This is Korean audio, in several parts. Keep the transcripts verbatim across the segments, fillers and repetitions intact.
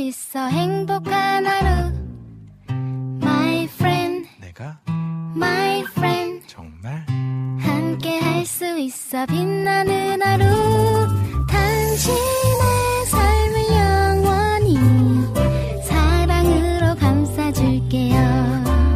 있어 행복한 하루 My friend 내가 My friend 정말 함께 할 수 있어 빛나는 하루 당신의 삶을 영원히 사랑으로 감싸줄게요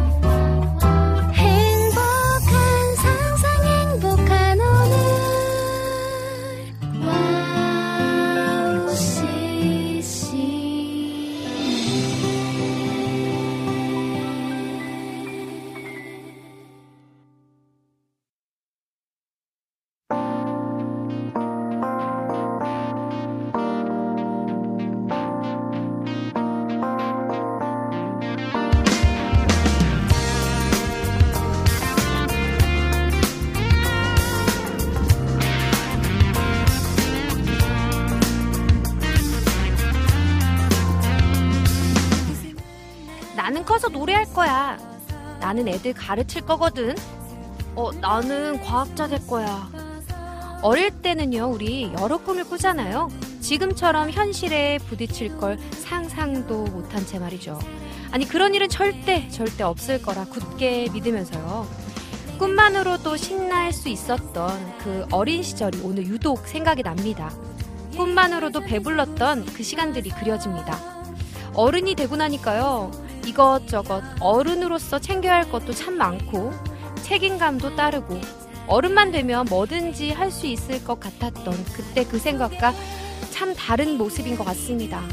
나는 커서 노래할 거야. 나는 애들 가르칠 거거든. 어, 나는 과학자 될 거야. 어릴 때는요, 우리 여러 꿈을 꾸잖아요. 지금처럼 현실에 부딪힐 걸 상상도 못한 채 말이죠. 아니, 그런 일은 절대, 절대 없을 거라 굳게 믿으면서요. 꿈만으로도 신날 수 있었던 그 어린 시절이 오늘 유독 생각이 납니다. 꿈만으로도 배불렀던 그 시간들이 그려집니다. 어른이 되고 나니까요, 이것저것 어른으로서 챙겨야 할 것도 참 많고 책임감도 따르고 어른만 되면 뭐든지 할 수 있을 것 같았던 그때 그 생각과 참 다른 모습인 것 같습니다.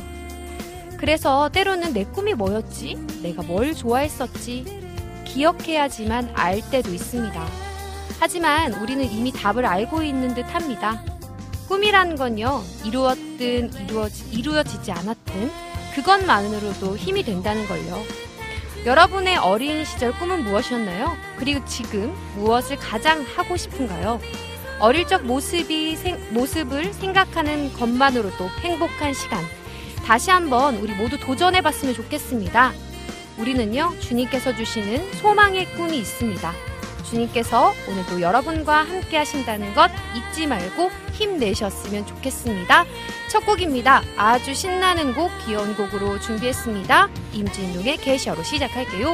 그래서 때로는 내 꿈이 뭐였지? 내가 뭘 좋아했었지? 기억해야지만 알 때도 있습니다. 하지만 우리는 이미 답을 알고 있는 듯 합니다. 꿈이란 건요, 이루었든 이루어지, 이루어지지 않았든 그것만으로도 힘이 된다는 걸요. 여러분의 어린 시절 꿈은 무엇이었나요? 그리고 지금 무엇을 가장 하고 싶은가요? 어릴 적 모습이 생, 모습을 생각하는 것만으로도 행복한 시간. 다시 한번 우리 모두 도전해봤으면 좋겠습니다. 우리는요, 주님께서 주시는 소망의 꿈이 있습니다. 주님께서 오늘도 여러분과 함께 하신다는 것 잊지 말고 힘내셨으면 좋겠습니다. 첫 곡입니다. 아주 신나는 곡, 귀여운 곡으로 준비했습니다. 임진동의 게시어로 시작할게요.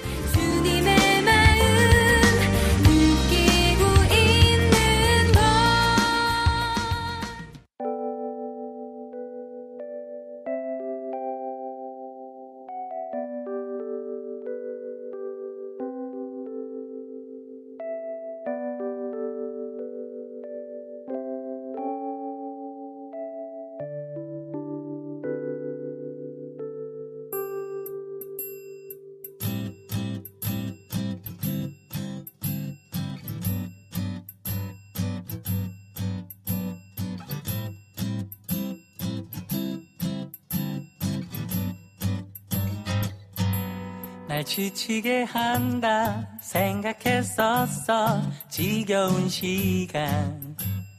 주님의 마음 느끼고 있는 것 날 지치게 한다 생각했었어. 지겨운 시간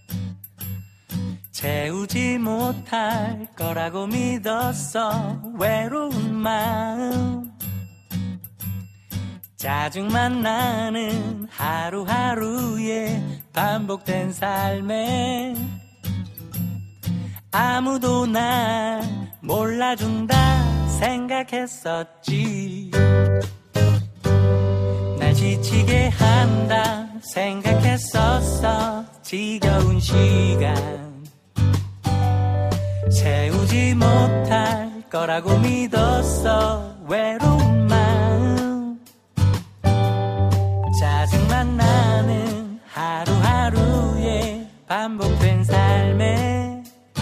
채우지 못할 거라고 믿었어. 외로운 마음 짜증만 나는 하루하루에 반복된 삶에 아무도 날 몰라준다 생각했었지. 날 지치게 한다 생각했었어. 지겨운 시간 채우지 못할 거라고 믿었어. 외로운 마음 짜증만 나는 하루하루에 반복된 삶에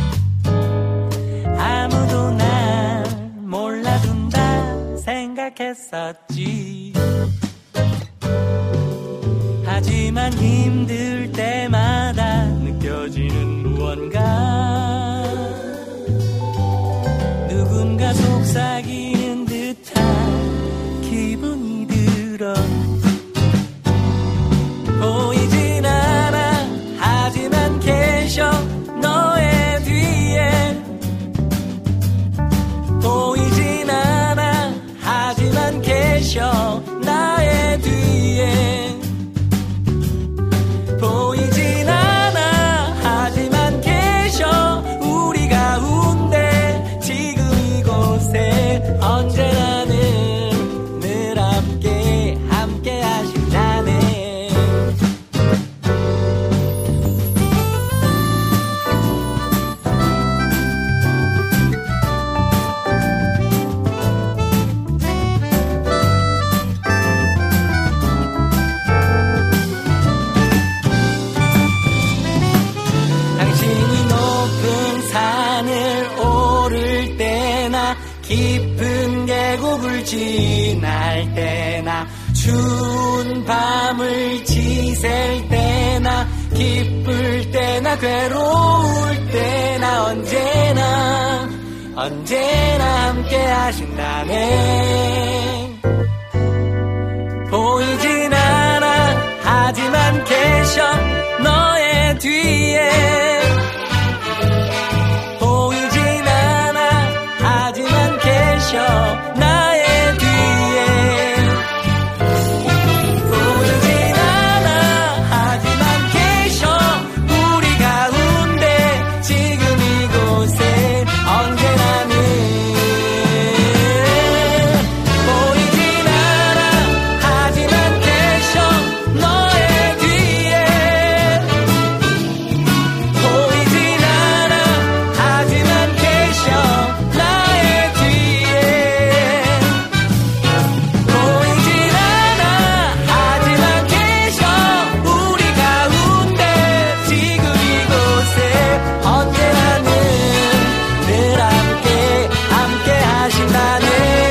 아무도 날 몰라준다 생각했었지. 하지만 힘들 때마다 느껴지는 무언가 누군가 속삭이는 듯한 기분이 들어. 보이진 않아 하지만 계셔 너의 뒤에. 보이진 않아 하지만 계셔 나의 뒤에. 보이진 않아 하지만 계셔 우리 가운데 지금 이곳 지날 때나 추운 밤을 지샐 때나 기쁠 때나 괴로울 때나 언제나 언제나 함께 하신다네. 보이진 않아 하지만 계셔 너의 뒤에. 보이진 않아 하지만 계셔 나의 뒤에. 보이진 않아 하지만 계셔 우리 가운데 지금 이곳에 언제나는. 보이진 않아 하지만 계셔 너의 뒤에. 보이진 않아 하지만 계셔 나의 뒤에. 보이진 않아 하지만 계셔 우리 가운데 지금 이곳에 언제나는 늘 함께 함께 하신다네.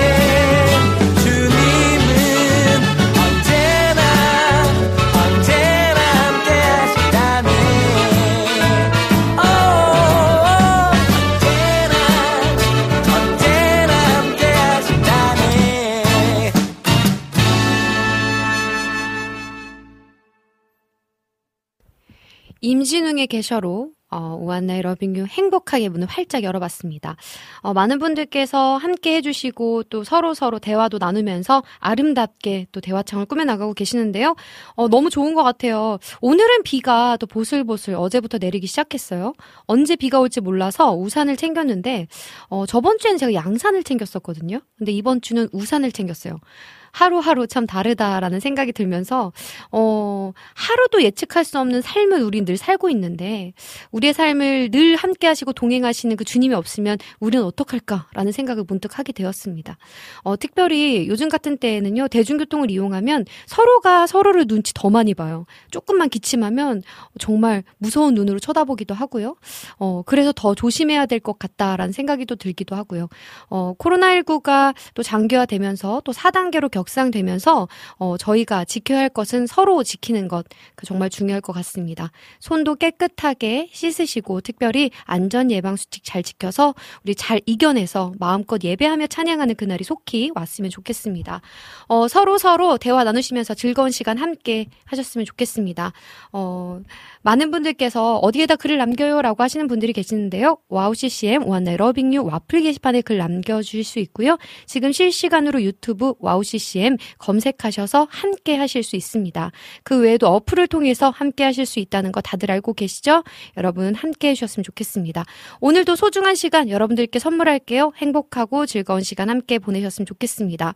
주님은 언제나 언제나 함께 하신다네. 오, 언제나 언제나 함께 하신다네. 임진웅의 계셔로 어, 오한나의 러빙유 행복하게 문을 활짝 열어봤습니다. 어, 많은 분들께서 함께 해주시고 또 서로서로 대화도 나누면서 아름답게 또 대화창을 꾸며나가고 계시는데요. 어, 너무 좋은 것 같아요. 오늘은 비가 또 보슬보슬 어제부터 내리기 시작했어요. 언제 비가 올지 몰라서 우산을 챙겼는데 어, 저번 주에는 제가 양산을 챙겼었거든요. 근데 이번 주는 우산을 챙겼어요. 하루하루 참 다르다라는 생각이 들면서 어, 하루도 예측할 수 없는 삶을 우린 늘 살고 있는데 우리의 삶을 늘 함께 하시고 동행하시는 그 주님이 없으면 우리는 어떡할까라는 생각을 문득 하게 되었습니다. 어, 특별히 요즘 같은 때에는요. 대중교통을 이용하면 서로가 서로를 눈치 더 많이 봐요. 조금만 기침하면 정말 무서운 눈으로 쳐다보기도 하고요. 어, 그래서 더 조심해야 될 것 같다라는 생각이 또 들기도 하고요. 어, 코로나십구가 또 장기화되면서 또 사 단계로 격 격상되면서 어, 저희가 지켜야 할 것은 서로 지키는 것, 그 정말 중요할 것 같습니다. 손도 깨끗하게 씻으시고 특별히 안전 예방 수칙 잘 지켜서 우리 잘 이겨내서 마음껏 예배하며 찬양하는 그날이 속히 왔으면 좋겠습니다. 어, 서로 서로 대화 나누시면서 즐거운 시간 함께 하셨으면 좋겠습니다. 어, 많은 분들께서 어디에다 글을 남겨요라고 하시는 분들이 계시는데요. 와우 씨씨엠 오한나의 러빙유 와플 게시판에 글 남겨주실 수 있고요. 지금 실시간으로 유튜브 와우 씨씨엠 검색하셔서 함께 하실 수 있습니다. 그 외에도 어플을 통해서 함께 하실 수 있다는 거 다들 알고 계시죠? 여러분 함께 해주셨으면 좋겠습니다. 오늘도 소중한 시간 여러분들께 선물할게요. 행복하고 즐거운 시간 함께 보내셨으면 좋겠습니다.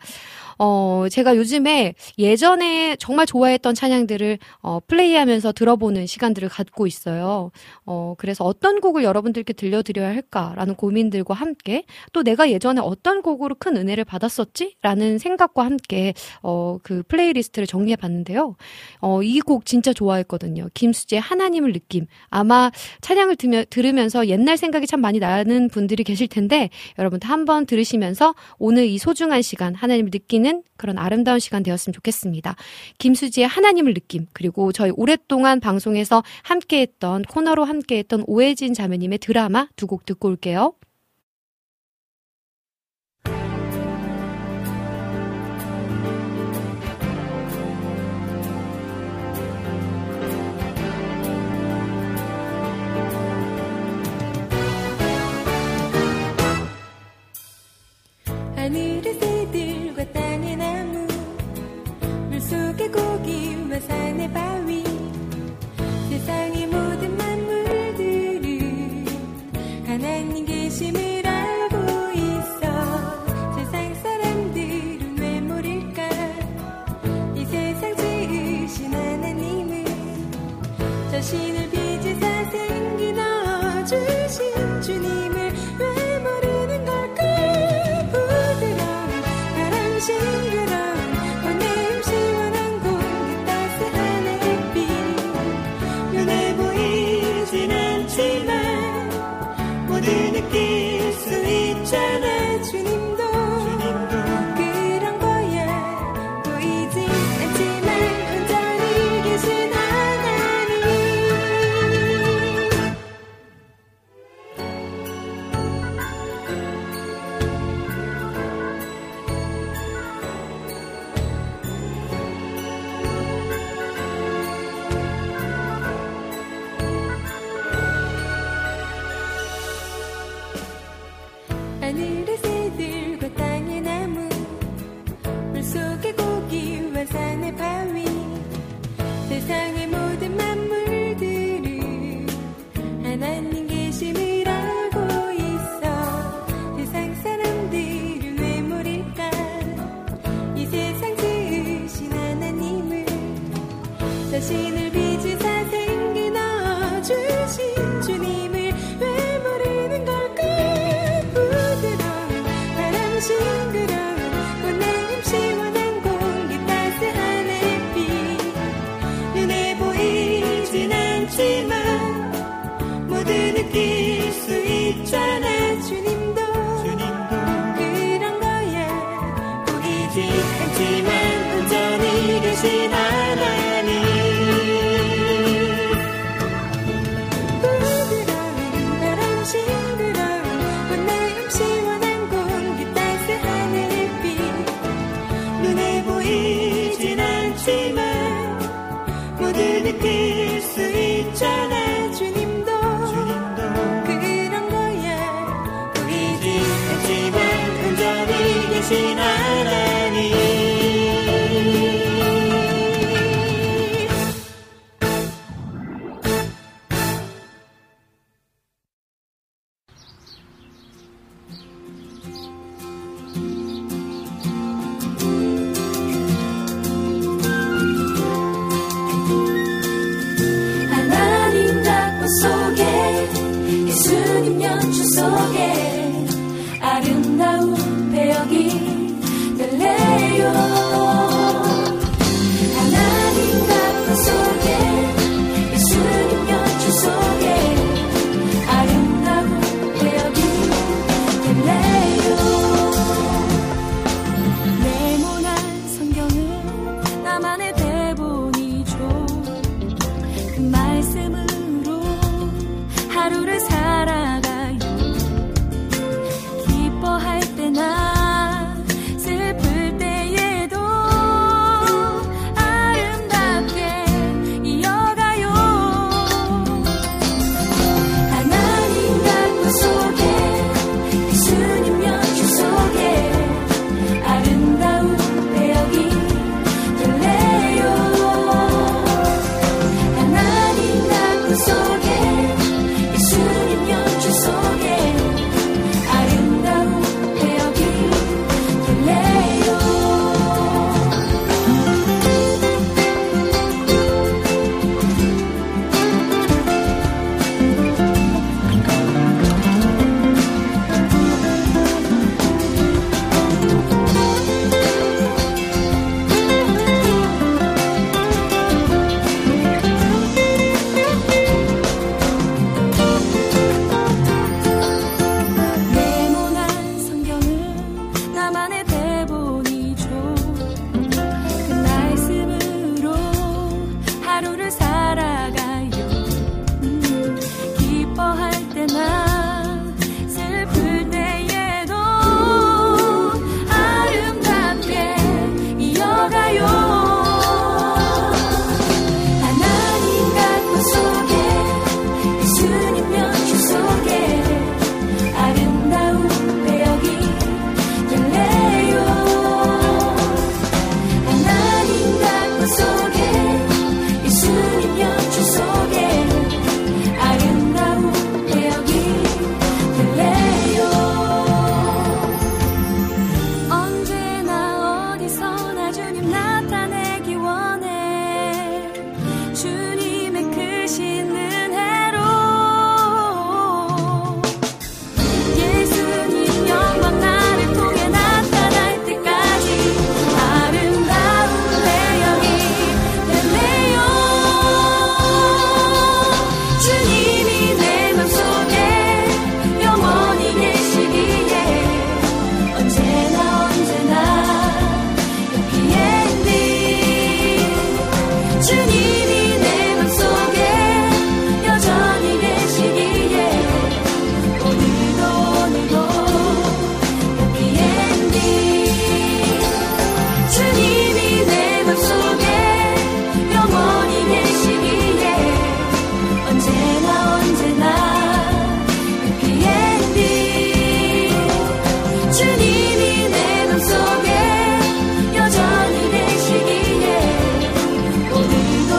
어, 제가 요즘에 예전에 정말 좋아했던 찬양들을 어, 플레이하면서 들어보는 시간들을 갖고 있어요. 어, 그래서 어떤 곡을 여러분들께 들려드려야 할까라는 고민들과 함께 또 내가 예전에 어떤 곡으로 큰 은혜를 받았었지? 라는 생각과 함께 어, 그 플레이리스트를 정리해 봤는데요. 어, 이 곡 진짜 좋아했거든요. 김수지의 하나님을 느낌. 아마 찬양을 들으며, 들으면서 옛날 생각이 참 많이 나는 분들이 계실 텐데 여러분도 한번 들으시면서 오늘 이 소중한 시간 하나님을 느끼는 그런 아름다운 시간 되었으면 좋겠습니다. 김수지의 하나님을 느낌, 그리고 저희 오랫동안 방송에서 함께했던 코너로 함께했던 오혜진 자매님의 드라마 두 곡 듣고 올게요. 하늘의 새들과 땅의 나무 물속의 고기와 산의 바위 세상의 모든 만물들은 하나님 계심을 알고 있어. 세상 사람들은 왜 모를까. 이 세상 지으신 하나님은 자신을 빚으사 생기 넣어주신 주님을 왜 모르는 걸까. 싱그러운 보냄 시원한 공기 따스한 햇빛 눈에 보이진 않지만 모두 느낄 수 있잖아. 주님도, 주님도 자신을 빚으사 생기 넣어주신 주님을 왜 모르는 걸까. 부드러운 바람 싱그러운 꽃내음 시원한 공기 따스한 햇빛 눈에 보이진 않지만 모두 느낄 수 있잖아. 주님도 주님도 그런 거야. 보이지 않지만 온전히 계신 하나님. 부드러운 바람 싱그러운 꽃내음 시원한 공기 따스한 햇빛 눈에 보이진 않지만 모두 느낄 수 있잖아. 주님도 주님도 그런 거야. 보이지 않지만 온전히 계신 하나님. 하나님 닭꽃 속에 예수님 연주 속에 아름다운 배역이 될래요. 하나님 닭꽃 속에 예수님 연주 속에 아름다운 배역이 될래요. 네모난 성경은 나만의 대본이죠. 그 말씀으로 하루를 살아가요. 기뻐할 때나 슬플 때에도 아름답게 이어가요. 하나님 닭꽃 속에 예수님 연주 속에 아름다운 배역이 될래요. 하나님 닭꽃 속에 예수님 연주 속에 아름다운 배역이 될래요. 네모난 성경은 나만의 대본이죠. 그 말씀으로 하루를 살아가요. 음, 기뻐할 때나 슬플 때에도 아름답게 이어가요. 하나님 닭꽃 속에 예수님 연주 속에 아름다운 배역이 될래요. 하나님 닭꽃 속에 예수님 연주 속에 아름다운 배역이 될래요. 언제나 어디서나 주님 나타내기 원해. 주님의 크신 은혜로 예수님 영광 나를 통해 나타날 때까지 아름다운 배역이 될래요. 주님이 내 맘속에 영원히 계시기에 언제나 언제나 해피엔딩. 주님이 내 맘속에 여전히 계시기에 오늘도 오늘도 해피엔딩. 주님이 내 맘속에 영원히 계시기에 언제나 언제나 해피엔딩. 주님이 내 맘속에 여전히 계시기에 오늘도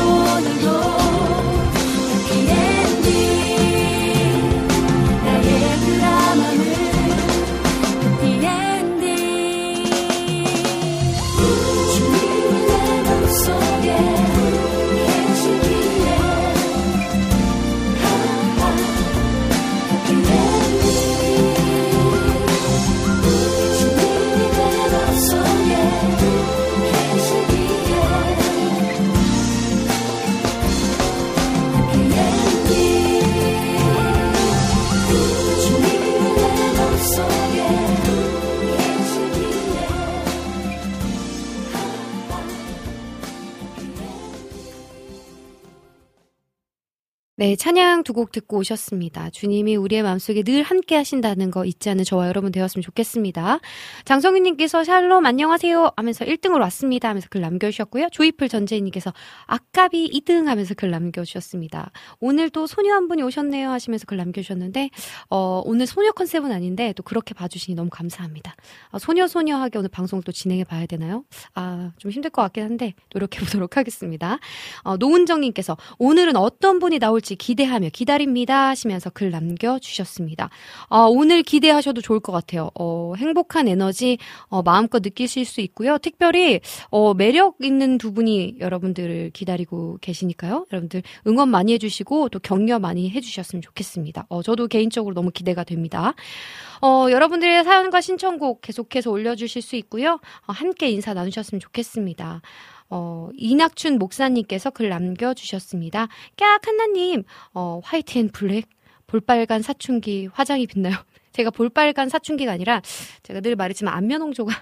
네, 찬양 두 곡 듣고 오셨습니다. 주님이 우리의 마음속에 늘 함께 하신다는 거 잊지 않는 저와 여러분 되었으면 좋겠습니다. 장성윤님께서 샬롬 안녕하세요 하면서 일 등으로 왔습니다 하면서 글 남겨주셨고요. 조이풀 전재희님께서 아까비 이 등 하면서 글 남겨주셨습니다. 오늘 또 소녀 한 분이 오셨네요 하시면서 글 남겨주셨는데 어, 오늘 소녀 컨셉은 아닌데 또 그렇게 봐주시니 너무 감사합니다. 아, 소녀 소녀하게 오늘 방송을 또 진행해 봐야 되나요? 아, 좀 힘들 것 같긴 한데 노력해 보도록 하겠습니다. 어, 노은정님께서 오늘은 어떤 분이 나올지 기대하며 기다립니다 하시면서 글 남겨주셨습니다. 어, 오늘 기대하셔도 좋을 것 같아요. 어, 행복한 에너지 어, 마음껏 느끼실 수 있고요. 특별히 어, 매력 있는 두 분이 여러분들을 기다리고 계시니까요. 여러분들 응원 많이 해주시고 또 격려 많이 해주셨으면 좋겠습니다. 어, 저도 개인적으로 너무 기대가 됩니다. 어, 여러분들의 사연과 신청곡 계속해서 올려주실 수 있고요. 어, 함께 인사 나누셨으면 좋겠습니다. 어, 이낙춘 목사님께서 글 남겨주셨습니다. 깍 하나님, 어, 화이트 앤 블랙, 볼빨간 사춘기 화장이 빛나요. 제가 볼빨간 사춘기가 아니라 제가 늘 말했지만 안면홍조가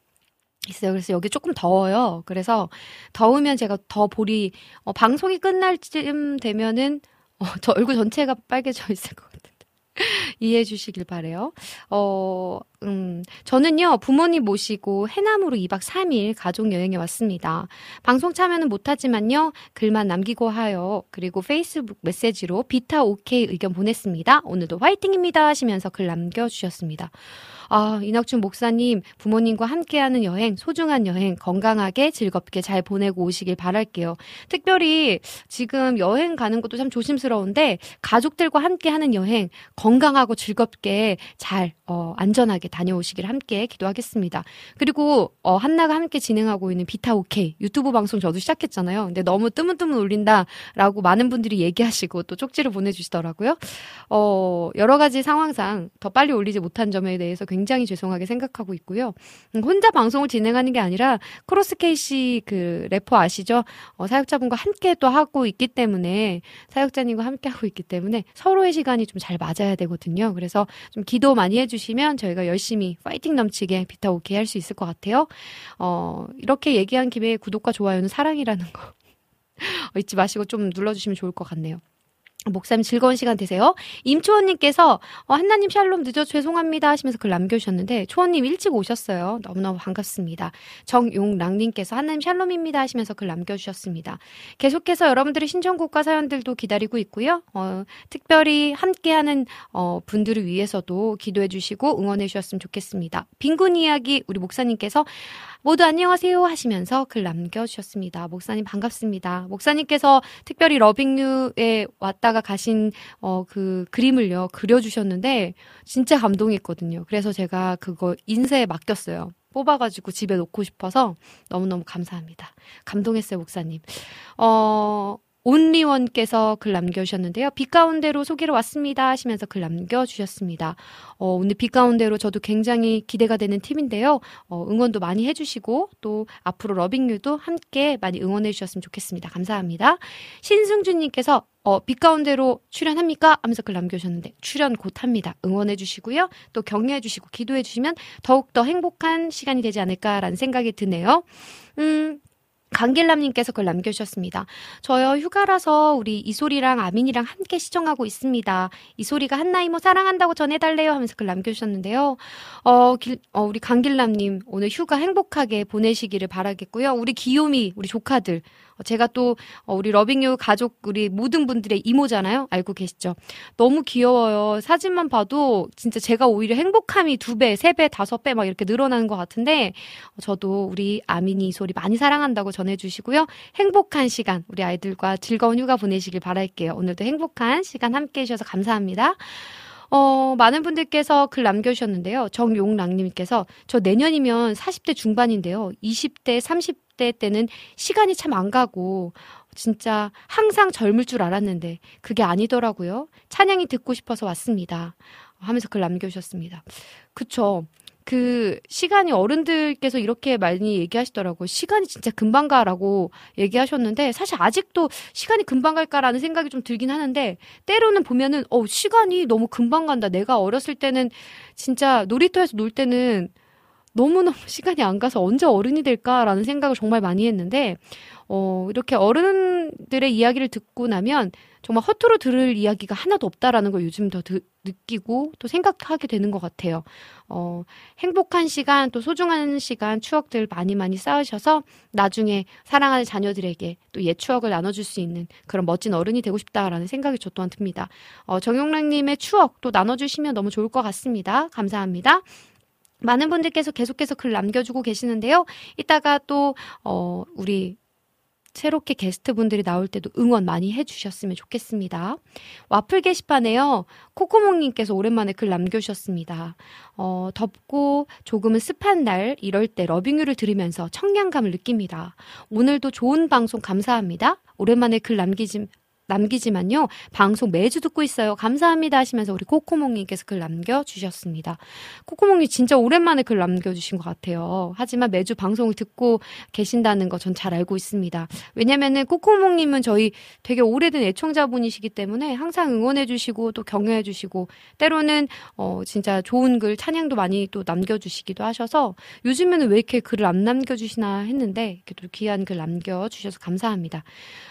있어요. 그래서 여기 조금 더워요. 그래서 더우면 제가 더 볼이 어, 방송이 끝날 쯤 되면은 어, 저 얼굴 전체가 빨개져 있을 것 같은데 이해해 주시길 바래요. 어, 음, 저는요, 부모님 모시고 해남으로 이박 삼일 가족 여행에 왔습니다. 방송 참여는 못하지만요, 글만 남기고 하여, 그리고 페이스북 메시지로 비타 오케이 의견 보냈습니다. 오늘도 화이팅입니다 하시면서 글 남겨주셨습니다. 아, 이낙춘 목사님, 부모님과 함께하는 여행, 소중한 여행, 건강하게 즐겁게 잘 보내고 오시길 바랄게요. 특별히 지금 여행 가는 것도 참 조심스러운데, 가족들과 함께하는 여행, 건강하고 즐겁게 잘, 어, 안전하게 다녀오시길 함께 기도하겠습니다. 그리고, 어, 한나가 함께 진행하고 있는 비타 오케이, 유튜브 방송 저도 시작했잖아요. 근데 너무 뜨문뜨문 울린다라고 많은 분들이 얘기하시고 또 쪽지를 보내주시더라고요. 어, 여러 가지 상황상 더 빨리 올리지 못한 점에 대해서 굉장히 죄송하게 생각하고 있고요. 혼자 방송을 진행하는 게 아니라 크로스케이씨 그 래퍼 아시죠? 어, 사역자분과 함께 또 하고 있기 때문에 사역자님과 함께 하고 있기 때문에 서로의 시간이 좀 잘 맞아야 되거든요. 그래서 좀 기도 많이 해주시면 저희가 열심히 파이팅 넘치게 비타 오케이 할 수 있을 것 같아요. 어, 이렇게 얘기한 김에 구독과 좋아요는 사랑이라는 거 잊지 마시고 좀 눌러주시면 좋을 것 같네요. 목사님 즐거운 시간 되세요. 임초원님께서 어, 한나님 샬롬 늦어 죄송합니다 하시면서 글 남겨주셨는데 초원님 일찍 오셨어요. 너무너무 반갑습니다. 정용랑님께서 한나님 샬롬입니다 하시면서 글 남겨주셨습니다. 계속해서 여러분들의 신청곡과 사연들도 기다리고 있고요. 어, 특별히 함께하는 어, 분들을 위해서도 기도해 주시고 응원해 주셨으면 좋겠습니다. 빈곤 이야기 우리 목사님께서 모두 안녕하세요 하시면서 글 남겨주셨습니다. 목사님 반갑습니다. 목사님께서 특별히 러빙유에 왔다가 가신 어, 그 그림을요 그려주셨는데 진짜 감동했거든요. 그래서 제가 그거 인쇄에 맡겼어요. 뽑아가지고 집에 놓고 싶어서 너무너무 감사합니다. 감동했어요 목사님. 어... 온리원께서 글 남겨주셨는데요. 빛 가운데로 소개로 왔습니다 하시면서 글 남겨주셨습니다. 어, 오늘 빛 가운데로 저도 굉장히 기대가 되는 팀인데요. 어, 응원도 많이 해주시고 또 앞으로 러빙유도 함께 많이 응원해 주셨으면 좋겠습니다. 감사합니다. 신승준님께서 어, 빛 가운데로 출연합니까? 하면서 글 남겨주셨는데 출연 곧 합니다. 응원해 주시고요. 또 격려해 주시고 기도해 주시면 더욱더 행복한 시간이 되지 않을까라는 생각이 드네요. 음... 강길남님께서 글 남겨주셨습니다. 저요 휴가라서 우리 이소리랑 아민이랑 함께 시청하고 있습니다. 이소리가 한나 이모 사랑한다고 전해달래요 하면서 글 남겨주셨는데요. 어, 길, 어, 우리 강길남님 오늘 휴가 행복하게 보내시기를 바라겠고요. 우리 귀요미 우리 조카들 제가 또 우리 러빙유 가족 우리 모든 분들의 이모잖아요. 알고 계시죠? 너무 귀여워요. 사진만 봐도 진짜 제가 오히려 행복함이 두 배, 세 배, 다섯 배 막 이렇게 늘어나는 것 같은데 저도 우리 아민이 소리 많이 사랑한다고 전해주시고요. 행복한 시간 우리 아이들과 즐거운 휴가 보내시길 바랄게요. 오늘도 행복한 시간 함께 해주셔서 감사합니다. 어, 많은 분들께서 글 남겨주셨는데요. 정용랑님께서 저 내년이면 사십 대 중반인데요. 이십 대, 삼십 대 때는 시간이 참 안 가고 진짜 항상 젊을 줄 알았는데 그게 아니더라고요. 찬양이 듣고 싶어서 왔습니다. 하면서 글 남겨주셨습니다. 그쵸. 그 시간이 어른들께서 이렇게 많이 얘기하시더라고요. 시간이 진짜 금방 가라고 얘기하셨는데 사실 아직도 시간이 금방 갈까라는 생각이 좀 들긴 하는데 때로는 보면은 어 시간이 너무 금방 간다. 내가 어렸을 때는 진짜 놀이터에서 놀 때는 너무너무 시간이 안 가서 언제 어른이 될까라는 생각을 정말 많이 했는데 어, 이렇게 어른들의 이야기를 듣고 나면 정말 허투루 들을 이야기가 하나도 없다라는 걸 요즘 더 드, 느끼고 또 생각하게 되는 것 같아요. 어, 행복한 시간, 또 소중한 시간, 추억들 많이 많이 쌓으셔서 나중에 사랑하는 자녀들에게 또 옛 추억을 나눠줄 수 있는 그런 멋진 어른이 되고 싶다라는 생각이 저 또한 듭니다. 어, 정용락님의 추억 또 나눠주시면 너무 좋을 것 같습니다. 감사합니다. 많은 분들께서 계속해서 글 남겨주고 계시는데요. 이따가 또 어, 우리 새롭게 게스트분들이 나올 때도 응원 많이 해주셨으면 좋겠습니다. 와플 게시판에요. 코코몽님께서 오랜만에 글 남겨주셨습니다. 어, 덥고 조금은 습한 날 이럴 때 러빙유를 들으면서 청량감을 느낍니다. 오늘도 좋은 방송 감사합니다. 오랜만에 글 남기지 남기지만요. 방송 매주 듣고 있어요. 감사합니다 하시면서 우리 코코몽님께서 글 남겨주셨습니다. 코코몽님 진짜 오랜만에 글 남겨주신 것 같아요. 하지만 매주 방송을 듣고 계신다는 거 전 잘 알고 있습니다. 왜냐면은 코코몽님은 저희 되게 오래된 애청자분이시기 때문에 항상 응원해주시고 또 격려해주시고 때로는 어 진짜 좋은 글 찬양도 많이 또 남겨주시기도 하셔서 요즘에는 왜 이렇게 글을 안 남겨주시나 했는데 이렇게 또 귀한 글 남겨주셔서 감사합니다.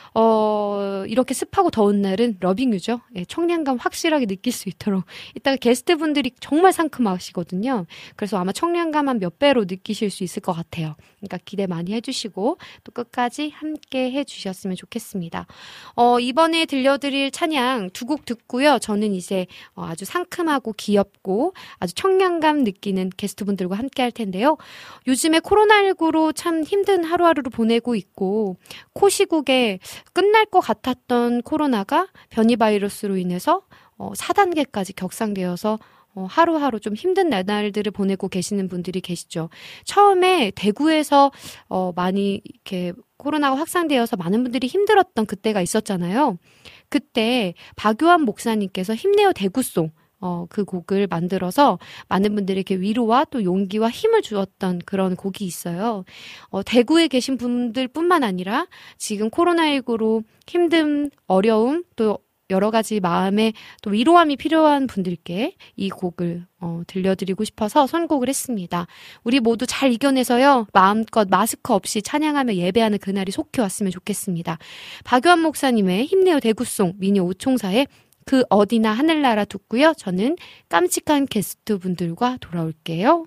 어, 이렇게 습하고 더운 날은 러빙유죠. 예, 청량감 확실하게 느낄 수 있도록. 이따가 게스트분들이 정말 상큼하시거든요. 그래서 아마 청량감 한 몇 배로 느끼실 수 있을 것 같아요. 그러니까 기대 많이 해주시고 또 끝까지 함께 해주셨으면 좋겠습니다. 어, 이번에 들려드릴 찬양 두 곡 듣고요. 저는 이제 어, 아주 상큼하고 귀엽고 아주 청량감 느끼는 게스트분들과 함께 할 텐데요. 요즘에 코로나십구로 참 힘든 하루하루를 보내고 있고 코시국에 끝날 것 같았던 코로나가 변이 바이러스로 인해서 어, 사 단계까지 격상되어서 어, 하루하루 좀 힘든 나날들을 보내고 계시는 분들이 계시죠. 처음에 대구에서 어, 많이 이렇게 코로나가 확산되어서 많은 분들이 힘들었던 그때가 있었잖아요. 그때 박요한 목사님께서 힘내요 대구송 어, 그 곡을 만들어서 많은 분들에게 위로와 또 용기와 힘을 주었던 그런 곡이 있어요. 어, 대구에 계신 분들 뿐만 아니라 지금 코로나십구로 힘든 어려움 또 여러 가지 마음에 또 위로함이 필요한 분들께 이 곡을 어, 들려드리고 싶어서 선곡을 했습니다. 우리 모두 잘 이겨내서요. 마음껏 마스크 없이 찬양하며 예배하는 그날이 속히 왔으면 좋겠습니다. 박요한 목사님의 힘내요 대구송 미녀 오총사의 그 어디나 하늘나라 듣고요. 저는 깜찍한 게스트분들과 돌아올게요.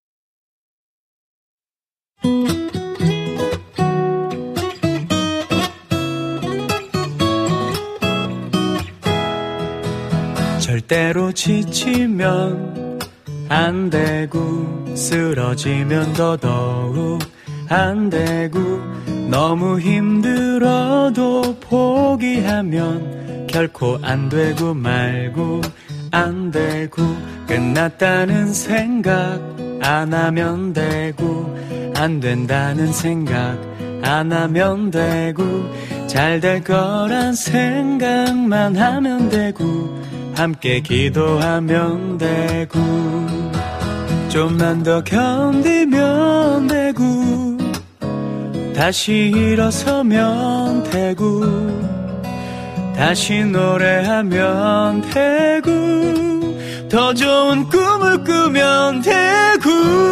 절대로 지치면 안 되고 쓰러지면 더더욱 안 되고 너무 힘들어도 포기하면 결코 안 되고 말고 안 되고 끝났다는 생각 안 하면 되고 안 된다는 생각 안 하면 되고 잘 될 거란 생각만 하면 되고 함께 기도하면 되고 좀만 더 견디면 되고 다시 일어서면 되고 다시 노래하면 되고 더 좋은 꿈을 꾸면 되고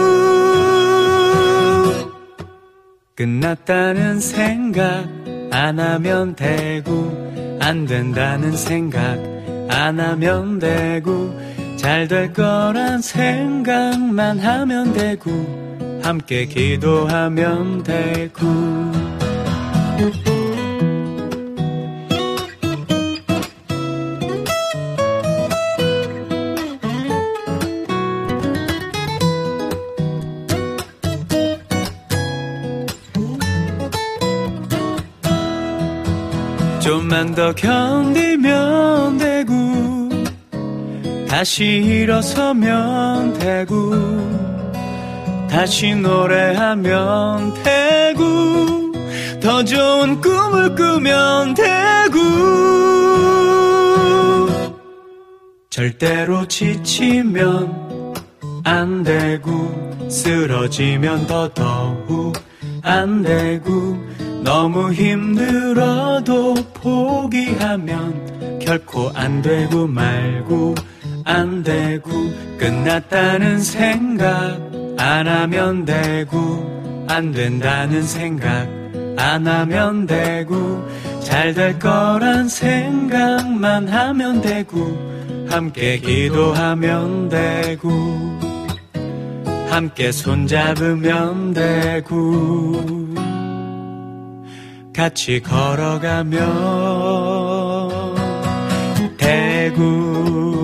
끝났다는 생각 안 하면 되고 안 된다는 생각 안 하면 되고 잘 될 거란 생각만 하면 되고 함께 기도하면 되고 좀만 더 견디면 되고 다시 일어서면 되고 다시 노래하면 되고 더 좋은 꿈을 꾸면 되고 절대로 지치면 안 되고 쓰러지면 더더욱 안 되고 너무 힘들어도 포기하면 결코 안 되고 말고 안 되고 끝났다는 생각 안 하면 되고 안 된다는 생각 안 하면 되고 잘 될 거란 생각만 하면 되고 함께 기도하면 되고 함께 손잡으면 되고 같이 걸어가면 되고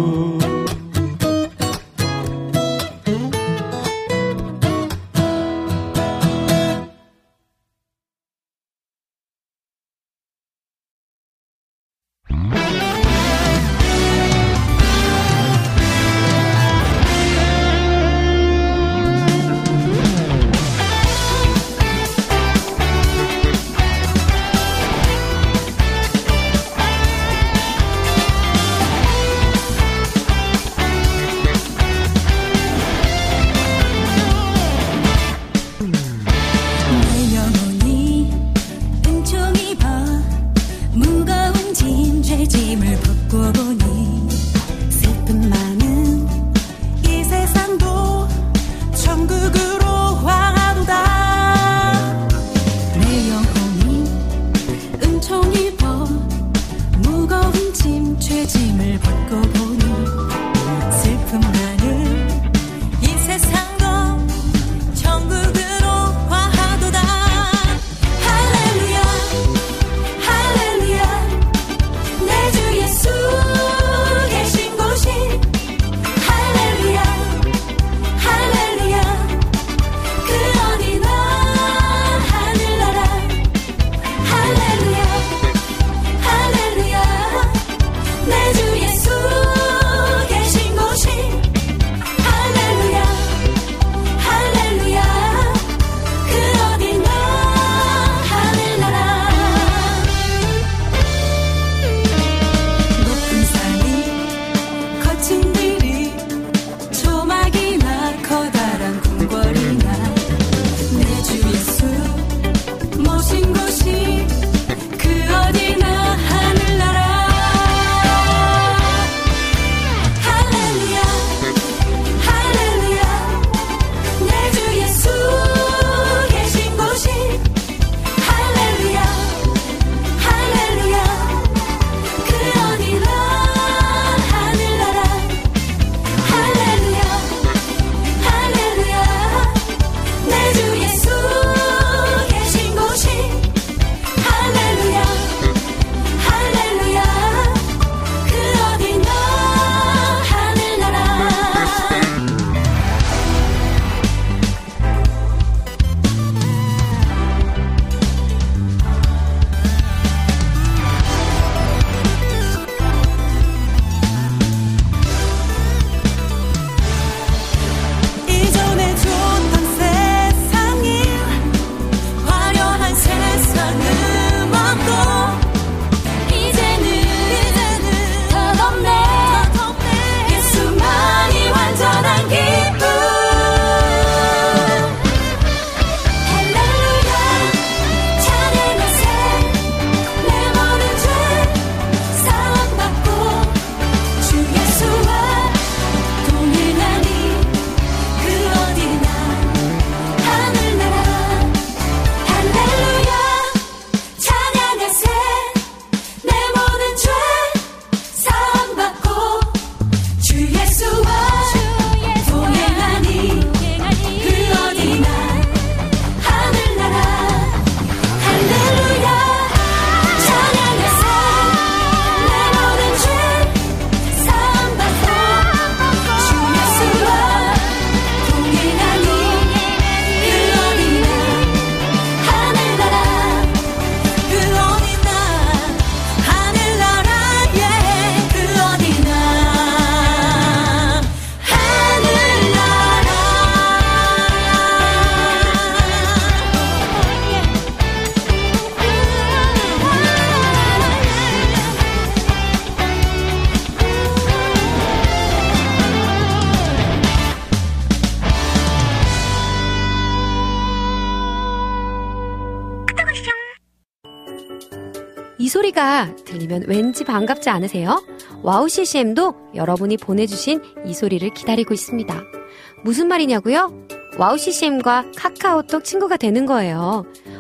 이 소리가 들리면 왠지 반갑지 않으세요? 와우 씨씨엠도 여러분이 보내주신 이 소리를 기다리고 있습니다. 무슨 말이냐고요? 와우 씨씨엠과 카카오톡 친구가 되는 거예요.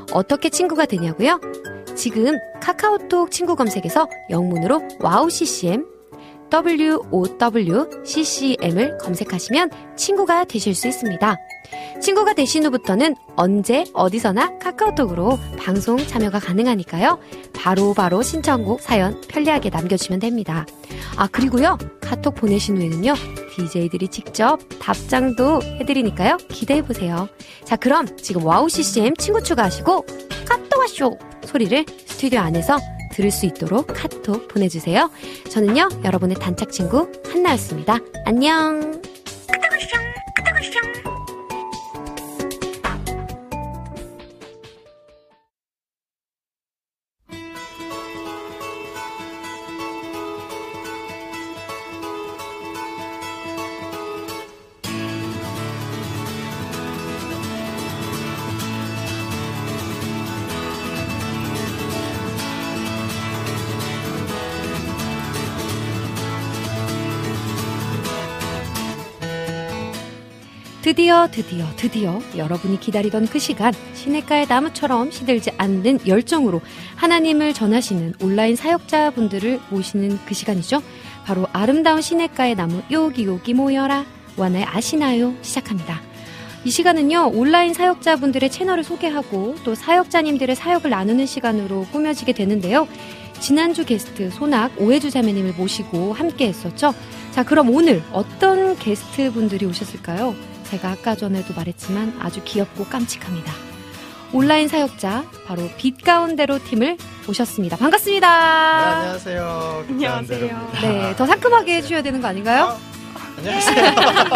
어떻게 친구가 되냐고요? 지금 카카오톡 친구 검색에서 영문으로 와우씨씨엠 더블유 오 더블유 씨씨엠을 검색하시면 친구가 되실 수 있습니다. 친구가 되신 후부터는 언제 어디서나 카카오톡으로 방송 참여가 가능하니까요. 바로바로 바로 신청곡 사연 편리하게 남겨주시면 됩니다. 아 그리고요 카톡 보내신 후에는요 디제이들이 직접 답장도 해드리니까요 기대해보세요. 자 그럼 지금 와우씨씨엠 친구 추가하시고 카톡 와쇼 소리를 스튜디오 안에서 들을 수 있도록 카톡 보내주세요. 저는요 여러분의 단짝 친구 한나였습니다. 안녕. 드디어 드디어 드디어 여러분이 기다리던 그 시간 시냇가의 나무처럼 시들지 않는 열정으로 하나님을 전하시는 온라인 사역자분들을 모시는 그 시간이죠. 바로 아름다운 시냇가의 나무 여기 여기 모여라 와나의 아시나요 시작합니다. 이 시간은요 온라인 사역자분들의 채널을 소개하고 또 사역자님들의 사역을 나누는 시간으로 꾸며지게 되는데요. 지난주 게스트 소낙 오해주 자매님을 모시고 함께 했었죠. 자 그럼 오늘 어떤 게스트분들이 오셨을까요? 제가 아까 전에도 말했지만 아주 귀엽고 깜찍합니다. 온라인 사역자 바로 빛 가운데로 팀을 모셨습니다. 반갑습니다. 네, 안녕하세요. 안녕하세요. 네, 더 상큼하게 해주셔야 되는 거 아닌가요? 어, 안녕하세요.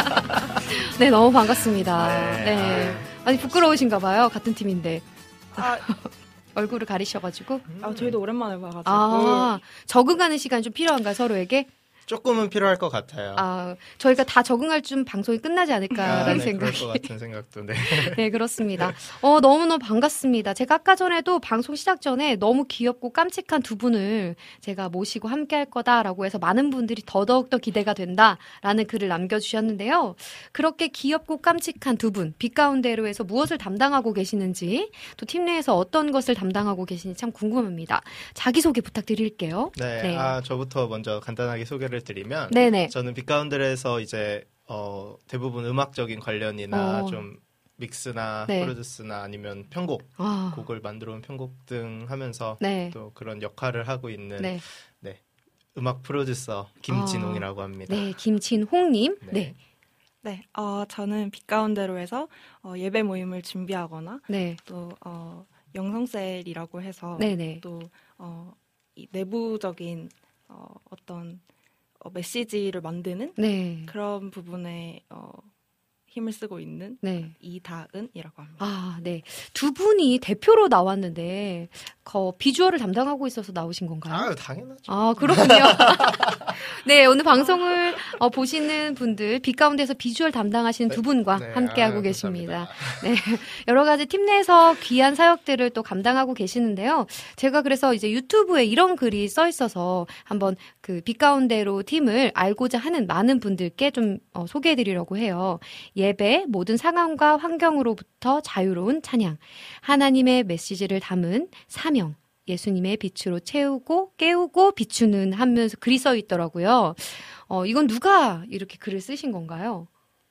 네, 너무 반갑습니다. 네. 네, 아니 부끄러우신가 봐요. 같은 팀인데 아, 얼굴을 가리셔가지고. 아, 저희도 오랜만에 봐가지고. 아, 적응하는 시간이 좀 필요한가요, 서로에게? 조금은 필요할 것 같아요. 아, 저희가 다 적응할 쯤 방송이 끝나지 않을까라는 아, 네, 생각이. 그럴 것 같은 생각도, 네. 네, 그렇습니다. 어, 너무너무 반갑습니다. 제가 아까 전에도 방송 시작 전에 너무 귀엽고 깜찍한 두 분을 제가 모시고 함께 할 거다라고 해서 많은 분들이 더더욱 더 기대가 된다라는 글을 남겨주셨는데요. 그렇게 귀엽고 깜찍한 두 분, 빛 가운데로 해서 무엇을 담당하고 계시는지, 또 팀 내에서 어떤 것을 담당하고 계시는지 참 궁금합니다. 자기소개 부탁드릴게요. 네, 네. 아, 저부터 먼저 간단하게 소개를 드리면, 네네. 저는 빛가운데에서 이제, 어, 대부분 음악적인 관련이나 어. 좀 믹스나 네. 프로듀스나 아니면 편곡, 아, 곡을 만들어 온 편곡 등 하면서 네. 또 그런 역할을 하고 있는 네. 음악 프로듀서 김진홍이라고 합니다. 네, 김진홍님. 네. 네. 네, 어, 저는 빛 가운데로 해서 어, 예배 모임을 준비하거나 네. 또 어, 영성셀이라고 해서 네네. 또 어, 이 내부적인 어, 어떤 어, 메시지를 만드는 네. 그런 부분에 어, 힘을 쓰고 있는 네. 이다은이라고 합니다. 아, 네. 두 분이 대표로 나왔는데, 거, 비주얼을 담당하고 있어서 나오신 건가요? 아유, 당연하죠. 아, 그렇군요. 네, 오늘 방송을 어, 보시는 분들, 빛 가운데서 비주얼 담당하시는 두 분과 네, 함께하고 아유, 계십니다. 감사합니다. 네, 여러 가지 팀 내에서 귀한 사역들을 또 감당하고 계시는데요. 제가 그래서 이제 유튜브에 이런 글이 써 있어서 한번 그 빛 가운데로 팀을 알고자 하는 많은 분들께 좀 어, 소개해드리려고 해요. 예배, 모든 상황과 환경으로부터 자유로운 찬양, 하나님의 메시지를 담은 사명, 예수님의 빛으로 채우고 깨우고 비추는 하면서 글이 써 있더라고요. 어, 이건 누가 이렇게 글을 쓰신 건가요?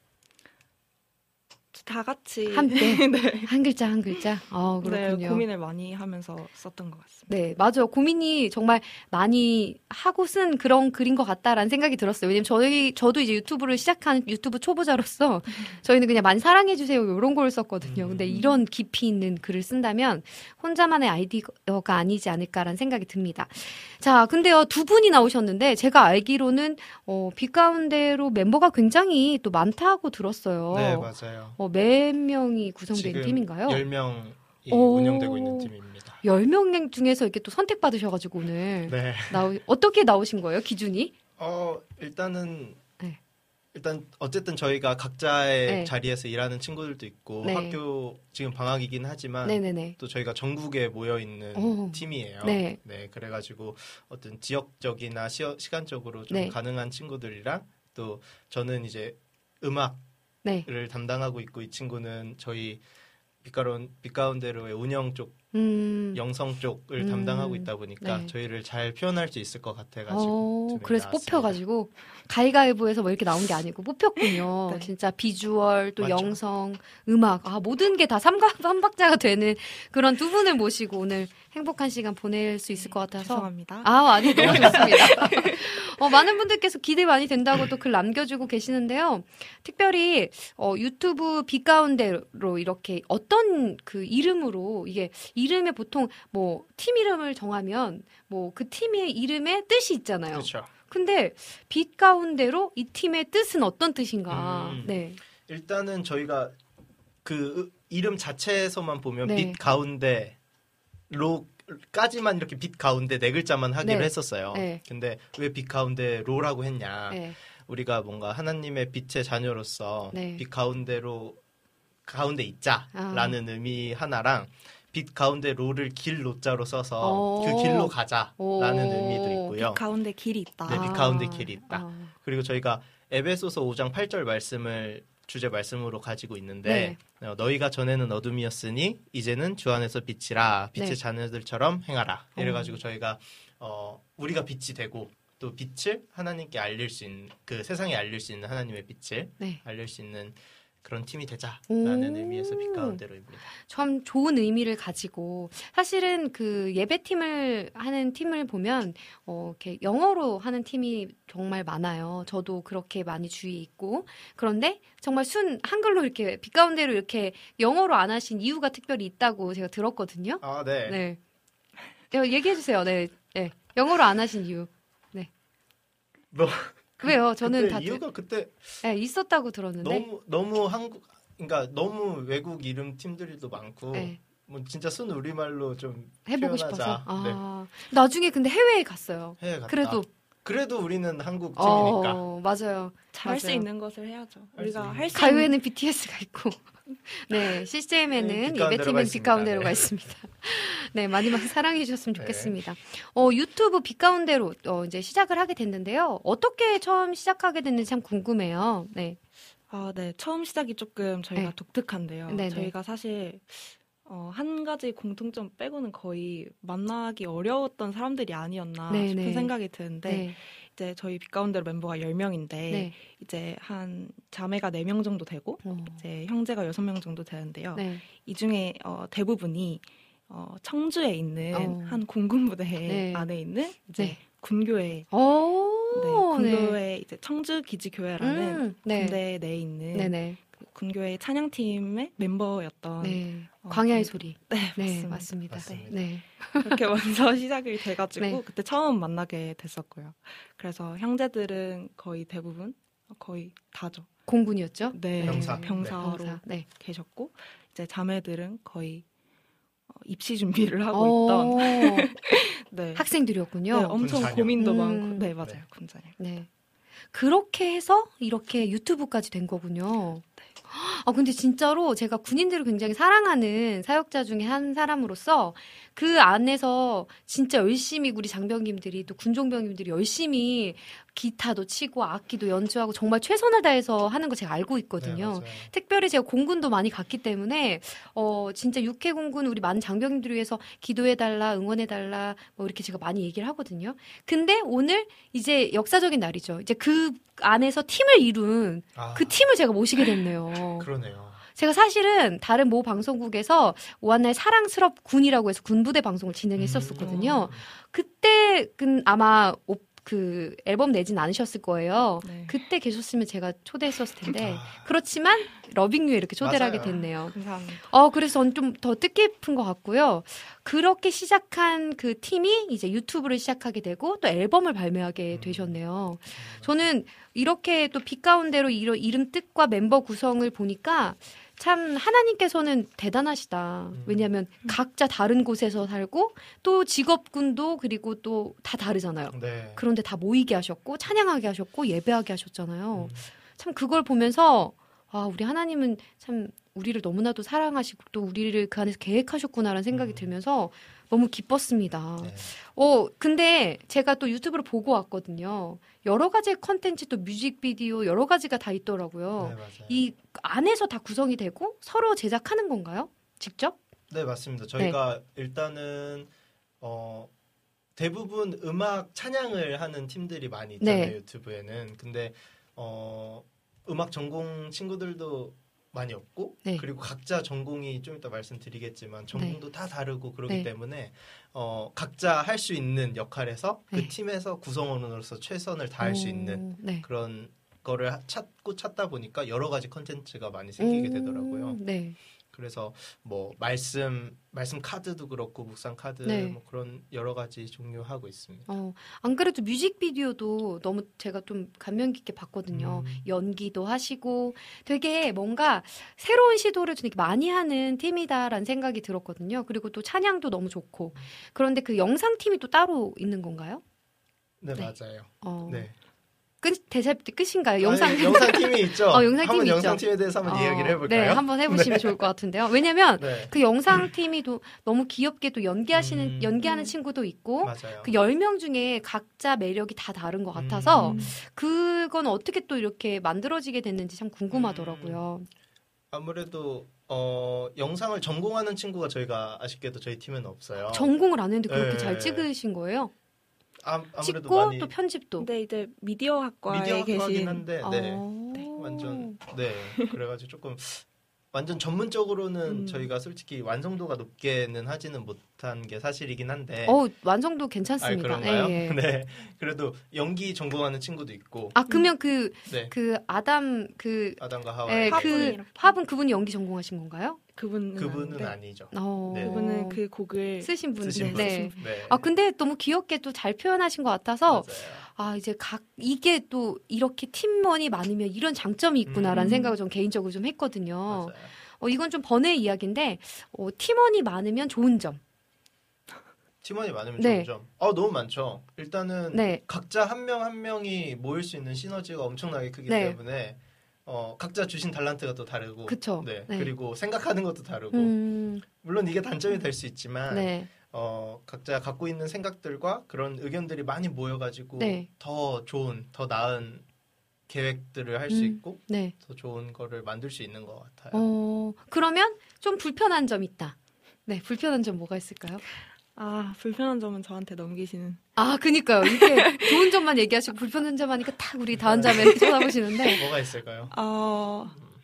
다 같이 함께 네. 한 글자 한 글자. 어, 네, 그렇군요. 고민을 많이 하면서 썼던 것 같습니다. 네, 맞아요. 고민이 정말 많이 하고 쓴 그런 글인 것 같다라는 생각이 들었어요. 왜냐면 저희, 저도 이제 유튜브를 시작한 유튜브 초보자로서 저희는 그냥 많이 사랑해주세요. 이런 걸 썼거든요. 근데 이런 깊이 있는 글을 쓴다면 혼자만의 아이디어가 아니지 않을까라는 생각이 듭니다. 자, 근데요, 두 분이 나오셨는데 제가 알기로는, 어, 빛 가운데로 mem버가 굉장히 또 많다고 들었어요. 네, 맞아요. 어, 몇 명이 구성된 지금 팀인가요? 열 명이 오. 운영되고 있는 팀입니다. 열 명 중에서 이렇게 또 선택받으셔가지고 오늘 네. 나오, 어떻게 나오신 거예요? 기준이? 어, 일단은 네. 일단 어쨌든 저희가 각자의 네. 자리에서 일하는 친구들도 있고 네. 학교 지금 방학이긴 하지만 네네네. 또 저희가 전국에 모여 있는 오. 팀이에요. 네. 그래가지고 어떤 지역적이나 시, 시간적으로 좀 네. 가능한 친구들이랑 또 저는 이제 음악을 네. 담당하고 있고 이 친구는 저희 빛가운, 빛가운데로의 운영 쪽, 음. 영성 쪽을 음. 담당하고 있다 보니까 네. 저희를 잘 표현할 수 있을 것 같아가지고. 어, 그래서 나왔습니다. 뽑혀가지고 가위가위보에서 뭐 이렇게 나온 게 아니고 뽑혔군요. 네. 진짜 비주얼 또 맞죠. 영성, 음악, 아 모든 게 다 삼박자가 되는 그런 두 분을 모시고 오늘 행복한 시간 보낼 수 있을 것 같아서. 죄송합니다. 아, 아니 너무 좋습니다. 어, 많은 분들께서 기대 많이 된다고 또 글 남겨주고 계시는데요. 특별히 어, 유튜브 빛가운데로 이렇게 어떤 그 이름으로 이게 이름에 보통 뭐 팀 이름을 정하면 뭐 그 팀의 이름에 뜻이 있잖아요. 그렇죠. 근데 빛 가운데로 이 팀의 뜻은 어떤 뜻인가? 음. 네. 일단은 저희가 그 이름 자체에서만 보면 네. 빛 가운데 로까지만 이렇게 빛 가운데 네 글자만 하기로 네. 했었어요. 네. 근데 왜 빛 가운데 로라고 했냐? 네. 우리가 뭔가 하나님의 빛의 자녀로서 네. 빛 가운데로 가운데 있자라는 아. 의미 하나랑 빛 가운데 로를 길 로자로 써서 오. 그 길로 가자라는 오. 의미도 있고요. 빛 가운데 길이 있다. 네, 빛 가운데 길이 있다. 아. 그리고 저희가 에베소서 오 장 팔 절 말씀을 주제 말씀으로 가지고 있는데 어, 너희가 전에는 어둠이었으니 이제는 주 안에서 빛이라 빛의 네. 자녀들처럼 행하라. 이래가지고 어. 저희가 어, 우리가 빛이 되고 또 빛을 하나님께 알릴 수 있는 그 세상에 알릴 수 있는 하나님의 빛을 네. 알릴 수 있는 그런 팀이 되자라는 오. 의미에서 빛 가운데로입니다. 참 좋은 의미를 가지고 사실은 그 예배팀을 하는 팀을 보면 어, 이렇게 영어로 하는 팀이 정말 많아요. 저도 그렇게 많이 주위에 있고 그런데 정말 순 한글로 이렇게 빛 가운데로 이렇게 영어로 안 하신 이유가 특별히 있다고 제가 들었거든요. 아, 네. 네, 네 얘기해 주세요. 네, 네, 영어로 안 하신 이유. 네. 뭐 왜요? 저는 그때 다 이유가 그때 네, 있었다고 들었는데. 너무 너무 한국 그러니까 너무 외국 이름 팀들도 많고 네. 뭐 진짜 순 우리말로 좀 해보고 표현하자. 싶어서. 아, 네. 나중에 근데 해외에 갔어요. 해외 갔다. 그래도 그래도 우리는 한국 팀이니까. 어, 맞아요. 잘 수 맞아요. 있는 것을 해야죠. 할수 우리가 있는. 할 수 있는 가요에는 비티에스가 있고, 네, 씨씨엠에는 네, 빛가운데로가 예배팀은 있습니다. 빛가운데로가 네. 있습니다. 네, 많이 많이 사랑해 주셨으면 네. 좋겠습니다. 어, 유튜브 빛가운데로 어, 이제 시작을 하게 됐는데요. 어떻게 처음 시작하게 됐는지 참 궁금해요. 네, 아, 네. 처음 시작이 조금 저희가 네. 독특한데요. 네네. 저희가 사실 어, 한 가지 공통점 빼고는 거의 만나기 어려웠던 사람들이 아니었나 네네. 싶은 생각이 드는데 네, 이제 저희 빛가운데로 멤버가 열 명인데 네, 이제 한 자매가 네 명 정도 되고 어, 이제 형제가 여섯 명 정도 되는데요. 네, 이 중에 어, 대부분이 어, 청주에 있는 어. 한 공군부대 네. 안에 있는 이제 네. 군교회 오, 네, 군교회 이제 청주 기지교회라는 음, 네, 군대 내에 있는 네, 네, 그 군교회 찬양팀의 멤버였던 네, 어, 광야의 그- 소리. 네, 네, 맞습니다. 맞습니다. 맞습니다. 네, 그렇게 먼저 시작이 돼가지고 네. 그때 처음 만나게 됐었고요. 그래서 형제들은 거의 대부분 거의 다죠. 공군이었죠? 네, 병사. 병사로 병사. 네. 계셨고 이제 자매들은 거의 어, 입시 준비를 하고 어, 있던 네, 학생들이었군요. 네, 엄청 군자녀. 고민도 음. 많고 네 맞아요 네. 군자녀. 네. 그렇게 해서 이렇게 유튜브까지 된 거군요. 아, 근데 진짜로 제가 군인들을 굉장히 사랑하는 사역자 중에 한 사람으로서 그 안에서 진짜 열심히 우리 장병님들이 또 군종병님들이 열심히 기타도 치고 악기도 연주하고 정말 최선을 다해서 하는 거 제가 알고 있거든요. 네, 맞아요. 특별히 제가 공군도 많이 갔기 때문에 어 진짜 육해 공군 우리 많은 장병님들을 위해서 기도해달라 응원해달라 뭐 이렇게 제가 많이 얘기를 하거든요. 근데 오늘 이제 역사적인 날이죠. 이제 그 안에서 팀을 이룬 아, 그 팀을 제가 모시게 됐네요. 그러네요. 제가 사실은 다른 모 방송국에서 오한날 사랑스럽 군이라고 해서 군부대 방송을 진행했었거든요. 음. 그때 그 아마 오- 그 앨범 내진 않으셨을 거예요. 네. 그때 계셨으면 제가 초대했었을 텐데 아, 그렇지만 러빙유에 이렇게 초대를 맞아요. 하게 됐네요. 감사합니다. 어 그래서 저는 좀 더 뜻깊은 것 같고요. 그렇게 시작한 그 팀이 이제 유튜브를 시작하게 되고 또 앨범을 발매하게 음. 되셨네요. 저는 이렇게 또 빛 가운데로 이런 이름 뜻과 멤버 구성을 보니까 참 하나님께서는 대단하시다. 음. 왜냐하면 각자 다른 곳에서 살고 또 직업군도 그리고 또 다 다르잖아요. 네. 그런데 다 모이게 하셨고 찬양하게 하셨고 예배하게 하셨잖아요. 음. 참 그걸 보면서 아 우리 하나님은 참 우리를 너무나도 사랑하시고 또 우리를 그 안에서 계획하셨구나라는 생각이 음. 들면서 너무 기뻤습니다. 네. 어 근데 제가 또 유튜브를 보고 왔거든요. 여러 가지의 컨텐츠 또 뮤직비디오 여러 가지가 다 있더라고요. 네, 맞아요. 이 안에서 다 구성이 되고 서로 제작하는 건가요? 직접? 네, 맞습니다. 저희가 네. 일단은 어, 대부분 음악 찬양을 하는 팀들이 많이 있잖아요. 네. 유튜브에는. 근데 어, 음악 전공 친구들도 많이 없고 네. 그리고 각자 전공이 좀 이따 말씀드리겠지만 전공도 네. 다 다르고 그렇기 네. 때문에 어, 각자 할 수 있는 역할에서 네. 그 팀에서 구성원으로서 최선을 다할 오, 수 있는 네. 그런 거를 찾고 찾다 보니까 여러 가지 컨텐츠가 많이 생기게 되더라고요. 네. 그래서 뭐 말씀 말씀 카드도 그렇고 묵상 카드 네. 뭐 그런 여러 가지 종류 하고 있습니다. 어, 안 그래도 뮤직비디오도 너무 제가 좀 감명 깊게 봤거든요. 음. 연기도 하시고 되게 뭔가 새로운 시도를 되게 많이 하는 팀이다라는 생각이 들었거든요. 그리고 또 찬양도 너무 좋고 그런데 그 영상팀이 또 따로 있는 건가요? 네, 네. 맞아요. 어. 네. 끝 대사 끝인가요? 영상 아니, 영상 팀이 있죠. 어, 영상 팀이 한번 있죠. 영상 팀에 대해서 한번 어, 이야기를 해볼까요? 네, 한번 해보시면 네. 좋을 것 같은데요. 왜냐하면 네. 그 영상 팀이 또 너무 귀엽게 또 연기하시는 음, 연기하는 음. 친구도 있고 맞아요. 그 열 명 중에 각자 매력이 다 다른 것 같아서 음. 그건 어떻게 또 이렇게 만들어지게 됐는지 참 궁금하더라고요. 음, 아무래도 어, 영상을 전공하는 친구가 저희가 아쉽게도 저희 팀에는 없어요. 전공을 안 했는데 그렇게 네. 잘 찍으신 거예요? 아, 아무래도 찍고 많이 또 편집도. 네, 이제 미디어 학과에 미디어 계신. 학과긴 한데, 네. 어... 네. 완전 네. 그래가지고 조금 완전 전문적으로는 음. 저희가 솔직히 완성도가 높게는 하지는 못한 게 사실이긴 한데. 어, 완성도 괜찮습니다. 아, 그런가요? 네. 네. 그래도 연기 전공하는 친구도 있고. 아, 그러면 그, 네. 그 아담 그. 아담과 하와. 네, 그 화분 그분이 연기 전공하신 건가요? 그분은, 그분은 아니죠. 어... 네. 그분은 그 곡을 쓰신 분. 쓰신 네. 분. 네. 아, 근데 너무 귀엽게 또 잘 표현하신 것 같아서. 맞아요. 아, 이제 각, 이게 또 이렇게 팀원이 많으면 이런 장점이 있구나라는 음. 생각을 좀 개인적으로 좀 했거든요. 맞아요. 어, 이건 좀 번외 이야기인데, 어, 팀원이 많으면 좋은 점. 팀원이 많으면 네. 좋은 점. 아, 너무 많죠. 일단은 네. 각자 한 명 한 명이 모일 수 있는 시너지가 엄청나게 크기 네. 때문에 어, 각자 주신 달란트가 또 다르고, 그쵸. 네. 네. 그리고 생각하는 것도 다르고, 음. 물론 이게 단점이 될 수 있지만, 네. 어, 각자 갖고 있는 생각들과 그런 의견들이 많이 모여가지고 네. 더 좋은, 더 나은 계획들을 할 수 음. 있고, 네. 더 좋은 거를 만들 수 있는 것 같아요. 어, 그러면 좀 불편한 점 있다. 네, 불편한 점 뭐가 있을까요? 아, 불편한 점은 저한테 넘기시는. 아, 그니까요. 이게 좋은 점만 얘기하시고 불편한 점 하니까 탁 우리 다은 자매 쳐다보시는데. 뭐가 있을까요? 어,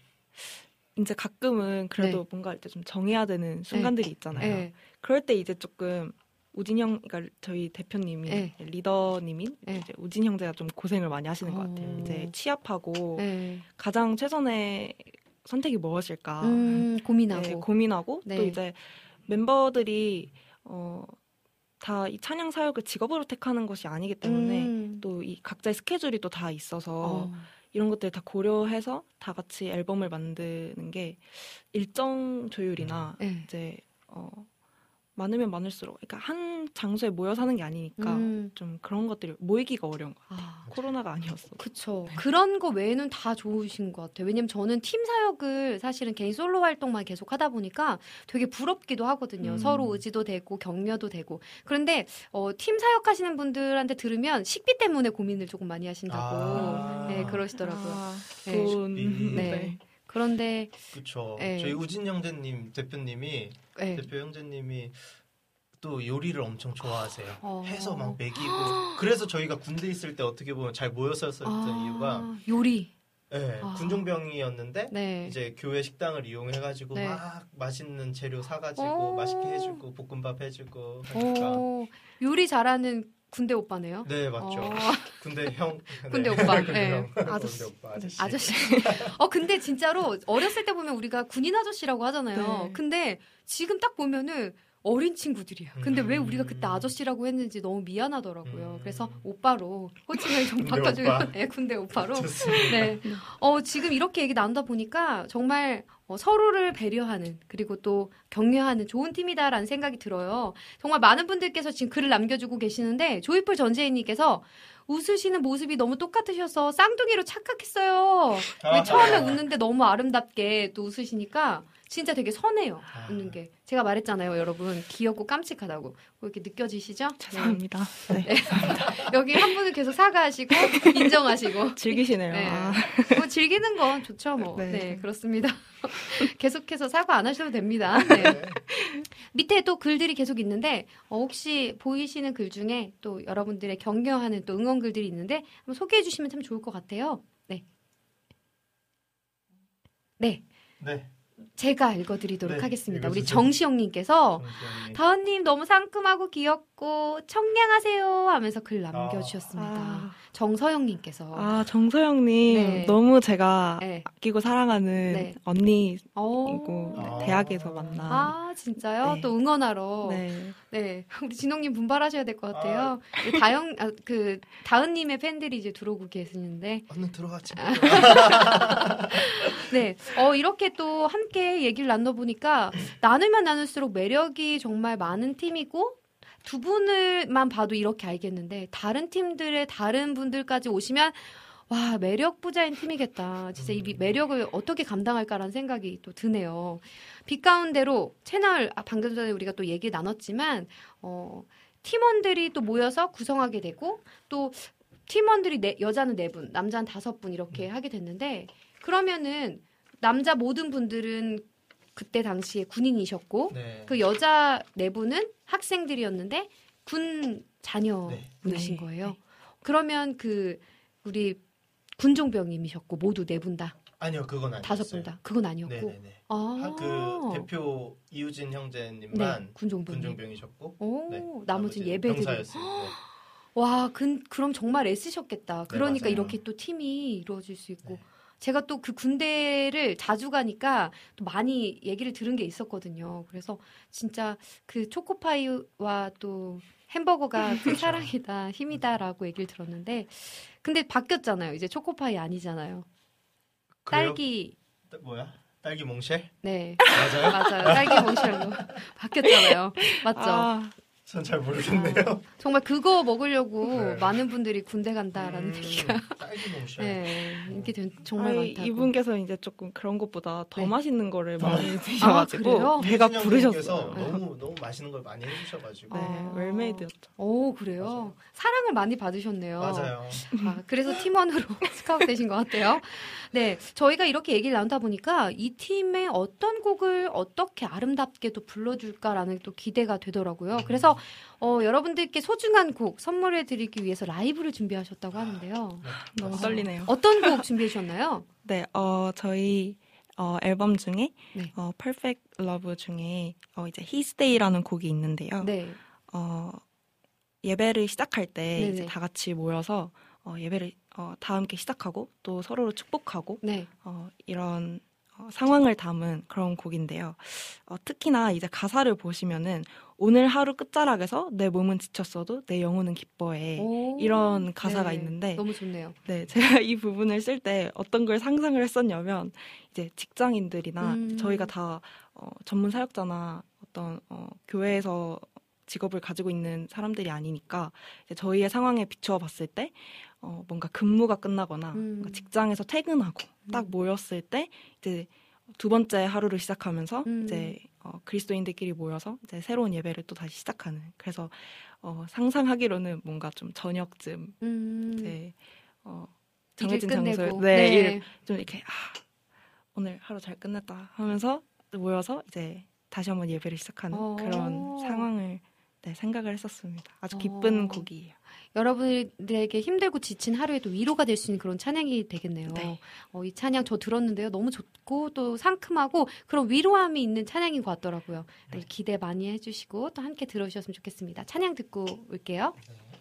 이제 가끔은 그래도 네. 뭔가 좀 정해야 되는 순간들이 있잖아요. 네. 그럴 때 이제 조금 우진 형, 그러니까 저희 대표님이 네. 리더님인 네. 이제 우진 형제가 좀 고생을 많이 하시는 것 같아요. 오. 이제 취합하고 네. 가장 최선의 선택이 무엇일까 음, 고민하고. 네, 고민하고 네. 또 이제 멤버들이 어, 다 이 찬양 사역을 직업으로 택하는 것이 아니기 때문에 음. 또 이 각자의 스케줄이 또 다 있어서 어. 이런 것들 다 고려해서 다 같이 앨범을 만드는 게 일정 조율이나 네. 이제 어, 많으면 많을수록 그러니까 한 장소에 모여 사는 게 아니니까 음. 좀 그런 것들이 모이기가 어려운 것 같아요. 아, 코로나가 아니었어. 그쵸. 그런 거 외에는 다 좋으신 것 같아요. 왜냐면 저는 팀 사역을 사실은 개인 솔로 활동만 계속 하다 보니까 되게 부럽기도 하거든요. 음. 서로 의지도 되고 격려도 되고. 그런데 어, 팀 사역하시는 분들한테 들으면 식비 때문에 고민을 조금 많이 하신다고 아. 네, 그러시더라고요. 아, 네. 돈. 식비. 네. 네. 그런데 그렇죠. 네. 저희 우진 형제님 대표님이 네. 대표 형제님이 또 요리를 엄청 좋아하세요. 어. 해서 막 먹이고. 그래서 저희가 군대 있을 때 어떻게 보면 잘 모였었던 아, 이유가 요리. 네, 아. 군종병이었는데 네. 이제 교회 식당을 이용해가지고 네. 막 맛있는 재료 사가지고 오. 맛있게 해주고 볶음밥 해주고 하니까. 오, 요리 잘하는 군대 오빠네요. 네, 맞죠. 어. 군대 형. 군대 네. 오빠. 군대 네. 형. 아저씨. 군대 오빠 아저씨. 아저씨. 어, 근데 진짜로 어렸을 때 보면 우리가 군인 아저씨라고 하잖아요. 네. 근데 지금 딱 보면은 어린 친구들이에요. 근데 음. 왜 우리가 그때 아저씨라고 했는지 너무 미안하더라고요. 음. 그래서 오빠로 호칭을 좀 군대 바꿔주고 오빠. 네, 군대 오빠로. 좋습니다. 네. 어, 지금 이렇게 얘기 나누다 보니까 정말 어, 서로를 배려하는 그리고 또 격려하는 좋은 팀이다라는 생각이 들어요. 정말 많은 분들께서 지금 글을 남겨주고 계시는데 조이풀 전재희님께서 웃으시는 모습이 너무 똑같으셔서 쌍둥이로 착각했어요. 왜 처음에 웃는데 너무 아름답게 또 웃으시니까 진짜 되게 선해요. 아. 웃는 게. 제가 말했잖아요, 여러분. 귀엽고 깜찍하다고. 이렇게 느껴지시죠? 죄송합니다. 네. 네. 여기 한 분은 계속 사과하시고 인정하시고 즐기시네요. 네. 아. 뭐 즐기는 건 좋죠, 뭐. 네, 네. 그렇습니다. 계속해서 사과 안 하셔도 됩니다. 네. 밑에 또 글들이 계속 있는데 어, 혹시 보이시는 글 중에 또 여러분들의 격려하는 또 응원 글들이 있는데 한번 소개해 주시면 참 좋을 것 같아요. 네. 네. 네. 제가 읽어드리도록 네, 하겠습니다. 읽어주세요. 우리 정시영님께서 정시영님. 다은님 너무 상큼하고 귀엽고 청량하세요 하면서 글 남겨주셨습니다. 아. 정서영님께서 아, 정서영님. 네. 너무 제가 네. 아끼고 사랑하는 네. 언니이고, 오. 아. 대학에서 만난. 아 진짜요? 네. 또 응원하러 네. 네 우리 진홍님 분발하셔야 될 것 같아요. 우리 다영 아, 그 다은님의 팬들이 이제 들어오고 계시는데 얼른 들어갔지. 네, 어, 이렇게 또 함께 얘기를 나눠보니까 나누면 나눌수록 매력이 정말 많은 팀이고 두 분을만 봐도 이렇게 알겠는데 다른 팀들의 다른 분들까지 오시면 와 매력 부자인 팀이겠다. 진짜 이 미- 매력을 어떻게 감당할까라는 생각이 또 드네요. 빛 가운데로 채널 아, 방금 전에 우리가 또 얘기 나눴지만 어, 팀원들이 또 모여서 구성하게 되고 또 팀원들이 네, 여자는 네 분, 남자는 다섯 분 이렇게 하게 됐는데 그러면은 남자 모든 분들은 그때 당시에 군인이셨고 네. 그 여자 네 분은 학생들이었는데 군 자녀이신 네. 거예요. 그러면 그 우리 군종병님이셨고 모두 네 분 다 아니요, 그건 아니었어요. 다섯 분 다 그건 아니었고 네네네. 아, 한 그 대표 이우진 형제님만 네, 군종병. 군종병이셨고, 오, 네, 나머지는 예배드리고. 병사였어요. 네. 와, 그, 그럼 정말 애쓰셨겠다. 그러니까 맞아요. 이렇게 또 팀이 이루어질 수 있고. 네. 제가 또 그 군대를 자주 가니까 또 많이 얘기를 들은 게 있었거든요. 그래서 진짜 그 초코파이와 또 햄버거가 큰 사랑이다, 힘이다라고 얘기를 들었는데, 근데 바뀌었잖아요. 이제 초코파이 아니잖아요. 그래요? 딸기, 따- 뭐야? 딸기 몽쉘? 네. 맞아요? 맞아요. 딸기 몽쉘로 바뀌었잖아요. 맞죠? 아, 전 잘 모르겠네요. 정말 그거 먹으려고 네. 많은 분들이 군대 간다라는 음, 얘기가 딸기 몽쉘. 네, 인기 된- 정말 아이, 많다고. 이분께서 이제 조금 그런 것보다 더 네. 맛있는 거를 아. 많이 그래요? 드셔가지고 배가 이우진 부르셨어요. 형님께서 너무 너무 맛있는 걸 많이 해주셔가지고. 네, 아. 웰메이드였죠. 오, 그래요? 맞아요. 사랑을 많이 받으셨네요. 맞아요. 아, 그래서 팀원으로 스카우트 되신 것 같아요. 네, 저희가 이렇게 얘기를 나누다 보니까 이 팀의 어떤 곡을 어떻게 아름답게 또 불러줄까라는 또 기대가 되더라고요. 그래서 어, 여러분들께 소중한 곡 선물해 드리기 위해서 라이브를 준비하셨다고 하는데요. 너무 떨리네요. 어떤 곡 준비해 주셨나요? 네, 어, 저희 어, 앨범 중에 네. 어, Perfect Love 중에 어, 이제 His Day라는 곡이 있는데요. 네. 어, 예배를 시작할 때 네네. 이제 다 같이 모여서 어, 예배를 어, 다 함께 시작하고 또 서로를 축복하고 네. 어, 이런 어, 상황을 담은 그런 곡인데요. 어, 특히나 이제 가사를 보시면은 오늘 하루 끝자락에서 내 몸은 지쳤어도 내 영혼은 기뻐해. 오, 이런 가사가 네. 있는데 너무 좋네요. 네, 제가 이 부분을 쓸 때 어떤 걸 상상을 했었냐면 이제 직장인들이나 음. 저희가 다 어, 전문 사역자나 어떤 어, 교회에서 직업을 가지고 있는 사람들이 아니니까 이제 저희의 상황에 비추어 봤을 때 어, 뭔가 근무가 끝나거나 음. 뭔가 직장에서 퇴근하고 딱 음. 모였을 때 이제 두 번째 하루를 시작하면서 음. 이제 어, 그리스도인들끼리 모여서 이제 새로운 예배를 또 다시 시작하는. 그래서 어, 상상하기로는 뭔가 좀 저녁쯤 음. 이제 어, 일을 정해진 끝내고. 장소에 네, 네. 일을 좀 이렇게 아, 오늘 하루 잘 끝냈다 하면서 모여서 이제 다시 한번 예배를 시작하는 어. 그런 상황을 네, 생각을 했었습니다. 아주 기쁜 어. 곡이에요. 여러분들에게 힘들고 지친 하루에도 위로가 될 수 있는 그런 찬양이 되겠네요. 네. 어, 이 찬양 저 들었는데요. 너무 좋고 또 상큼하고 그런 위로함이 있는 찬양인 것 같더라고요. 네. 기대 많이 해주시고 또 함께 들어주셨으면 좋겠습니다. 찬양 듣고 올게요.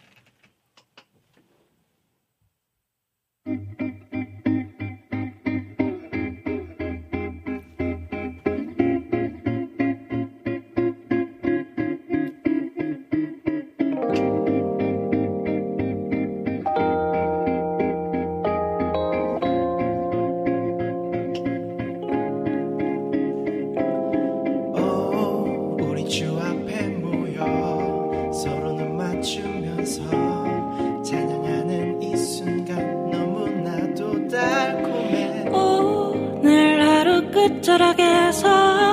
오, 우리 주 앞에 모여 서로 눈 맞추면서 찬양하는 이 순간 너무나도 달콤해. 오늘 하루 끝자락에서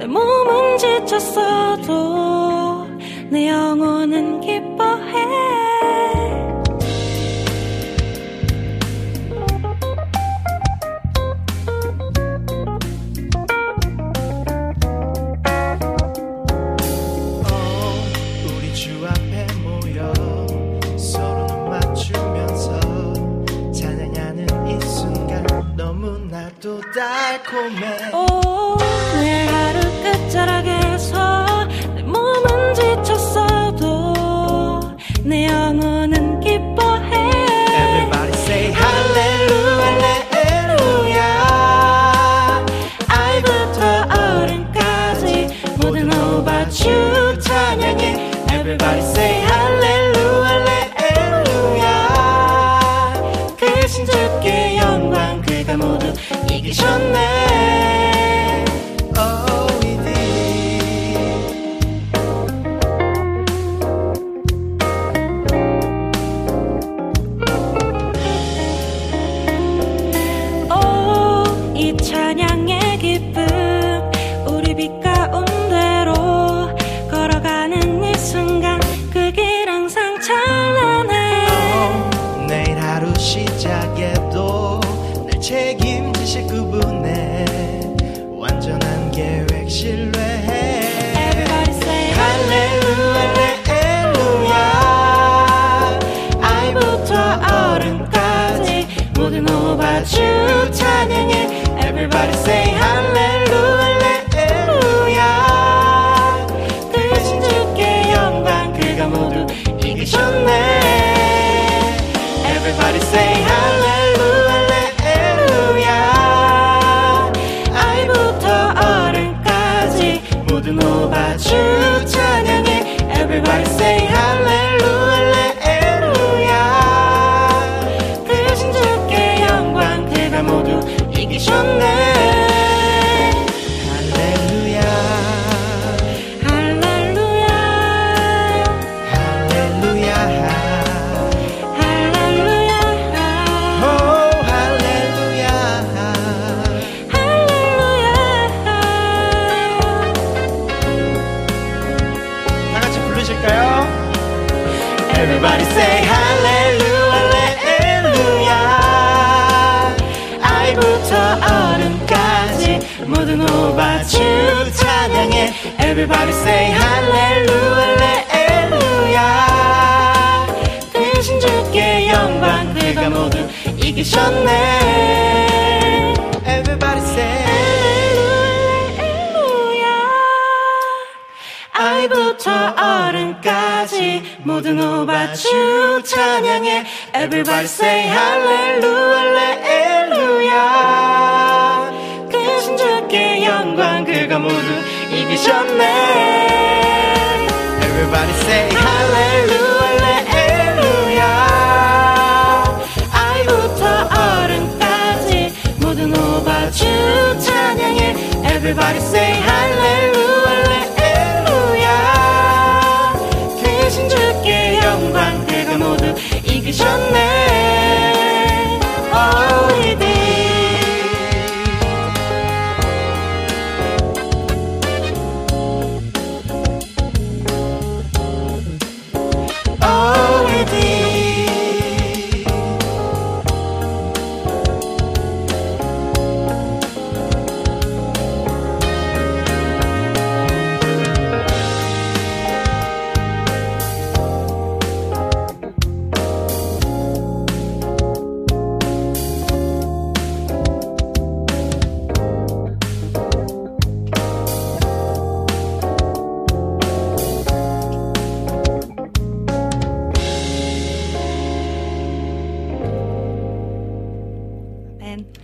내 몸은 지쳤어도 내 영혼은 기뻐해. 또 달콤해. 오, 내 하루 끝자락에서 내 몸은 지쳤어도 내 영혼은 기뻐해. Everybody say 할렐루야. 아이부터 어른까지 모든 오바주 찬양해. Everybody say 할렐루야. 그 신주께 영광 그가 모두 이기셨네. Oh, we did. Oh, 이 찬양의 기쁨 우리 빛 가운데로 걸어가는 이 순간 그 길 항상 찬란해. Oh, 내일 하루 시작에도 날 책임지실 그분의 완전한 계획 신뢰해. Everybody say 할렐루야. 아이부터 어른까지 모든 오바주 찬양해. Everybody say 할렐루야. 그 신주께 영광 그가 모두 이기셨네. Everybody say 할렐루야. 아이부터 어른까지 모든 오바주 찬양해. Everybody say 할렐루야. 그 신주께 영광 그가 모두 이기셨네. 할렐루야. 할렐루야. 할렐루야. 할렐루야. 오 할렐루야. 다 같이 부르실까요? Everybody say 할렐루야. 아이부터 어른까지 모든 오바주 찬양해. Everybody say 할렐루야. 그 신주께 영광 그가 모두 이기셨네. Everybody say 할렐루야. 아이부터 어른까지 모든 오바주 찬양해. Everybody say 할렐루야. 그 신주께 영광 그가 모두 이기셨네. Everybody say 할렐루야. 아이부터 어른까지 모든 오바주 찬양해. Everybody say 할렐루야. 그 신주께 영광 그가 모두 이기셨네. Oh, he did. Oh, he did.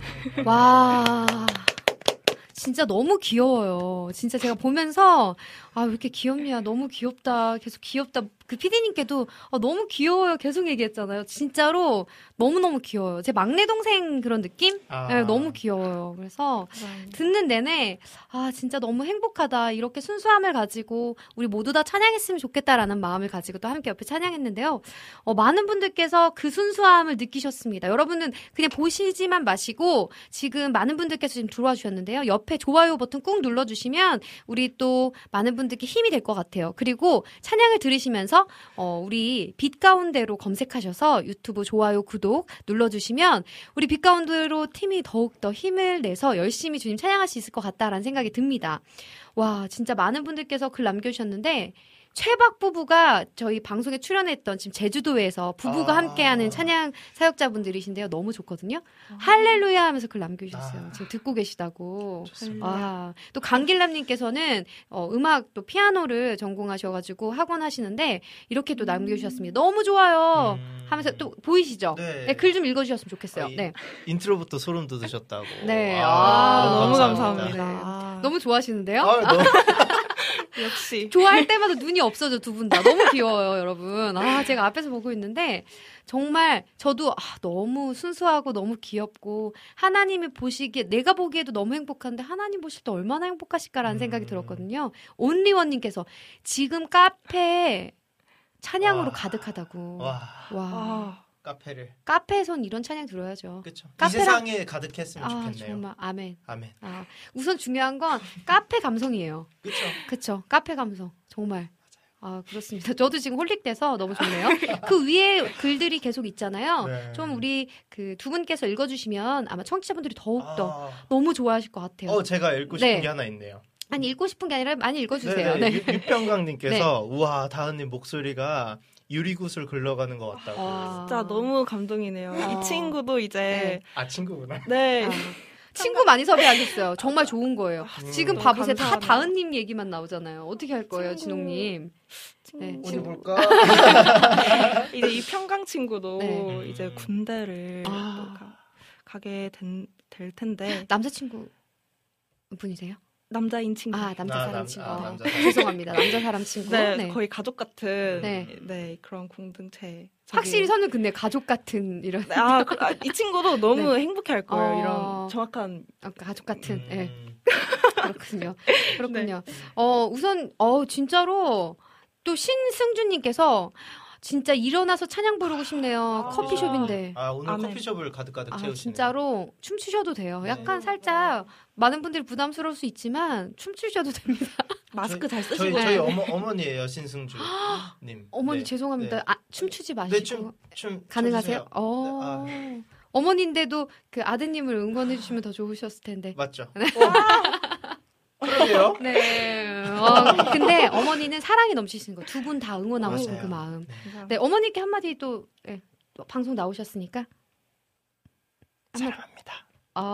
와, 진짜 너무 귀여워요. 진짜 제가 보면서 아, 왜 이렇게 귀엽냐. 너무 귀엽다. 계속 귀엽다. 그 피디님께도 아, 너무 귀여워요. 계속 얘기했잖아요. 진짜로 너무너무 귀여워요. 제 막내 동생 그런 느낌? 아. 네, 너무 귀여워요. 그래서 감사합니다. 듣는 내내 아, 진짜 너무 행복하다. 이렇게 순수함을 가지고 우리 모두 다 찬양했으면 좋겠다라는 마음을 가지고 또 함께 옆에 찬양했는데요. 어, 많은 분들께서 그 순수함을 느끼셨습니다. 여러분은 그냥 보시지만 마시고 지금 많은 분들께서 지금 들어와 주셨는데요. 옆에 좋아요 버튼 꾹 눌러주시면 우리 또 많은 분들께 힘이 될 것 같아요. 그리고 찬양을 들으시면서 어, 우리 빛 가운데로 검색하셔서 유튜브 좋아요, 구독 눌러주시면 우리 빛 가운데로 팀이 더욱더 힘을 내서 열심히 주님 찬양할 수 있을 것 같다라는 생각이 듭니다. 와, 진짜 많은 분들께서 글 남겨주셨는데 최박 부부가 저희 방송에 출연했던 지금 제주도에서 부부가 아. 함께하는 찬양 사역자분들이신데요. 너무 좋거든요. 아. 할렐루야 하면서 글 남겨주셨어요. 아. 지금 듣고 계시다고. 좋습니다. 아, 또 강길남님께서는 어, 음악 또 피아노를 전공하셔가지고 학원 하시는데 이렇게 또 남겨주셨습니다. 너무 좋아요. 음. 하면서 또 보이시죠? 네. 네, 글 좀 읽어주셨으면 좋겠어요. 아, 이- 네, 인트로부터 소름 돋으셨다고. 네. 아, 아, 너무 감사합니다. 감사합니다. 네. 아, 너무 좋아하시는데요? 아, 너무 역시. 좋아할 때마다 눈이 없어져 두 분 다. 너무 귀여워요, 여러분. 아, 제가 앞에서 보고 있는데 정말 저도 아, 너무 순수하고 너무 귀엽고 하나님이 보시기에 내가 보기에도 너무 행복한데 하나님 보실 때 얼마나 행복하실까라는 음. 생각이 들었거든요. 온리원님께서 지금 카페 찬양으로 와. 가득하다고. 와. 와 아, 카페를 카페에선 이런 찬양 들어야죠. 그렇죠. 이 카페랑- 세상에 가득했으면 아, 좋겠네요. 정말 아멘. 아멘. 아, 우선 중요한 건 카페 감성이에요. 그렇죠. 그쵸. 카페 감성. 정말. 아, 그렇습니다. 저도 지금 홀릭돼서 너무 좋네요. 그 위에 글들이 계속 있잖아요. 네. 좀 우리 그 두 분께서 읽어주시면 아마 청취자분들이 더욱더 아, 너무 좋아하실 것 같아요. 어 제가 읽고 싶은 네. 게 하나 있네요. 아니, 읽고 싶은 게 아니라 많이 읽어주세요. 네네. 네. 유- 유평강님께서 우와 다은님 목소리가 유리구슬 굴러가는 것 같다고. 아. 진짜 너무 감동이네요. 아. 이 친구도 이제 네. 아 친구구나. 네. 아, 친구 많이 섭외하셨어요. 정말 좋은 거예요. 지금 너무 봐보세요. 다 감사하네요. 다은님 얘기만 나오잖아요. 어떻게 할 거예요, 친구. 진홍님? 친구. 네, 어디 친구. 볼까? 이제 이 평강 친구도 네. 이제 군대를 아. 또 가, 가게 된, 될 텐데 남자친구 분이세요? 남자인 친구. 아, 남자 아, 사람 남- 친구. 아, 어, 남자 사람. 죄송합니다. 남자 사람 친구. 네, 네. 거의 가족 같은 네. 네, 그런 공동체. 확실히 선을 근데 가족 같은 이런 네, 아, 그, 아, 이 친구도 너무 행복해할 거예요. 어. 이런 정확한 아, 가족 같은. 음, 예. 그렇군요. 그렇군요. 어, 우선 어 진짜로 또 신승준님께서 진짜 일어나서 찬양 부르고 싶네요. 아. 커피숍인데. 아 오늘 아, 네. 커피숍을 가득가득 아, 채우시네요. 진짜로 춤추셔도 돼요. 네. 약간 살짝 많은 분들이 부담스러울 수 있지만 춤추셔도 됩니다. 마스크 잘 쓰시고. 저희 네. 저희 어머 어머니예요 신승주님. 어머니 네. 죄송합니다. 네. 아, 춤추지 마시고. 네, 춤, 춤 가능하세요? 춰주세요. 어. 네, 어머니인데도 그 아드님을 응원해 주시면 더 좋으셨을 텐데. 맞죠? 어. 그러게요. 네. 어, 근데 어머니는 사랑이 넘치시는 거. 두 분 다 응원하고 싶은 맞아요. 그 마음. 감사합니다. 네, 어머니께 한마디 또, 네, 또 방송 나오셨으니까. 한마디. 사랑합니다.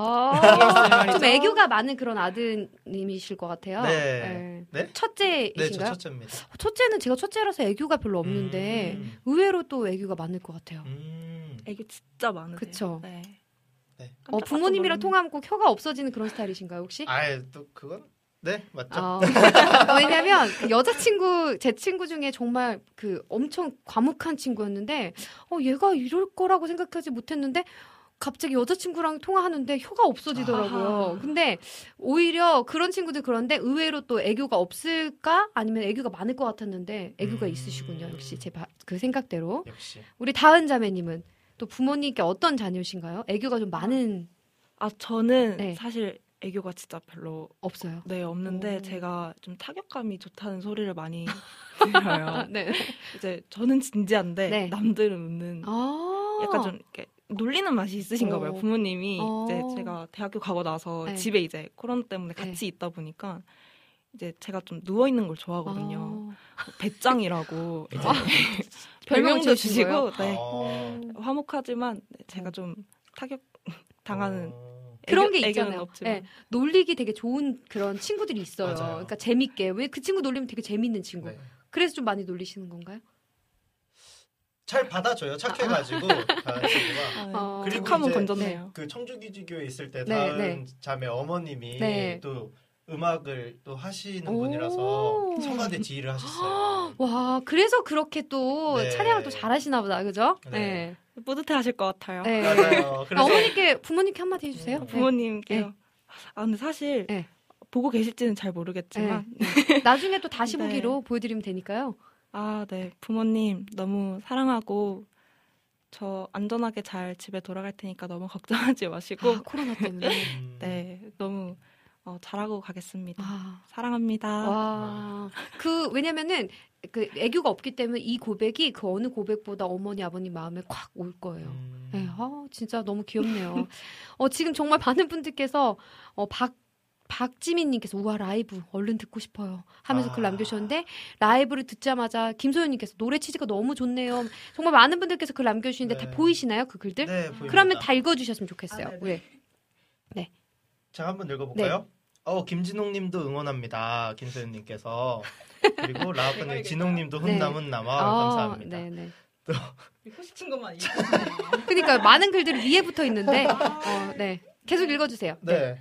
아, 좀 애교가 많은 그런 아드님이실 것 같아요. 네. 네? 네, 저 첫째이신가요? 첫째입니다. 첫째는 제가 첫째라서 애교가 별로 없는데 음. 의외로 또 애교가 많을 것 같아요. 음. 애교 진짜 많으세요. 그쵸. 네. 네. 어, 부모님이랑 통화하면 꼭 혀가 없어지는 그런 스타일이신가요, 혹시? 아예 또 그건 네 맞죠. 어, 왜냐면 그 여자친구 제 친구 중에 정말 그 엄청 과묵한 친구였는데 어 얘가 이럴 거라고 생각하지 못했는데 갑자기 여자친구랑 통화하는데 혀가 없어지더라고요. 아하. 근데 오히려 그런 친구들 그런데 의외로 또 애교가 없을까 아니면 애교가 많을 것 같았는데 애교가 음. 있으시군요. 역시 제 그 생각대로. 역시. 우리 다은 자매님은 또 부모님께 어떤 자녀신가요? 애교가 좀 많은 아 저는 네. 사실 애교가 진짜 별로 없어요. 네 없는데 오. 제가 좀 타격감이 좋다는 소리를 많이 들어요. 네. 이제 저는 진지한데 네. 남들은 웃는 아. 약간 좀 이렇게 놀리는 맛이 있으신가 봐요. 어. 부모님이 어. 이제 제가 대학교 가고 나서 네. 집에 이제 코로나 때문에 같이 있다 보니까 이제 제가 좀 누워 있는 걸 좋아하거든요. 배짱이라고 이제 아. 별명을 별명도 지으신 거예요? 주시고 네. 어. 화목하지만 네, 제가 좀 타격 당하는 어. 그런 애교- 게 애교는 있잖아요. 없지만. 네, 놀리기 되게 좋은 그런 친구들이 있어요. 맞아요. 그러니까 재밌게. 왜 그 친구 놀리면 되게 재밌는 친구. 네. 그래서 좀 많이 놀리시는 건가요? 잘 받아줘요. 착해가지고 다은 친구가. 아, 어. 그리고 툭하면 이제 건졌네요. 그 청주기지교에 있을 때 네, 다은 네. 자매 어머님이 네. 또 음악을 또 하시는 분이라서 성가대 지휘를 하셨어요. 와, 그래서 그렇게 또 네. 찬양을 또 잘하시나 보다, 그죠? 네. 네. 뿌듯해하실 것 같아요. 네. 맞아요. 그래서 어머니께, 부모님께 한마디 해주세요. 음, 부모님께요. 네. 아 근데 사실 네. 보고 계실지는 잘 모르겠지만 네. 나중에 또 다시 네. 보기로 보여드리면 되니까요. 아, 네. 부모님 너무 사랑하고 저 안전하게 잘 집에 돌아갈 테니까 너무 걱정하지 마시고 아, 코로나 때문에. 음, 네. 너무 어, 잘하고 가겠습니다. 아, 사랑합니다. 와. 그, 왜냐면은, 그, 애교가 없기 때문에 이 고백이 그 어느 고백보다 어머니, 아버님 마음에 콱 올 거예요. 음, 네, 아, 진짜 너무 귀엽네요. 어, 지금 정말 많은 분들께서, 어, 박, 박지민님께서, 우와, 라이브, 얼른 듣고 싶어요. 하면서 아. 글 남겨주셨는데, 라이브를 듣자마자 김소연님께서, 노래 치즈가 너무 좋네요. 정말 많은 분들께서 글 남겨주시는데, 네. 다 보이시나요? 그 글들? 네, 보입니다. 그러면 다 읽어주셨으면 좋겠어요. 아, 네네. 왜? 제가 한번 읽어볼까요? 네. 어, 김진홍님도 응원합니다. 김소연님께서. 그리고 라우프님, 진홍님도 네. 훈남 훈남. 아, 아, 감사합니다. 네네. 읽고 싶은 것만 읽으세요. 그러니까 많은 글들이 위에 붙어 있는데, 어, 네. 계속 읽어주세요. 네.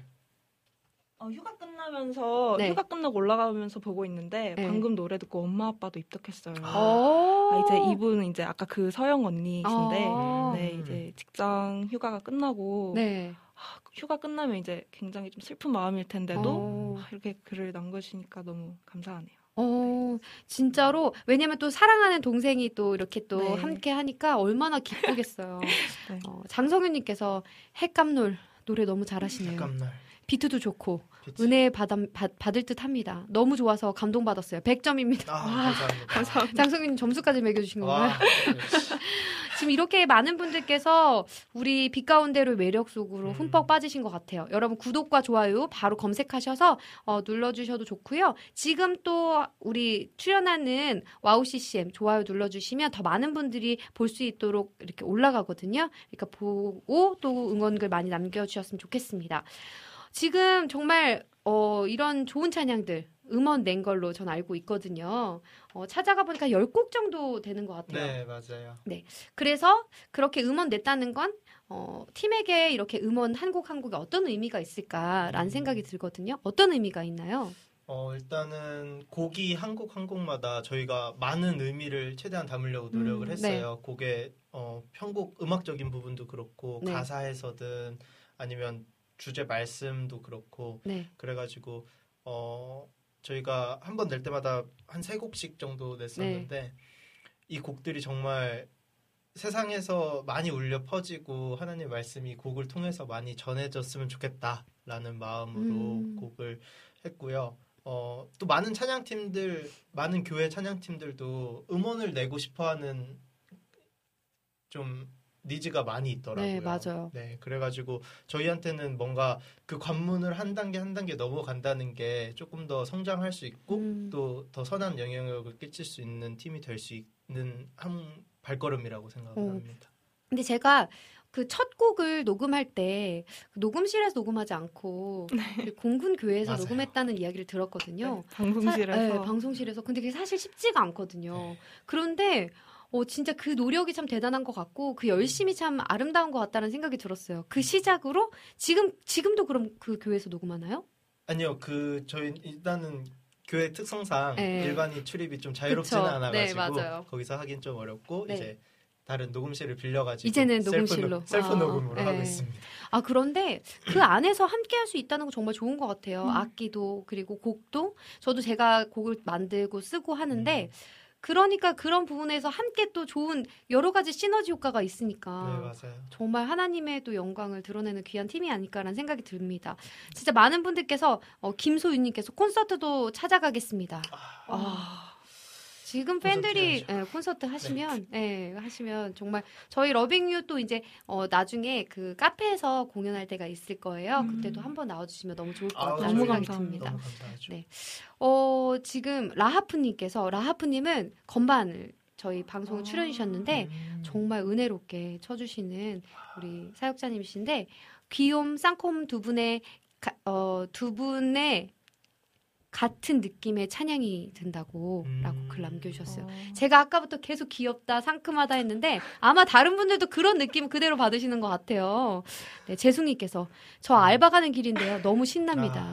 어, 휴가 끝나면서 네. 휴가 끝나고 올라가면서 보고 있는데 네. 방금 노래 듣고 엄마 아빠도 입덕했어요. 아. 오. 아, 이제 이분은 이제 아까 그 서영 언니신데 아. 네, 이제 직장 휴가가 끝나고 네. 아, 휴가 끝나면 이제 굉장히 좀 슬픈 마음일 텐데도 어. 아, 이렇게 글을 남겨주시니까 너무 감사하네요. 어, 진짜로, 왜냐면 또 사랑하는 동생이 또 이렇게 또 네. 함께 하니까 얼마나 기쁘겠어요. 네. 어, 장성윤님께서 핵감놀 노래 너무 잘하시네요. 잠깐만. 비트도 좋고, 그치? 은혜 받, 받, 받을 듯 합니다. 너무 좋아서 감동받았어요. 백 점입니다. 아, 감사합니다. 감사합니다. 장성윤님 점수까지 매겨주신 건가요? 와, 역시. 지금 이렇게 많은 분들께서 우리 빛 가운데로 매력 속으로 음. 흠뻑 빠지신 것 같아요. 여러분 구독과 좋아요 바로 검색하셔서 어, 눌러주셔도 좋고요. 지금 또 우리 출연하는 와우 씨씨엠 좋아요 눌러주시면 더 많은 분들이 볼 수 있도록 이렇게 올라가거든요. 그러니까 보고 또 응원글 많이 남겨주셨으면 좋겠습니다. 지금 정말 어, 이런 좋은 찬양들 음원 낸 걸로 전 알고 있거든요. 어, 찾아가 보니까 열 곡 정도 되는 것 같아요. 네, 맞아요. 그래서 그렇게 음원 냈다는 건 어, 팀에게 이렇게 음원 한 곡 한 곡이 어떤 의미가 있을까라는 음. 생각이 들거든요. 어떤 의미가 있나요? 어, 일단은 곡이 한 곡 한 곡마다 저희가 많은 의미를 최대한 담으려고 노력을 음, 했어요. 곡의 어, 편곡 음악적인 부분도 그렇고 네. 가사에서든 아니면 주제 말씀도 그렇고 네. 그래가지고 어, 저희가 한 번 낼 때마다 한 세 곡씩 정도 냈었는데 네. 이 곡들이 정말 세상에서 많이 울려 퍼지고 하나님 말씀이 곡을 통해서 많이 전해졌으면 좋겠다라는 마음으로 음. 곡을 했고요. 어, 또 많은 찬양팀들, 많은 교회 찬양팀들도 음원을 내고 싶어하는 좀 니즈가 많이 있더라고요. 네, 맞아요. 네, 그래가지고 저희한테는 뭔가 그 관문을 한 단계 한 단계 넘어간다는 게 조금 더 성장할 수 있고 음. 또 더 선한 영향력을 끼칠 수 있는 팀이 될 수 있는 한 발걸음이라고 생각을 어. 합니다. 근데 제가 그 첫 곡을 녹음할 때그 녹음실에서 녹음하지 않고 그 공군 교회에서 맞아요. 녹음했다는 이야기를 들었거든요. 방송실에서 사, 네, 방송실에서. 근데 그게 사실 쉽지가 않거든요. 네. 그런데 어, 진짜 그 노력이 참 대단한 것 같고 그 열심이 참 아름다운 것 같다는 생각이 들었어요. 그 시작으로 지금 지금도 그럼 그 교회에서 녹음하나요? 아니요, 그 저희 일단은 교회 특성상 네. 일반인 출입이 좀 자유롭지는 그쵸. 않아가지고 네, 맞아요. 거기서 하긴 좀 어렵고 네. 이제 다른 녹음실을 빌려가지고 이제는 셀프 녹음실로. 녹- 셀프 아, 녹음으로 네. 하고 있습니다. 아, 그런데 그 안에서 함께 할 수 있다는 거 정말 좋은 것 같아요. 음. 악기도 그리고 곡도 저도 제가 곡을 만들고 쓰고 하는데 음. 그러니까 그런 부분에서 함께 또 좋은 여러 가지 시너지 효과가 네, 있으니까 맞아요. 정말 하나님의 또 영광을 드러내는 귀한 팀이 아닐까라는 생각이 듭니다. 진짜 많은 분들께서 어, 김소윤님께서 콘서트도 찾아가겠습니다. 아, 지금 콘서트 팬들이 해야죠. 예, 콘서트 하시면 예, 하시면 정말 저희 러빙유 또 이제 어, 나중에 그 카페에서 공연할 때가 있을 거예요. 음. 그때도 한번 나와주시면 너무 좋을 것 아우, 같다는 너무 생각이 감사합니다. 듭니다. 너무 감사하죠. 네. 어, 지금 라하프님께서 라하프님은 건반을 저희 방송 아. 출연해 주셨는데 음. 정말 은혜롭게 쳐주시는 우리 사역자님이신데 귀욤 쌍콤 두 분의 가, 어, 두 분의 같은 느낌의 찬양이 든다고 음. 라고 글 남겨주셨어요. 어, 제가 아까부터 계속 귀엽다, 상큼하다 했는데 아마 다른 분들도 그런 느낌 그대로 받으시는 것 같아요. 네, 재숙님께서 저 알바 가는 길인데요. 너무 신납니다. 아,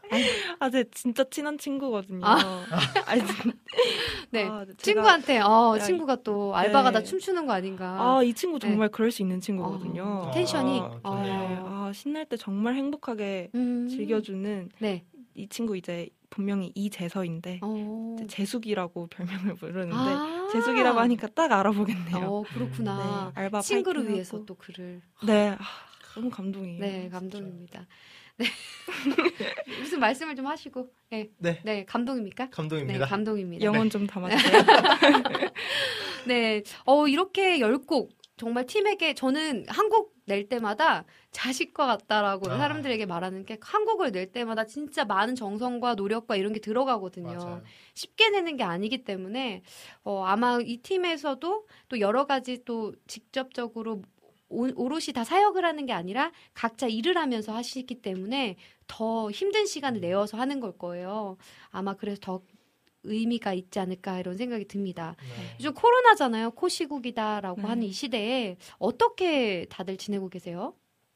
아, 제 진짜 친한 친구거든요. 아. 아니, 네. 아, 제가- 친구한테 어, 야, 친구가 또 알바 가다 네. 춤추는 거 아닌가. 아, 이 친구 정말 그럴 수 있는 친구거든요. 어, 텐션이. 아, 어. 네. 아, 신날 때 정말 행복하게 음. 즐겨주는 네. 이 친구 이제 본명이 이재서인데 어. 이제 재숙이라고 별명을 부르는데 아. 재숙이라고 하니까 딱 알아보겠네요. 어, 그렇구나. 네, 알바 친구를 파이팅하고. 위해서 또 글을. 네, 아, 너무 감동이에요. 네, 감동입니다. 네. 무슨 말씀을 좀 하시고. 네. 네. 네, 감동입니까? 네, 감동입니다. 감동입니다. 영혼 좀 담아주세요. 네. 어, 이렇게 열 곡 정말 팀에게 저는 한 곡 낼 때마다 자식과 같다라고 아. 사람들에게 말하는 게 한 곡을 낼 때마다 진짜 많은 정성과 노력과 이런 게 들어가거든요. 맞아요. 쉽게 내는 게 아니기 때문에 어, 아마 이 팀에서도 또 여러 가지 또 직접적으로 오, 오롯이 다 사역을 하는 게 아니라 각자 일을 하면서 하시기 때문에 더 힘든 시간을 내어서 하는 걸 거예요. 아마 그래서 더 의미가 있지 않을까 이런 생각이 듭니다. 네. 요즘 코로나잖아요. 코시국이다라고 네. 하는 이 시대에 어떻게 다들 지내고 계세요?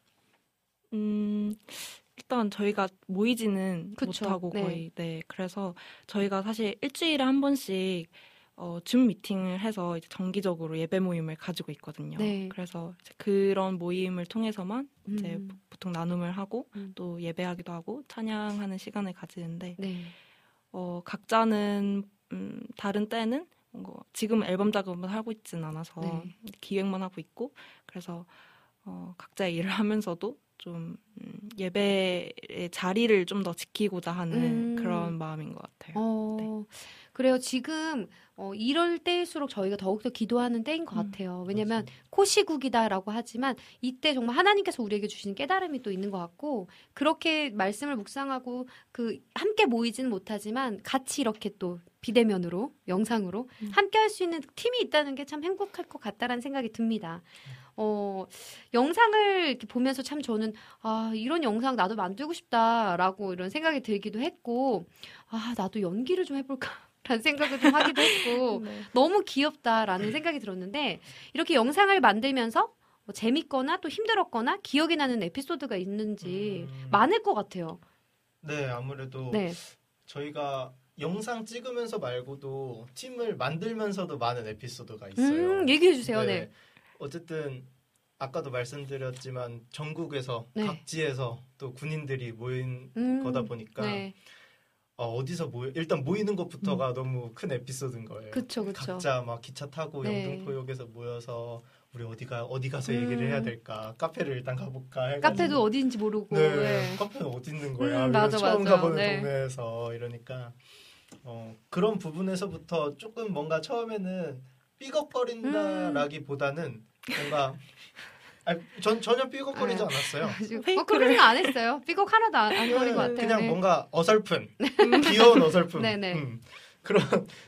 음, 일단 저희가 모이지는 그쵸. 못하고 네. 거의 네 그래서 저희가 사실 일주일에 한 번씩 어, 줌 미팅을 해서 이제 정기적으로 예배 모임을 가지고 있거든요. 네. 그래서 이제 그런 모임을 통해서만 이제 음. 보통 나눔을 하고 음. 또 예배하기도 하고 찬양하는 시간을 가지는데 네. 어, 각자는 음, 다른 때는 뭔가 지금 앨범 작업을 하고 있진 않아서 네. 기획만 하고 있고 그래서 어, 각자의 일을 하면서도 좀 음, 예배의 자리를 좀 더 지키고자 하는 음. 그런 마음인 것 같아요. 어, 네. 그래요. 지금 어, 이럴 때일수록 저희가 더욱더 기도하는 때인 것 음, 같아요. 왜냐면 맞아요. 코시국이다라고 하지만 이때 정말 하나님께서 우리에게 주신 깨달음이 또 있는 것 같고 그렇게 말씀을 묵상하고 그 함께 모이지는 못하지만 같이 이렇게 또 비대면으로 영상으로 음. 함께 할 수 있는 팀이 있다는 게 참 행복할 것 같다라는 생각이 듭니다. 어, 영상을 이렇게 보면서 참 저는 아, 이런 영상 나도 만들고 싶다라고 이런 생각이 들기도 했고 아, 나도 연기를 좀 해볼까 라는 생각을 좀 하기도 했고 네. 너무 귀엽다라는 생각이 들었는데 이렇게 영상을 만들면서 뭐 재밌거나 또 힘들었거나 기억이 나는 에피소드가 있는지 음. 많을 것 같아요. 네, 아무래도 네. 저희가 영상 찍으면서 말고도 팀을 만들면서도 많은 에피소드가 있어요. 음, 얘기해 주세요. 네. 어쨌든 아까도 말씀드렸지만 전국에서 네. 각지에서 또 군인들이 모인 음, 거다 보니까 네. 어, 어디서 모여 일단 모이는 것부터가 너무 큰 에피소드인 거예요. 음. 그쵸, 그쵸. 각자 막 기차 타고 네. 영등포역에서 모여서 우리 어디가 어디 가서 음. 얘기를 해야 될까? 카페를 일단 가볼까? 해가지고. 카페도 어디인지 모르고. 네, 네. 카페는 어디 있는 거야? 음, 음, 맞아, 처음 맞아. 가보는 네. 동네에서 이러니까 어, 그런 부분에서부터 조금 뭔가 처음에는 삐걱거린다라기보다는 뭔가 아니, 전 전혀 삐걱거리지 아, 않았어요. 어, 그런 생각 안 했어요. 삐걱 하나도 안, 안 거린 것 같아요. 그냥 네. 뭔가 어설픈 귀여운 어설픔. 네네. 음, 그런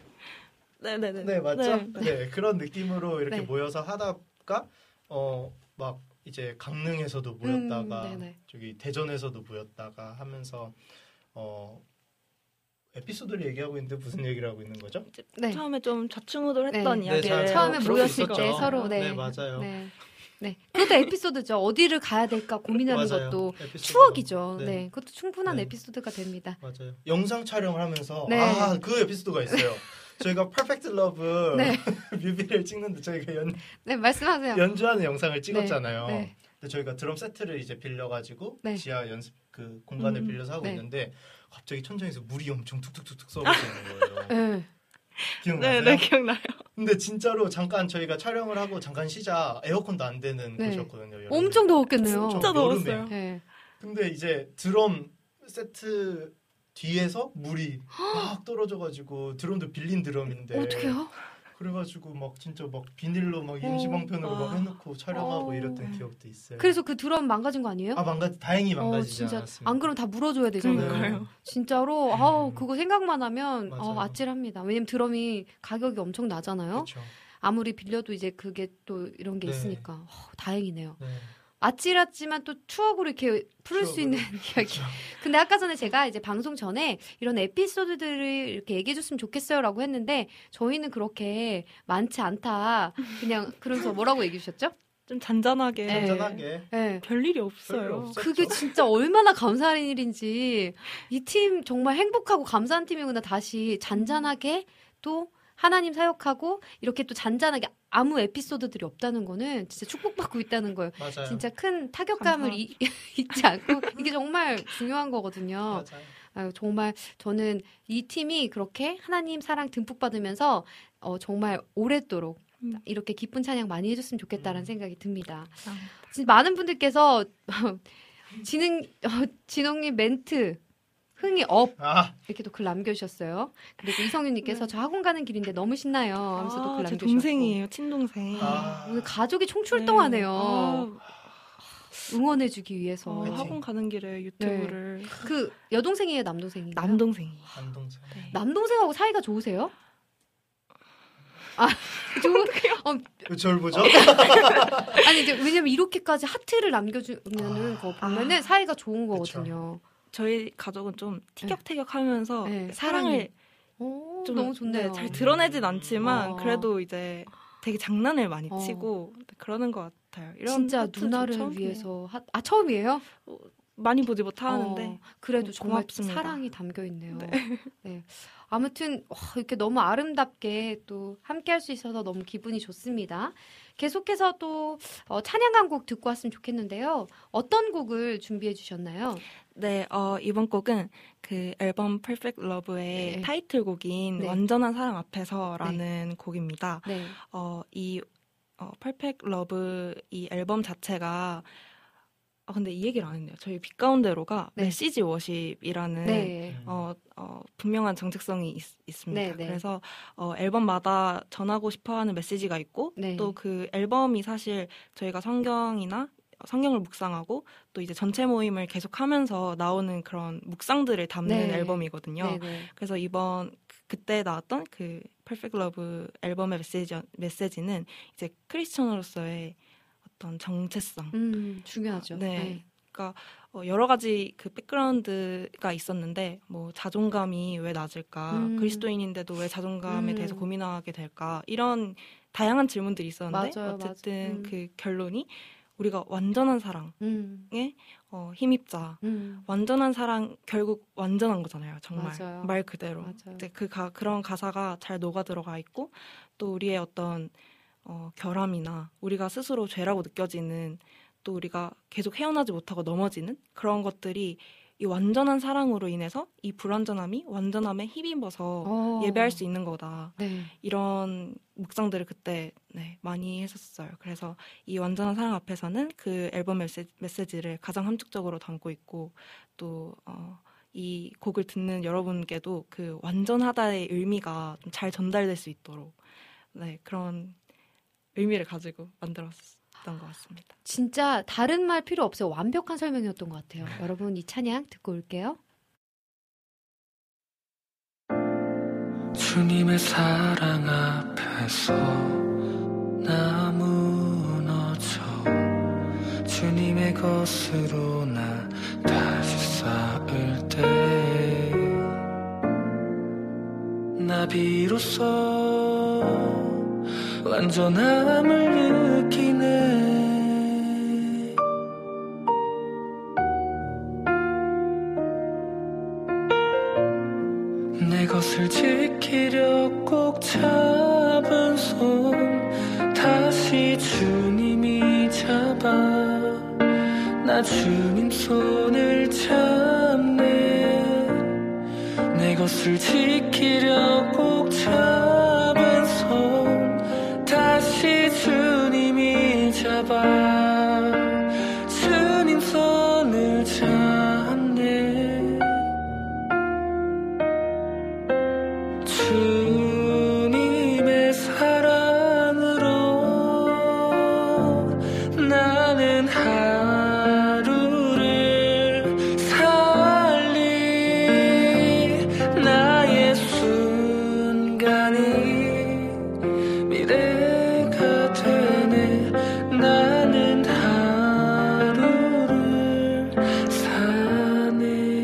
네네네. 네 맞죠? 네. 네, 그런 느낌으로 이렇게 네. 모여서 하다가 어 막 이제 강릉에서도 모였다가 음, 네네. 저기 대전에서도 모였다가 하면서 어 에피소드를 얘기하고 있는데 무슨 얘기를 하고 있는 거죠? 네. 처음에 좀 좌충우돌했던 네. 이야기를 잘 처음에 그러고 모였을 있었죠. 때 서로 네. 네, 맞아요. 네. 네. 그것도 에피소드죠. 어디를 가야 될까 고민하는 맞아요. 것도 에피소드. 추억이죠. 네. 네. 그것도 충분한 네. 에피소드가 됩니다. 맞아요. 영상 촬영을 하면서 네. 아 그 에피소드가 있어요. 저희가 퍼펙트 러브 네. 뮤비를 찍는데 저희가 연, 네, 말씀하세요. 연주하는 영상을 찍었잖아요. 네. 근데 저희가 드럼 세트를 이제 빌려가지고 네. 지하 연습 그 공간을 음, 빌려서 하고 네. 있는데 갑자기 천장에서 물이 엄청 툭툭툭툭 쏟아지는 거예요. 네. 기억나세요? 네네 기억나요. 근데 진짜로 잠깐 저희가 촬영을 하고 잠깐 쉬자 에어컨도 안 되는 네. 곳이었거든요. 여름에. 엄청 더웠겠네요. 진짜 진짜 여름에. 더웠어요. 네. 근데 이제 드럼 세트 뒤에서 물이 막 떨어져가지고 드럼도 빌린 드럼인데 어떡해요? 그래가지고 막 진짜 막 비닐로 막 임시방편으로 어. 막 해놓고 촬영하고 어. 이랬던 기억도 있어요. 그래서 그 드럼 망가진 거 아니에요? 아 망가 다행히 어, 망가지지 진짜 않았습니다. 안 그러면 다 물어줘야 되잖아요. 그러니까요. 진짜로 음. 아우 그거 생각만 하면 맞아요. 아, 아찔합니다. 왜냐면 드럼이 가격이 엄청 나잖아요. 그렇죠. 아무리 빌려도 이제 그게 또 이런 게 네. 있으니까 어, 다행이네요. 네. 아찔하지만 또 추억으로 이렇게 풀 수 있는 추억으로. 이야기. 근데 아까 전에 제가 이제 방송 전에 이런 에피소드들을 이렇게 얘기해 줬으면 좋겠어요라고 했는데 저희는 그렇게 많지 않다. 그냥 그러면서 뭐라고 얘기해 주셨죠? 좀 잔잔하게 네. 잔잔하게 네. 별일이 별일 없어요. 없었죠. 그게 진짜 얼마나 감사한 일인지 이 팀 정말 행복하고 감사한 팀이구나. 다시 잔잔하게 또 하나님 사역하고 이렇게 또 잔잔하게 아무 에피소드들이 없다는 거는 진짜 축복받고 있다는 거예요. 맞아요. 진짜 큰 타격감을 이, 잊지 않고 이게 정말 중요한 거거든요. 맞아요. 아유, 정말 저는 이 팀이 그렇게 하나님 사랑 듬뿍 받으면서 어, 정말 오랫도록 음. 이렇게 기쁜 찬양 많이 해줬으면 좋겠다라는 음. 생각이 듭니다. 아, 진짜 많은 분들께서 진흥 어, 진홍님 멘트 흥이 업 아, 이렇게 또 글 남겨주셨어요. 그리고 이성윤님께서 네. 저 학원 가는 길인데 너무 신나요 하면서 또 글 아, 제 남겨주셨고 동생이에요. 친동생. 아. 오늘 가족이 총출동하네요. 아, 응원해주기 위해서. 어, 화이팅. 학원 가는 길에 유튜브를 그 여동생이에요, 남동생이에요? 남동생이. 남동생. 네. 남동생하고 사이가 좋으세요? 아, 좋은. 어, 왜 저를 보죠? 아니 이제 왜냐면 이렇게까지 하트를 남겨주면은 그거 보면은 아. 사이가 좋은 거거든요. 저희 가족은 좀 티격태격하면서 네, 사랑을 오, 좀 너무 좋네요. 네, 잘 드러내진 않지만 어. 그래도 이제 되게 장난을 많이 어. 치고 그러는 것 같아요. 이런 진짜 하트 좀 누나를 처음이에요. 위해서 하, 아 처음이에요? 많이 보지 못하는데 어, 그래도 어, 정말 고맙습니다. 사랑이 담겨 있네요. 네. 아무튼 와, 이렇게 너무 아름답게 또 함께할 수 있어서 너무 기분이 좋습니다. 계속해서 또 어, 찬양 한 곡 듣고 왔으면 좋겠는데요. 어떤 곡을 준비해 주셨나요? 네, 어, 이번 곡은 그 앨범 Perfect Love의 네. 타이틀곡인 네. 완전한 사랑 앞에서라는 곡입니다. 네. 어, 이 어, Perfect Love 이 앨범 자체가 아, 근데 이 얘기를 안 했네요. 저희 빛 가운데로가 네. 메시지 워십이라는 네. 어, 어, 분명한 정체성이 있, 있습니다. 네, 네. 그래서 어, 앨범마다 전하고 싶어하는 메시지가 있고 네. 또 그 앨범이 사실 저희가 성경이나 성경을 묵상하고 또 이제 전체 모임을 계속하면서 나오는 그런 묵상들을 담는 네. 앨범이거든요. 네, 네. 그래서 이번 그- 그때 나왔던 그 Perfect Love 앨범의 메시지, 메시지는 이제 크리스천으로서의 어떤 정체성, 음, 중요하죠. 네. 그러니까 어, 여러 가지 그 백그라운드가 있었는데 뭐 자존감이 왜 낮을까, 음. 그리스도인인데도 왜 자존감에 음. 대해서 고민하게 될까, 이런 다양한 질문들이 있었는데 맞아요, 어쨌든 맞아. 음. 그 결론이 우리가 완전한 사랑에 음, 어, 힘입자. 음, 완전한 사랑 결국 완전한 거잖아요. 정말 맞아요. 말 그대로. 맞아요. 이제 그 가, 그런 가사가 잘 녹아 들어가 있고 또 우리의 어떤 어, 결함이나 우리가 스스로 죄라고 느껴지는 또 우리가 계속 헤어나지 못하고 넘어지는 그런 것들이 이 완전한 사랑으로 인해서 이 불완전함이 완전함에 힘입어서 어. 예배할 수 있는 거다. 네. 이런 묵상들을 그때 네, 많이 했었어요. 그래서 이 완전한 사랑 앞에서는 그 앨범 메시지, 메시지를 가장 함축적으로 담고 있고 또 어, 이 곡을 듣는 여러분께도 그 완전하다의 의미가 좀 잘 전달될 수 있도록 네, 그런 의미를 가지고 만들었던 것 같습니다. 진짜 다른 말 필요 없어요. 완벽한 설명이었던 것 같아요. 여러분 이 찬양 듣고 올게요. 주님의 사랑 앞에서 나 무너져 주님의 것으로 나 다시 쌓을 때 나 비로소 완전함을 느끼네 내 것을 지키려 꼭 잡은 손 다시 주님이 잡아 나 주님 손을 잡네 내 것을 지키려 꼭 잡은 손 다시 주님이 잡아 주님 손을 잡네 주님의 사랑으로 나는 하루를 살리 나의 순간이 미래가 되네 나는 하루를 사네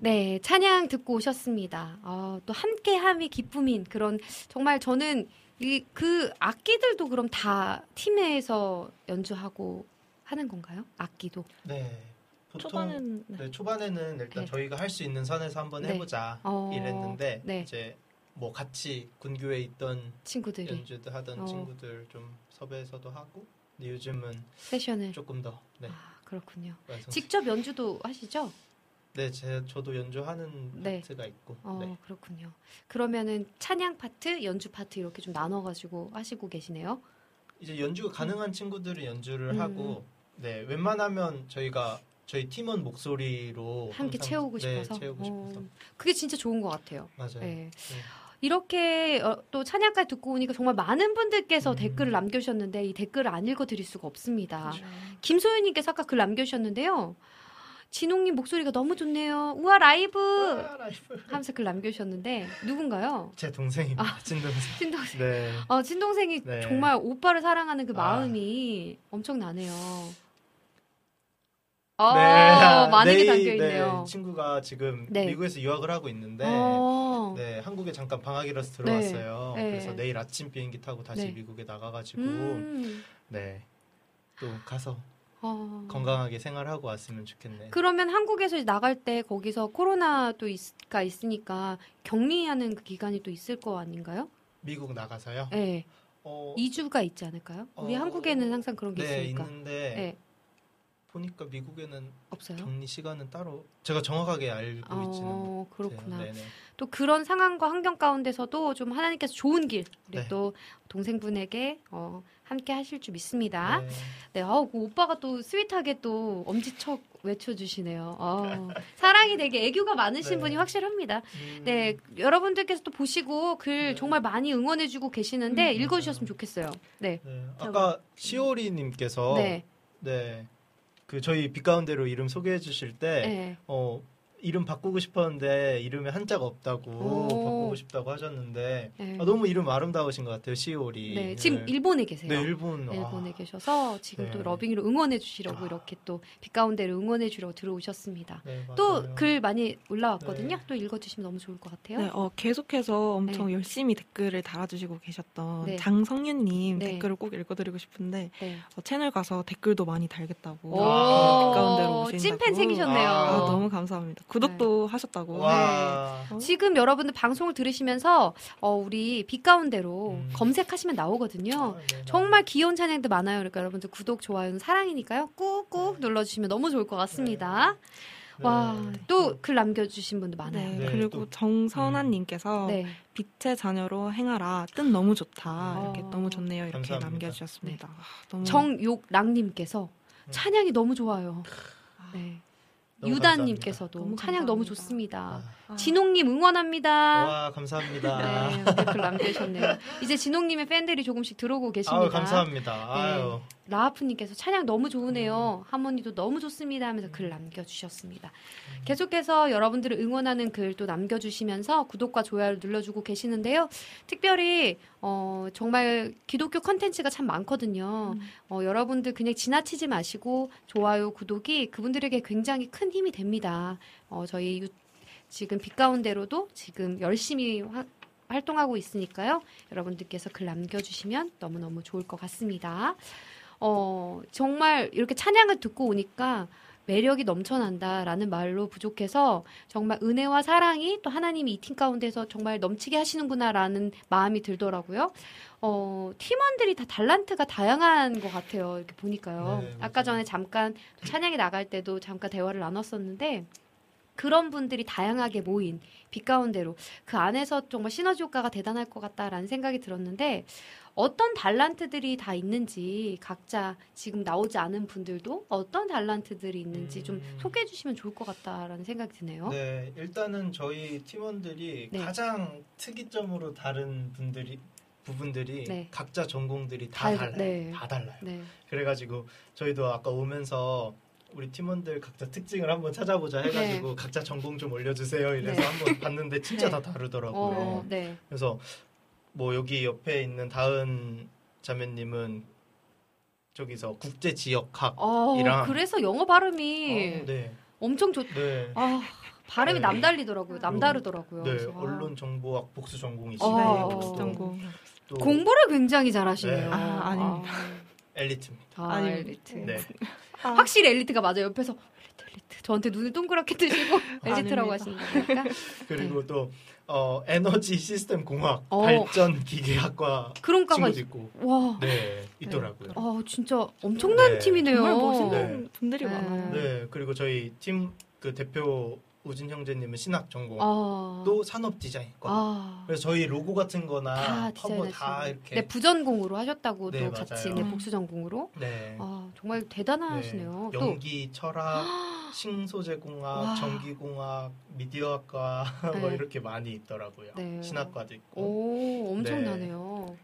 네, 찬양 듣고 오셨습니다. 어, 또 함께함이 기쁨인 그런 정말 저는 이 그 악기들도 그럼 다 팀에서 연주하고 하는 건가요? 악기도? 네. 보통 초반에는 네. 네, 초반에는 일단 네. 저희가 할 수 있는 선에서 한번 네. 해보자 어, 이랬는데 네. 이제 뭐 같이 군교에 있던 친구들이 연주도 하던 어. 친구들 좀 섭외해서도 하고 근데 요즘은 세션을 조금 더 네, 아, 그렇군요. 완성. 직접 연주도 하시죠? 네, 제 저도 연주하는 네. 파트가 있고. 어, 네. 그렇군요. 그러면은 찬양 파트, 연주 파트 이렇게 좀 나눠가지고 하시고 계시네요. 이제 연주가 가능한 친구들은 연주를 음. 하고, 네, 웬만하면 저희가 저희 팀원 목소리로 함께 항상, 채우고 네, 싶어서. 채우고 싶어서. 어, 그게 진짜 좋은 것 같아요. 맞아요. 네. 네. 이렇게 어, 또 찬양까지 듣고 오니까 정말 많은 분들께서 음. 댓글을 남겨주셨는데 이 댓글을 안 읽어드릴 수가 없습니다. 그렇죠. 김소연님께서 아까 글 남겨주셨는데요. 진홍님 목소리가 너무 좋네요. 우와 라이브 아, 라이브. 하면서 글 남겨주셨는데 누군가요? 제 동생입니다. 아. 친동생. 친동생. 네. 어, 친동생이 네. 정말 오빠를 사랑하는 그 아. 마음이 엄청나네요. 어, 네. 많은 게 내일, 담겨있네요. 네, 친구가 지금 네. 미국에서 유학을 하고 있는데, 어. 네, 한국에 잠깐 방학이라서 들어왔어요. 네. 그래서 내일 아침 비행기 타고 다시 네. 미국에 나가가지고, 음. 네, 또 가서 어. 건강하게 생활하고 왔으면 좋겠네요. 그러면 한국에서 나갈 때 거기서 코로나도 있가 있으니까 격리하는 그 기간이 또 있을 거 아닌가요? 미국 나가서요? 네. 어, 이 주가 있지 않을까요? 우리 어, 한국에는 항상 그런 게 네, 있으니까. 있는데 네. 보니까 미국에는 없어요? 격리 시간은 따로 제가 정확하게 알고 있지는 어, 그렇구나. 못해요. 네네. 또 그런 상황과 환경 가운데서도 좀 하나님께서 좋은 길 우리 네. 또 동생분에게 어, 함께 하실 줄 믿습니다. 네. 네, 아우 그 오빠가 또 스윗하게 또 엄지척 외쳐주시네요. 어, 사랑이 되게 애교가 많으신 네. 분이 확실합니다. 음, 네, 여러분들께서 또 보시고 글 네. 정말 많이 응원해주고 계시는데 음, 읽어주셨으면 맞아요. 좋겠어요. 네, 네. 아까 시오리님께서 네, 네. 그 저희 빛 가운데로 이름 소개해 주실 때 네. 어, 이름 바꾸고 싶었는데 이름에 한자가 없다고 오. 바꾸고 싶다고 하셨는데 네. 아, 너무 이름 아름다우신 것 같아요. 시오리. 네, 지금 일본에 계세요. 네, 일본. 일본에 아, 계셔서 지금 네. 또 러빙으로 응원해 주시려고 아. 이렇게 또 빛가운데를 응원해 주려고 들어오셨습니다. 네, 또 맞아요. 글 많이 올라왔거든요. 네. 또 읽어주시면 너무 좋을 것 같아요. 네, 어, 계속해서 엄청 열심히 댓글을 달아주시고 계셨던 네. 장성윤님 네. 댓글을 꼭 읽어드리고 싶은데 네. 어, 채널 가서 댓글도 많이 달겠다고 오, 아, 빛가운데로 오신다고. 찐팬 생기셨네요. 아, 아, 너무 감사합니다. 구독도 하셨다고. 와. 네. 지금 여러분들 방송을 들으시면서 어, 우리 빛가운데로 음. 검색하시면 나오거든요. 아, 네, 정말 귀여운 찬양도 많아요. 그러니까 여러분들 구독, 좋아요는 사랑이니까요. 꾹꾹 네. 눌러주시면 너무 좋을 것 같습니다. 네. 와, 또 글 남겨주신 분도 많아요. 네, 네, 그리고 또- 정선아님께서 네. 빛의 자녀로 행하라. 뜻 너무 좋다. 이렇게 어. 너무 좋네요. 이렇게 감사합니다. 남겨주셨습니다. 아, 너무 정욕랑님께서 음. 찬양이 너무 좋아요. 네. 너무 유다님께서도 너무 찬양 너무 감사합니다. 좋습니다. 아. 아, 진홍님 응원합니다. 와, 감사합니다. 네, 댓글 남겨주셨네요. 이제 진홍님의 팬들이 조금씩 들어오고 계십니다. 아유, 감사합니다. 아유. 라하프님께서 찬양 너무 좋으네요. 음. 하모니도 너무 좋습니다 하면서 글 남겨주셨습니다. 계속해서 여러분들을 응원하는 글 또 남겨주시면서 구독과 좋아요를 눌러주고 계시는데요. 특별히 어, 정말 기독교 컨텐츠가 참 많거든요. 음. 어, 여러분들 그냥 지나치지 마시고 좋아요, 구독이 그분들에게 굉장히 큰 힘이 됩니다. 어, 저희 유, 지금 빛 가운데로도 지금 열심히 화, 활동하고 있으니까요. 여러분들께서 글 남겨주시면 너무너무 좋을 것 같습니다. 어, 정말 이렇게 찬양을 듣고 오니까 매력이 넘쳐난다라는 말로 부족해서 정말 은혜와 사랑이 또 하나님이 이 팀 가운데서 정말 넘치게 하시는구나라는 마음이 들더라고요. 어, 팀원들이 다 달란트가 다양한 것 같아요. 이렇게 보니까요. 네, 아까 맞아요. 전에 잠깐 또 찬양이 나갈 때도 잠깐 대화를 나눴었는데 그런 분들이 다양하게 모인 빛 가운데로 그 안에서 정말 시너지 효과가 대단할 것 같다라는 생각이 들었는데 어떤 달란트들이 다 있는지 각자 지금 나오지 않은 분들도 어떤 달란트들이 있는지 좀 음. 소개해 주시면 좋을 것 같다라는 생각이 드네요. 네, 일단은 저희 팀원들이 네. 가장 특이점으로 다른 분들이 부분들이 네. 각자 전공들이 다 달- 달라요. 네. 다 달라요. 네. 그래가지고 저희도 아까 오면서 우리 팀원들 각자 특징을 한번 찾아보자 해가지고 각자 전공 좀 올려주세요 이래서 네. 한번 봤는데 진짜 네. 다 다르더라고요. 어, 네. 그래서 뭐 여기 옆에 있는 다은 자매님은 저기서 국제 지역학 어, 이랑- 그래서 영어 발음이 어, 네, 엄청 좋. 네. 아, 발음이 네. 남달리더라고요. 남다르더라고요. 네, 그래서, 아. 언론 정보학 복수 전공이시고 어, 네, 어. 복수 전공. 또 공부를 굉장히 잘하시네요. 네. 아, 아닙니다. 엘리트입니다. 아, 아니, 엘리트. 네. 아, 확실히 엘리트가 맞아요. 옆에서 엘리트, 엘리트. 저한테 눈을 동그랗게 뜨시고 엘리트라고 아닙니다. 하시는 거니까. 그리고 또 어, 에너지 시스템 공학 어. 발전 기계학과 그런 과가 친구도 있고 와. 네 있더라고요. 아, 진짜 엄청난 네. 팀이네요. 정말 멋있는 네. 분들이 네. 많아요. 네 그리고 저희 팀 그 대표 우진 형제님은 신학 전공 아. 또 산업 디자인과 아. 그래서 저희 로고 같은 거나 다 커버 다 디자인하시고. 이렇게 네, 부전공으로 하셨다고 네, 또 맞아요. 같이 네, 복수 전공으로. 네. 아, 정말 대단하시네요. 네. 또 연기, 철학, 싱소재공학, 와. 전기공학, 미디어학과 뭐 네. 이렇게 많이 있더라고요. 네. 신학과도 있고. 오, 엄청나네요.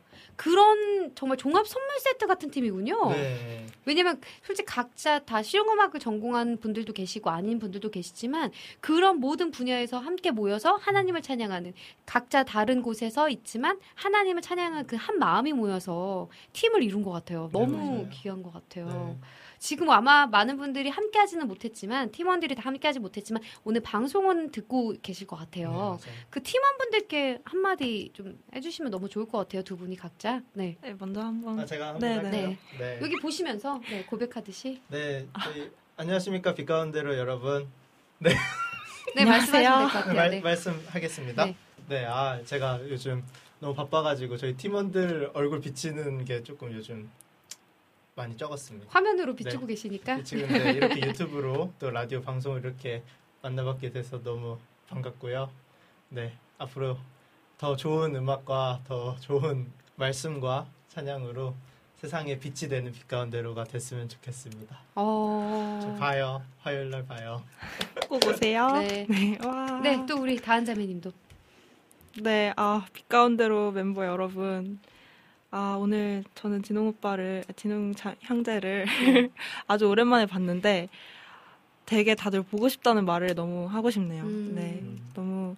그런 정말 종합 선물 세트 같은 팀이군요. 네. 왜냐면 솔직히 각자 다 실용음악을 전공한 분들도 계시고 아닌 분들도 계시지만 그런 모든 분야에서 함께 모여서 하나님을 찬양하는 각자 다른 곳에서 있지만 하나님을 찬양하는 그 한 마음이 모여서 팀을 이룬 것 같아요. 네, 너무 맞아요. 귀한 것 같아요. 네. 지금 아마 많은 분들이 함께 하지는 못했지만 팀원들이 다 함께 하지 못했지만 오늘 방송은 듣고 계실 것 네, 같아요. 맞아요. 그 팀원분들께 한마디 좀 해주시면 너무 좋을 것 같아요. 두 분이 각자. 네. 네, 먼저 한번 아, 제가 한번 네, 할까요? 네. 네. 여기 보시면서 네, 고백하듯이. 네, 저희 안녕하십니까 빛가운데로 여러분. 네, 안녕하세요. 말씀하시면 될 것 같아요. 말, 네. 말씀하겠습니다. 네. 네. 아 제가 요즘 너무 바빠가지고 저희 팀원들 얼굴 비치는 게 조금 요즘 많이 적었습니다. 화면으로 비추고 네. 계시니까. 지금 네, 이렇게 유튜브로 또 라디오 방송을 이렇게 만나뵙게 돼서 너무 반갑고요. 네, 앞으로 더 좋은 음악과 더 좋은 말씀과 찬양으로 세상에 빛이 되는 빛 가운데로가 됐으면 좋겠습니다. 어. 저 봐요. 화요일 날 봐요. 꼭 오세요. 네. 네, 와. 네, 또 우리 다한자매님도. 네, 아, 빛 가운데로 멤버 여러분. 아, 오늘 저는 진홍 오빠를, 진홍 자- 형제를 아주 오랜만에 봤는데 되게 다들 보고 싶다는 말을 너무 하고 싶네요. 음. 네, 너무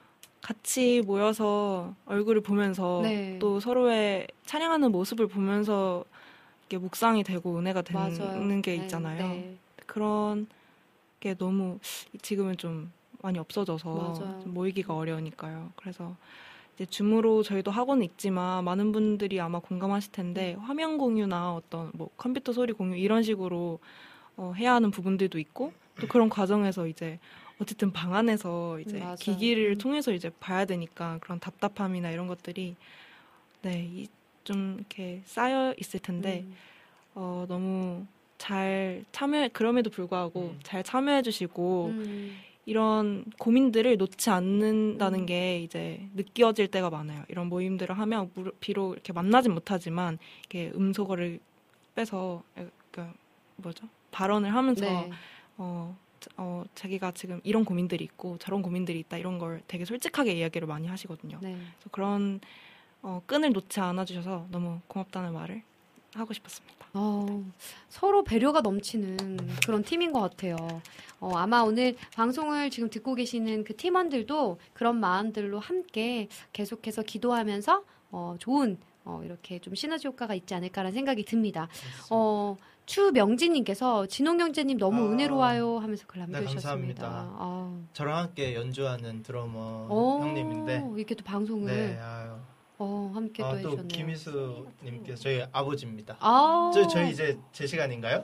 같이 모여서 얼굴을 보면서 네. 또 서로의 찬양하는 모습을 보면서 이게 묵상이 되고 은혜가 되는 맞아요. 게 네, 있잖아요. 네. 그런 게 너무 지금은 좀 많이 없어져서 맞아요. 좀 모이기가 어려우니까요. 그래서 이제 줌으로 저희도 하고는 있지만 많은 분들이 아마 공감하실 텐데 화면 공유나 어떤 뭐 컴퓨터 소리 공유 이런 식으로 어, 해야 하는 부분들도 있고 또 그런 과정에서 이제 어쨌든 방 안에서 이제 음, 맞아요. 기기를 음. 통해서 이제 봐야 되니까 그런 답답함이나 이런 것들이 네, 이- 좀 이렇게 쌓여 있을 텐데 음. 어, 너무 잘 참여 그럼에도 불구하고 음. 잘 참여해 주시고 음. 이런 고민들을 놓지 않는다는 음. 게 이제 느껴질 때가 많아요. 이런 모임들을 하면 무- 비록 이렇게 만나진 못하지만 이렇게 음소거를 빼서 그러니까 뭐죠? 발언을 하면서 네. 어, 자- 어, 자기가 지금 이런 고민들이 있고 저런 고민들이 있다 이런 걸 되게 솔직하게 이야기를 많이 하시거든요. 네. 그래서 그런 어, 끈을 놓지 않아 주셔서 너무 고맙다는 말을 하고 싶었습니다. 어, 서로 배려가 넘치는 그런 팀인 것 같아요. 어, 아마 오늘 방송을 지금 듣고 계시는 그 팀원들도 그런 마음들로 함께 계속해서 기도하면서 어, 좋은 어, 이렇게 좀 시너지 효과가 있지 않을까라는 생각이 듭니다. 어, 추명진님께서 진홍 형제님 너무 아, 은혜로워요 하면서 글 네, 남겨주셨습니다. 감사합니다. 아, 저랑 함께 연주하는 드러머 오, 형님인데 이렇게 또 방송을 네, 아유. 어, 함께 또 아, 또 해주셨네요. 김희수님께서 저희 아버지입니다. 아, 저, 저희 이제 제 시간인가요?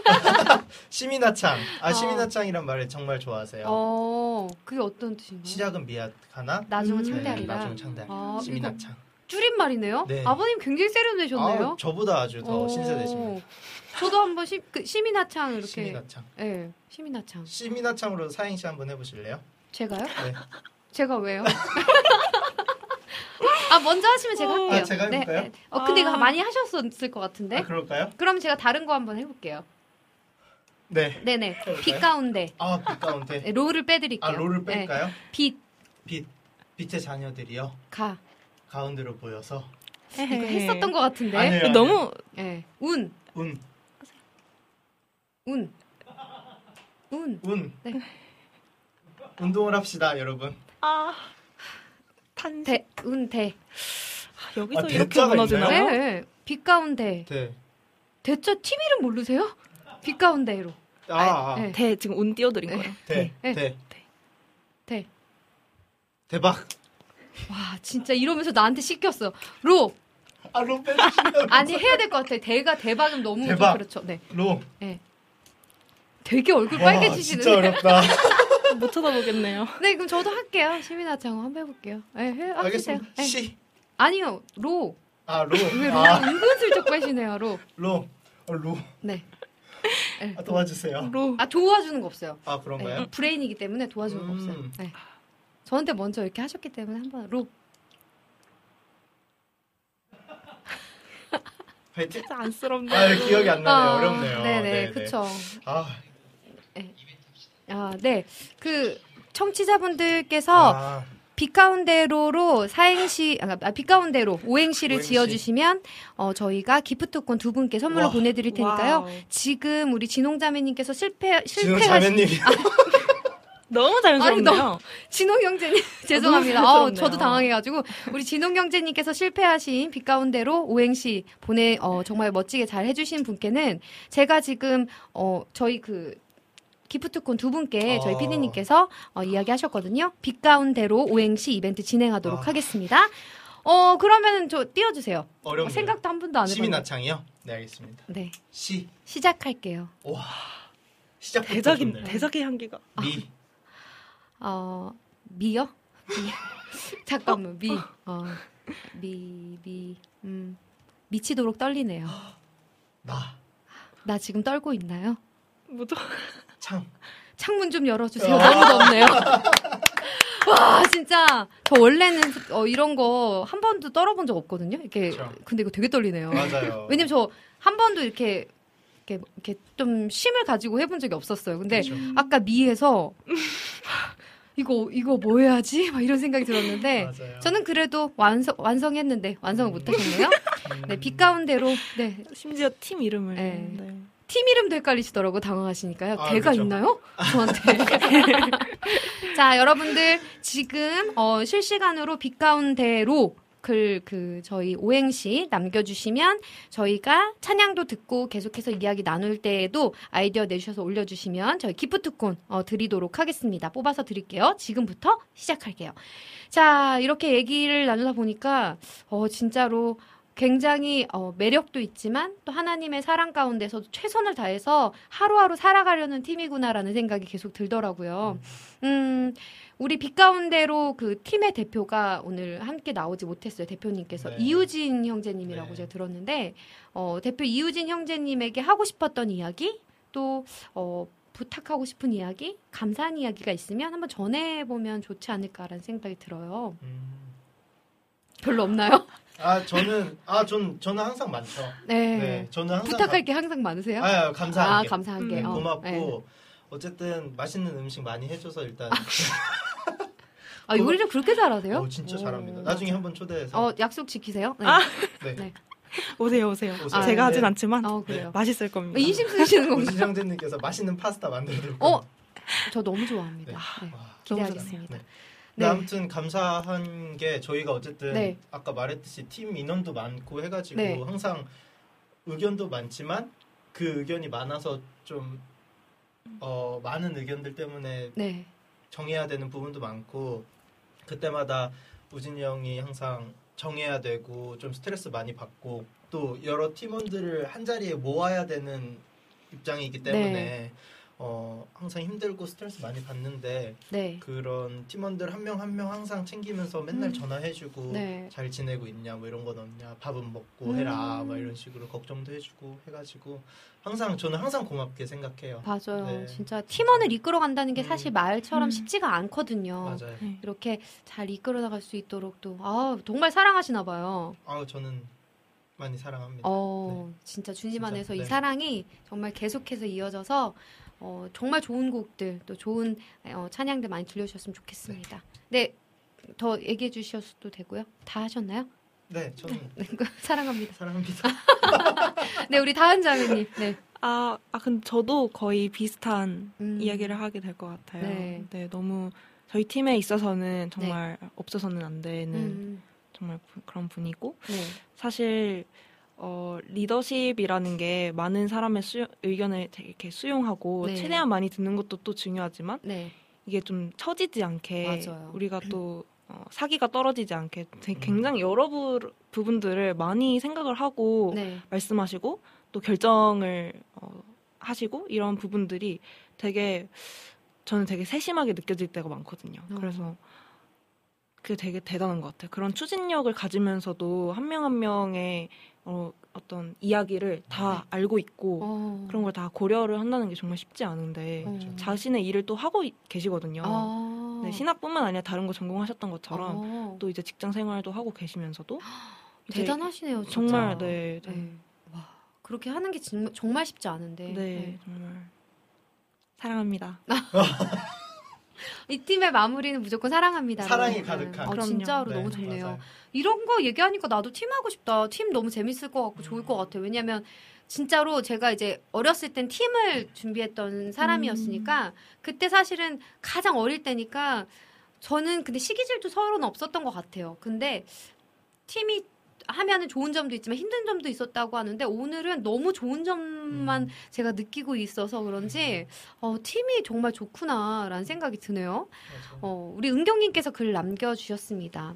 시민아창. 아, 시민아창이란 말을 정말 좋아하세요. 어, 그게 어떤 뜻인가요? 시작은 미약하나? 나중은 음, 창대하리라. 나중은 창대. 아, 시민아창. 줄임말이네요. 네. 아버님 굉장히 세련되셨네요. 아, 저보다 아주 더 어, 신세대십니다. 저도 한번 시, 그 시민하창 이렇게. 시민아창. 네, 시민하창. 시민아창으로 사행시 한번 해보실래요? 제가요? 네. 제가 왜요? 아 먼저 하시면 제가 할게요. 아, 제가 해볼까요? 네. 어 근데 이거 아. 많이 하셨을 것 같은데. 아, 그럴까요? 그럼 제가 다른 거 한번 해볼게요. 네. 네네. 해볼까요? 빛 가운데. 아, 빛 가운데. 네, 롤을 빼드릴게요. 아, 롤을 네. 뺄까요? 빛, 빛. 빛의 자녀들이요. 가. 가운데로 보여서. 이거 했었던 것 같은데. 아니에요. 너무 네. 운, 운. 운, 운. 운. 네. 운동을 합시다, 여러분. 아 탄. 대, 운, 대. 아, 여기서 아, 이렇게 대자가 무너지나요? 네, 네. 빛 가운데. 네. 대체 팀 이름 모르세요? 빛 가운데로. 아, 아. 네. 대 지금 운 띄워드린 네. 거예요. 대. 네. 대. 대박. 와, 진짜 이러면서 나한테 시켰어. 로. 아, 로 빼주시면. 아니, 해야 될 것 같아. 대가 대박은 너무 대박. 좀 그렇죠. 네. 로. 네. 되게 얼굴 와, 빨개지시는데. 진짜 어렵다. 못 쳐다보겠네요. 네, 그럼 저도 할게요. 시민아창 한번 해볼게요. 네, 해, 하세요. 알겠습니다. 네. 시. 아니요, 로. 아, 로. 왜 로? 아, 은근슬쩍 빼시네요, 로. 로. 어, 로. 네. 네. 아, 도와주세요. 로. 아, 도와주는 거 없어요. 아, 그런가요? 네, 브레인이기 때문에 도와주는 거 음. 없어요. 네. 저한테 먼저 이렇게 하셨기 때문에 한번 로. 화이팅. 진짜 안쓰럽네요. 아, 기억이 안 나네요. 아, 어렵네요. 네네, 네네. 그쵸. 아, 아, 네. 그, 청취자분들께서 아, 빛 가운데로로 사행시, 아, 빛 가운데로 오행시를 오행시. 지어주시면, 어, 저희가 기프트콘 두 분께 선물로 와. 보내드릴 테니까요. 와우. 지금 우리 진홍자매님께서 실패, 지금 실패하신. 자매님이 너무 자연스럽네요. 진홍 형제님, 죄송합니다. 너무 어, 자연스럽네요. 저도 당황해가지고, 우리 진홍 형제님께서 실패하신 빛 가운데로 오행시 보내, 어, 정말 멋지게 잘 해주신 분께는, 제가 지금, 어, 저희 그, 기프트콘 두 분께 저희 어. 피디님께서 어, 이야기하셨거든요. 빛 가운데로 오행시 이벤트 진행하도록 아. 하겠습니다. 어, 그러면은 저 띄워주세요. 어렵네요. 어, 생각도 한 번도 안 해봤는데. 시민아창이요? 네, 알겠습니다. 네, 시. 시작할게요. 와. 시작부터 대작인 좋네요. 대작의 향기가. 미. 어, 미요? 미. 잠깐만, 미. 어, 미, 미, 음, 미치도록 떨리네요. 나. 나 지금 떨고 있나요? 뭐죠? 창. 창문 좀 열어주세요. 너무 덥네요. 와, 진짜. 저 원래는 어, 이런 거 한 번도 떨어본 적 없거든요. 이렇게. 그렇죠. 근데 이거 되게 떨리네요. 맞아요. 왜냐면 저 한 번도 이렇게, 이렇게, 이렇게 좀 쉼을 가지고 해본 적이 없었어요. 근데 그렇죠. 아까 미에서 이거, 이거 뭐 해야지? 막 이런 생각이 들었는데 맞아요. 저는 그래도 완성, 완성했는데 완성을 못 하셨네요. 네, 빛 가운데로. 네. 심지어 팀 이름을. 네. 네. 팀 이름도 헷갈리시더라고 당황하시니까요. 아, 대가 그렇죠. 있나요? 저한테. 자, 여러분들 지금 어, 실시간으로 빛 가운데로 글 그 저희 오행시 남겨주시면 저희가 찬양도 듣고 계속해서 이야기 나눌 때에도 아이디어 내주셔서 올려주시면 저희 기프트콘 어, 드리도록 하겠습니다. 뽑아서 드릴게요. 지금부터 시작할게요. 자, 이렇게 얘기를 나누다 보니까 어, 진짜로 굉장히 어, 매력도 있지만 또 하나님의 사랑 가운데서도 최선을 다해서 하루하루 살아가려는 팀이구나라는 생각이 계속 들더라고요. 음, 우리 빛 가운데로 그 팀의 대표가 오늘 함께 나오지 못했어요. 대표님께서 네. 이우진 형제님이라고 네. 제가 들었는데 어, 대표 이우진 형제님에게 하고 싶었던 이야기 또 어, 부탁하고 싶은 이야기, 감사한 이야기가 있으면 한번 전해보면 좋지 않을까라는 생각이 들어요. 음. 별로 없나요? 아, 저는 아, 전 저는 항상 많죠. 네. 네, 저는 항상 부탁할 게 항상 많으세요? 감, 아, 감사하게. 아, 감사하게. 네, 어, 고맙고 네. 어쨌든 맛있는 음식 많이 해줘서 일단 아, 요리를 그렇게 잘하세요? 어, 진짜 오. 잘합니다. 나중에 한번 초대해서 어, 약속 지키세요? 네. 아. 네. 네. 오세요, 오세요. 오세요. 제가 아, 하진 네. 않지만 어, 그래요. 맛있을 겁니다. 인심 쓰시는 우진 건가요? 형제님께서 맛있는 파스타 만들어줄 어, 거예요. 저 너무 좋아합니다. 네. 네. 와, 기대하겠습니다. 네. 네. 네, 아무튼 감사한 게 저희가 어쨌든 네. 아까 말했듯이 팀 인원도 많고 해가지고 네. 항상 의견도 많지만 그 의견이 많아서 좀 어, 많은 의견들 때문에 네. 정해야 되는 부분도 많고 그때마다 우진이 형이 항상 정해야 되고 좀 스트레스 많이 받고 또 여러 팀원들을 한 자리에 모아야 되는 입장이기 때문에 네. 어, 항상 힘들고 스트레스 많이 받는데 네. 그런 팀원들 한 명 한 명 항상 챙기면서 맨날 음. 전화해주고 네. 잘 지내고 있냐 뭐 이런 건 없냐 밥은 먹고 음. 해라 막 이런 식으로 걱정도 해주고 해가지고 항상 저는 항상 고맙게 생각해요. 맞아요. 네. 진짜 팀원을 이끌어 간다는 게 사실 음. 말처럼 음. 쉽지가 않거든요. 맞아요. 네. 이렇게 잘 이끌어 나갈 수 있도록 또, 아, 정말 사랑하시나 봐요. 아 저는 많이 사랑합니다. 어, 진짜 주님 진짜, 안에서 이 네. 사랑이 정말 계속해서 이어져서 어, 정말 좋은 곡들 또 좋은 어, 찬양들 많이 들려주셨으면 좋겠습니다. 네, 더 얘기해 주셔도 되고요. 다 하셨나요? 네, 저는 네, 사랑합니다. 사랑합니다. 네, 우리 다은 자매님. 네. 아, 아 근데 저도 거의 비슷한 음. 이야기를 하게 될 것 같아요. 네. 네. 너무 저희 팀에 있어서는 정말 없어서는 안 되는 음, 정말 부- 그런 분이고 네. 사실 어, 리더십이라는 게 많은 사람의 수, 의견을 되게 이렇게 수용하고 네. 최대한 많이 듣는 것도 또 중요하지만 네. 이게 좀 처지지 않게 맞아요. 우리가 또 어, 사기가 떨어지지 않게 되게 굉장히 여러 부, 부분들을 많이 생각을 하고 네. 말씀하시고 또 결정을 어, 하시고 이런 부분들이 되게 저는 되게 세심하게 느껴질 때가 많거든요. 어. 그래서 그게 되게 대단한 것 같아요. 그런 추진력을 가지면서도 한 명 한 명의 어, 어떤 이야기를 다 알고 있고 어. 그런 걸 다 고려를 한다는 게 정말 쉽지 않은데 어. 자신의 일을 또 하고 이- 계시거든요. 아. 네, 신학뿐만 아니라 다른 거 전공하셨던 것처럼 어. 또 이제 직장 생활도 하고 계시면서도 이제 대단하시네요. 진짜. 정말 네, 네, 네. 와 그렇게 하는 게 정- 정말 쉽지 않은데. 네, 정말 사랑합니다. 이 팀의 마무리는 무조건 사랑합니다. 사랑이 가득한. 어, 그럼요. 진짜로 네, 너무 좋네요. 맞아요. 이런 거 얘기하니까 나도 팀 하고 싶다. 팀 너무 재밌을 것 같고 좋을 것 같아요. 왜냐면 진짜로 제가 이제 어렸을 땐 팀을 준비했던 사람이었으니까 그때 사실은 가장 어릴 때니까 저는 근데 시기질도 서로는 없었던 것 같아요. 근데 팀이 하면은 좋은 점도 있지만 힘든 점도 있었다고 하는데 오늘은 너무 좋은 점만 음. 제가 느끼고 있어서 그런지 어, 팀이 정말 좋구나라는 생각이 드네요. 맞아요. 어, 우리 은경님께서 글 남겨주셨습니다.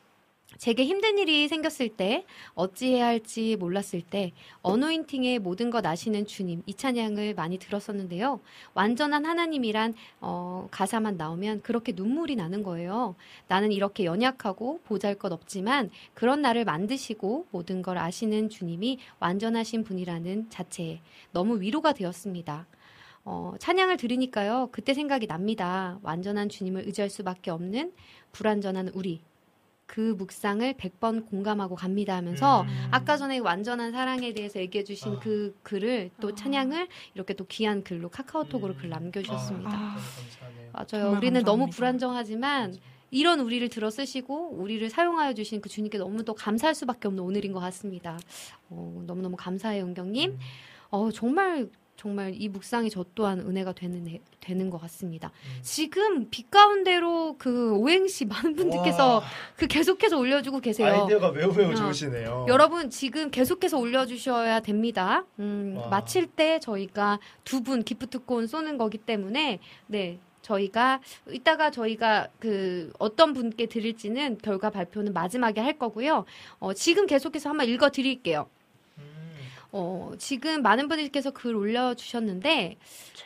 제게 힘든 일이 생겼을 때, 어찌해야 할지 몰랐을 때, 어노인팅의 모든 것 아시는 주님, 이 찬양을 많이 들었었는데요. 완전한 하나님이란 어, 가사만 나오면 그렇게 눈물이 나는 거예요. 나는 이렇게 연약하고 보잘것없지만 그런 나를 만드시고 모든 걸 아시는 주님이 완전하신 분이라는 자체에 너무 위로가 되었습니다. 어, 찬양을 들으니까요. 그때 생각이 납니다. 완전한 주님을 의지할 수밖에 없는 불완전한 우리. 그 묵상을 백 번 공감하고 갑니다 하면서 음. 아까 전에 완전한 사랑에 대해서 얘기해 주신 아. 그 글을 또 아. 찬양을 이렇게 또 귀한 글로 카카오톡으로 음. 글 남겨주셨습니다. 아, 아. 너무 감사하네요. 맞아요. 정말 우리는 너무 감사합니다. 불안정하지만 맞아요. 이런 우리를 들어 쓰시고 우리를 사용하여 주신 그 주님께 너무도 감사할 수밖에 없는 오늘인 것 같습니다. 어, 너무너무 감사해요, 은경님. 음. 어, 정말 정말 이 묵상이 저 또한 은혜가 되는 애- 되는 것 같습니다. 음. 지금 빛 가운데로 그 오행시 많은 분들께서 와, 그 계속해서 올려주고 계세요. 아이디어가 매우 매우 어. 좋으시네요. 여러분 지금 계속해서 올려주셔야 됩니다. 음, 와. 마칠 때 저희가 두 분 기프트콘 쏘는 거기 때문에 네 저희가 이따가 저희가 그 어떤 분께 드릴지는 결과 발표는 마지막에 할 거고요. 어, 지금 계속해서 한번 읽어드릴게요. 음. 어, 지금 많은 분들께서 글 올려주셨는데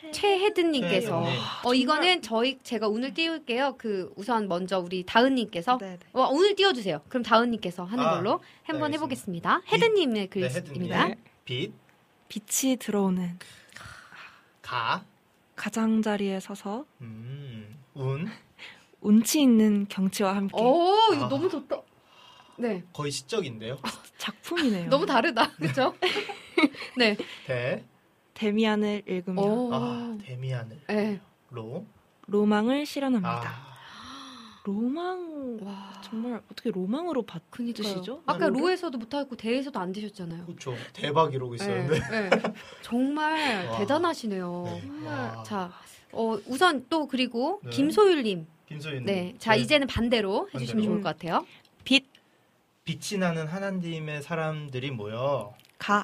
최혜든님께서 최혜든님. 어 이거는 저희 제가 오늘 띄울게요. 그 우선 먼저 우리 다은님께서 네, 네. 어, 오늘 띄워주세요. 그럼 다은님께서 하는 아, 걸로 네, 한번 알겠습니다. 해보겠습니다. 헤드님의 네, 헤드님. 글입니다. 네. 빛, 빛이 들어오는 가, 가장자리에 서서 음, 운, 운치 있는 경치와 함께 오 이거 아. 너무 좋다. 네, 거의 시적인데요. 작품이네요. 너무 다르다, 그렇죠? 네. 대, 데미안을 읽으며 오. 아, 데미안을, 네. 로, 로망을 실현합니다. 아, 로망 와. 정말 어떻게 로망으로 그니까요. 받으시죠? 아까 나를? 로에서도 못하고 대에서도 안 되셨잖아요. 그렇죠. 대박 이러고 있었는데. 네, 네. 정말 와. 대단하시네요. 네. 와. 자, 어, 우선 또 그리고 네. 김소율님. 김소윤. 네, 자 이제는 반대로 해주시면 반대로. 좋을 것 같아요. 빛, 빛이 나는 하나님의 사람들이 모여 가,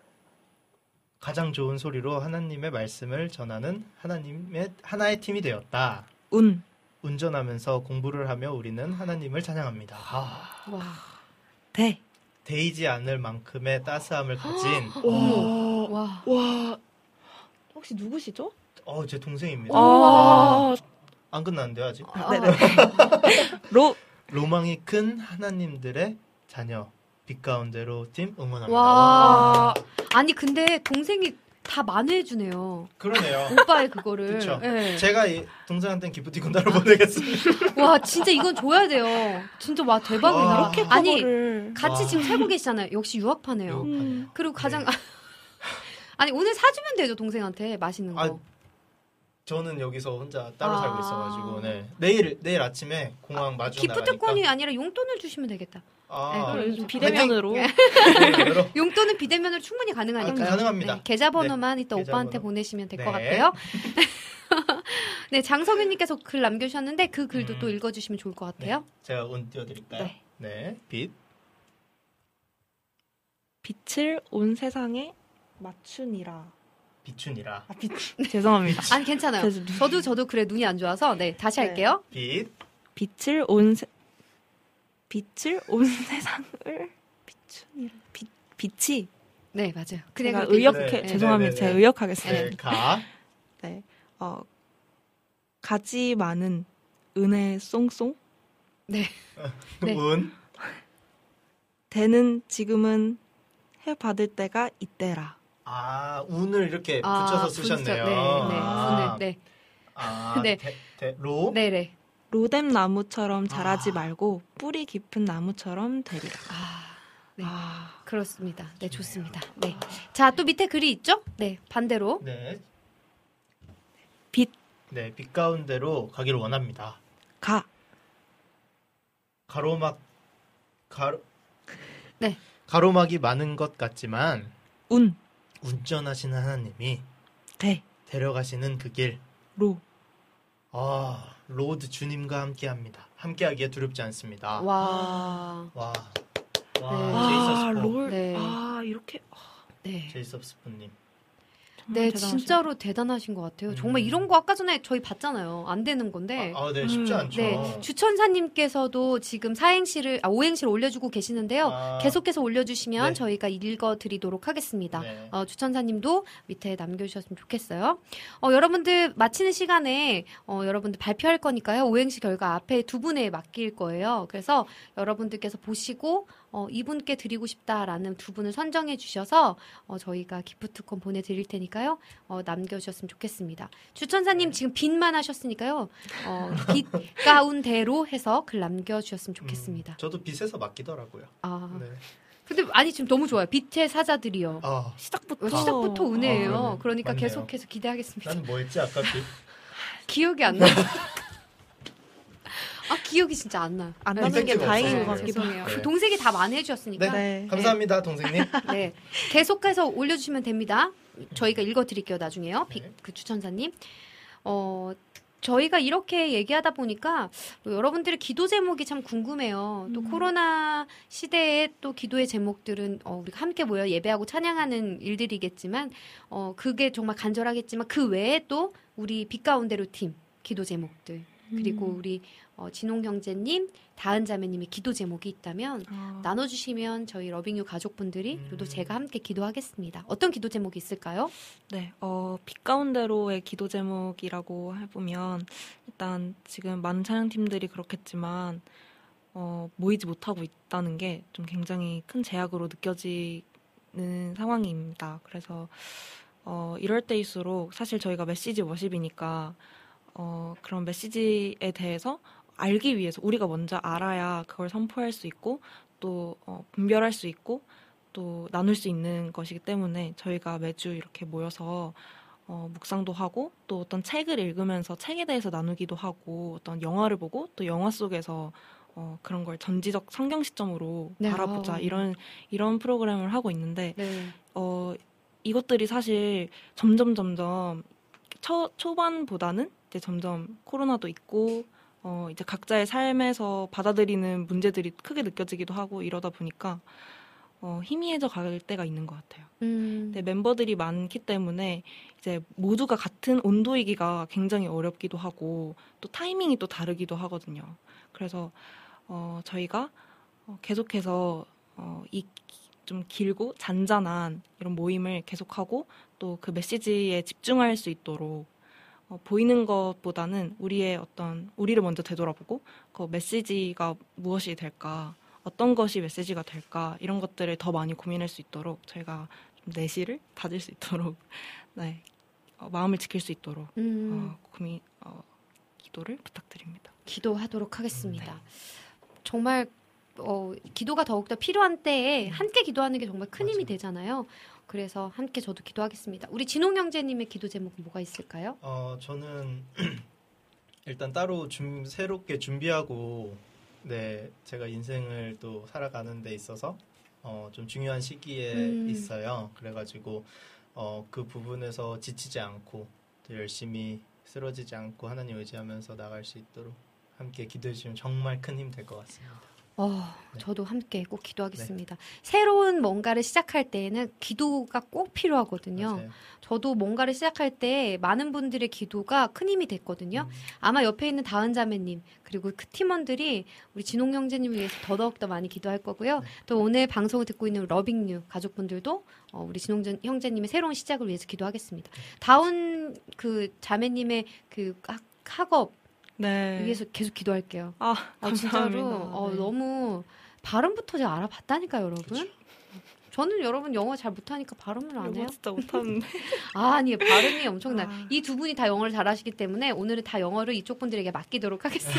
가장 좋은 소리로 하나님의 말씀을 전하는 하나님의 하나의 팀이 되었다. 운, 운전하면서 공부를 하며 우리는 하나님을 찬양합니다. 아, 와, 대. 데이지 않을 만큼의 따스함을 가진 어머, 와, 와, 혹시 누구시죠? 어, 제 동생입니다. 아, 안 끝났는데요, 아직. 아, 네네. 로, 로망이 큰 하나님들의 자녀 빛 가운데로 팀 응원합니다. 와, 아니 근데 동생이 다 만회해주네요. 그러네요. 오빠의 그거를. 그쵸. 네. 제가 이 동생한테는 기프티콘 따로 보내겠습니다. 와, 진짜 이건 줘야 돼요. 진짜 와 대박이다. 와. 이렇게 아니 커버를. 같이 와. 지금 세고 계시잖아요. 역시 유학파네요. 음. 그리고 가장 네. 아니 오늘 사주면 되죠 동생한테 맛있는 거. 아, 저는 여기서 혼자 따로 아. 살고 있어가지고 네. 내일 내일 아침에 공항 마중 기프트콘이 나가니까. 아니라 용돈을 주시면 되겠다. 아, 네, 요즘 비대면으로. 비대면으로. 용돈은 비대면으로 충분히 가능하니까요. 아, 가능합니다. 네, 계좌번호만 이따 계좌번호. 오빠한테 보내시면 될 것 네. 같고요. 네, 장성윤님께서 글 남겨주셨는데 그 글도 음. 또 읽어주시면 좋을 것 같아요. 네, 제가 운 띄워드릴까요? 네. 네, 빛. 빛을 온 세상에 맞추니라. 비춘이라. 아, 빛. 죄송합니다. 아니 괜찮아요. 그래서 눈- 저도 저도 그래 눈이 안 좋아서 네 다시 네. 할게요. 빛. 빛을 온 세, 빛을 온 세상을 비추니 빛 빛이 네, 맞아요. 제가 그렇게 의역해 네, 죄송합니다. 네, 네, 제가 네. 의역하겠습니다. 네, 가. 네, 어 가지 많은 은혜 쏭쏭 네. 네. 운. 대는 지금은 해 받을 때가 이때라. 아, 운을 이렇게 아, 붙여서 붙여- 쓰셨네요. 네, 네. 아, 오늘 네. 아, 네. 대, 대, 로. 네, 네. 로뎀 나무처럼 자라지 아. 말고 뿌리 깊은 나무처럼 되리라. 아, 네. 아, 그렇습니다. 네, 좋습니다. 네. 자, 또 밑에 글이 있죠? 네, 반대로. 네. 빛, 네, 빛 가운데로 가기를 원합니다. 가, 가로막 가로 네. 가로막이 많은 것 같지만 운, 운전하시는 하나님이 대, 데려가시는 그 길. 로. 아, 로드 주님과 함께합니다. 함께하기에 두렵지 않습니다. 와. 와, 네. 와, 아, 제이서스포, 롤. 네. 아, 이렇게 네. 제이서스포님. 정말 네, 대단하시다. 진짜로 대단하신 것 같아요. 정말 음. 이런 거 아까 전에 저희 봤잖아요. 안 되는 건데. 아, 아, 네, 쉽지 음, 않죠. 네, 주천사님께서도 지금 사행시를, 아, 오행시를 올려주고 계시는데요. 아, 계속해서 올려주시면 네. 저희가 읽어드리도록 하겠습니다. 네. 어, 주천사님도 밑에 남겨주셨으면 좋겠어요. 어, 여러분들 마치는 시간에 어, 여러분들 발표할 거니까요. 오행시 결과 앞에 두 분에 맡길 거예요. 그래서 여러분들께서 보시고 어, 이분께 드리고 싶다라는 두 분을 선정해 주셔서 어, 저희가 기프트콘 보내드릴 테니까요. 어, 남겨주셨으면 좋겠습니다. 주천사님 지금 빛만 하셨으니까요. 어, 빛 가운데로 해서 글 남겨주셨으면 좋겠습니다. 음, 저도 빛에서 맡기더라고요. 아, 네. 근데 아니 지금 너무 좋아요. 빛의 사자들이요. 아, 시작부터 어, 시작부터 은혜예요. 아, 그러네. 그러니까 맞네요. 계속해서 기대하겠습니다. 나는 뭐 했지 아까 빛? 기억이 안 나요. 아 기억이 진짜 안 나요. 안 네, 나는 게 이펙트가 다행인 없어서 것 같기도 죄송해요. 네. 동생이 다 많이 해주셨으니까. 네. 네. 감사합니다, 동생님. 계속해서 올려주시면 됩니다. 저희가 읽어드릴게요 나중에요. 비- 네. 그 추천사님. 어 저희가 이렇게 얘기하다 보니까 또 여러분들의 기도 제목이 참 궁금해요. 또 음. 코로나 시대에 또 기도의 제목들은 어, 우리가 함께 모여 예배하고 찬양하는 일들이겠지만 어 그게 정말 간절하겠지만 그 외에 또 우리 빛 가운데로 팀 기도 제목들 그리고 음. 우리 어, 진홍 형제님, 다은 자매님의 기도 제목이 있다면 아, 나눠주시면 저희 러빙유 가족분들이 음. 그리고 제가 함께 기도하겠습니다. 어떤 기도 제목이 있을까요? 네, 어, 빛 가운데로의 기도 제목이라고 해보면 일단 지금 많은 찬양팀들이 그렇겠지만 어, 모이지 못하고 있다는 게 좀 굉장히 큰 제약으로 느껴지는 상황입니다. 그래서 어, 이럴 때일수록 사실 저희가 메시지 워십이니까 어, 그런 메시지에 대해서 알기 위해서 우리가 먼저 알아야 그걸 선포할 수 있고 또 어, 분별할 수 있고 또 나눌 수 있는 것이기 때문에 저희가 매주 이렇게 모여서 어, 묵상도 하고 또 어떤 책을 읽으면서 책에 대해서 나누기도 하고 어떤 영화를 보고 또 영화 속에서 어, 그런 걸 전지적 성경 시점으로 네, 바라보자 아. 이런 이런 프로그램을 하고 있는데 네. 어, 이것들이 사실 점점 점점 초, 초반보다는 이제 점점 코로나도 있고 어, 이제 각자의 삶에서 받아들이는 문제들이 크게 느껴지기도 하고 이러다 보니까 어, 희미해져 갈 때가 있는 것 같아요. 음, 근데 멤버들이 많기 때문에 이제 모두가 같은 온도이기가 굉장히 어렵기도 하고 또 타이밍이 또 다르기도 하거든요. 그래서 어, 저희가 어, 계속해서 어, 이 좀 길고 잔잔한 이런 모임을 계속하고 또 그 메시지에 집중할 수 있도록 어, 보이는 것보다는 우리의 어떤 우리를 먼저 되돌아보고 그 메시지가 무엇이 될까, 어떤 것이 메시지가 될까 이런 것들을 더 많이 고민할 수 있도록 저희가 좀 내실을 다질 수 있도록 네 어, 마음을 지킬 수 있도록 음, 어, 고민 어, 기도를 부탁드립니다. 기도하도록 하겠습니다. 네. 정말 어, 기도가 더욱더 필요한 때에 함께 기도하는 게 정말 큰 힘이 맞아요. 되잖아요. 그래서 함께 저도 기도하겠습니다. 우리 진홍 형제님의 기도 제목은 뭐가 있을까요? 어, 저는 일단 따로 좀 새롭게 준비하고 네, 제가 인생을 또 살아가는 데 있어서 어, 좀 중요한 시기에 음. 있어요. 그래가지고 어, 그 부분에서 지치지 않고 또 열심히 쓰러지지 않고 하나님 의지하면서 나갈 수 있도록 함께 기도해 주시면 정말 큰 힘 될 것 같습니다. 어, 네. 저도 함께 꼭 기도하겠습니다. 네. 새로운 뭔가를 시작할 때에는 기도가 꼭 필요하거든요. 맞아요. 저도 뭔가를 시작할 때 많은 분들의 기도가 큰 힘이 됐거든요. 음. 아마 옆에 있는 다은 자매님 그리고 그 팀원들이 우리 진홍 형제님을 위해서 더더욱더 많이 기도할 거고요. 네. 또 오늘 방송을 듣고 있는 러빙뉴 가족분들도 어, 우리 진홍 형제님의 새로운 시작을 위해서 기도하겠습니다. 네. 다운 그 자매님의 그 학, 학업 네. 위해서 계속 기도할게요. 아, 아 진짜로 어, 네. 너무 발음부터 제가 알아봤다니까요, 여러분. 그쵸. 저는 여러분 영어 잘 못하니까 발음을 안 해요. 진짜 못하는데. 아, 아니 발음이 엄청나요. 아. 이 두 분이 다 영어를 잘하시기 때문에 오늘은 다 영어를 이쪽 분들에게 맡기도록 하겠습니다.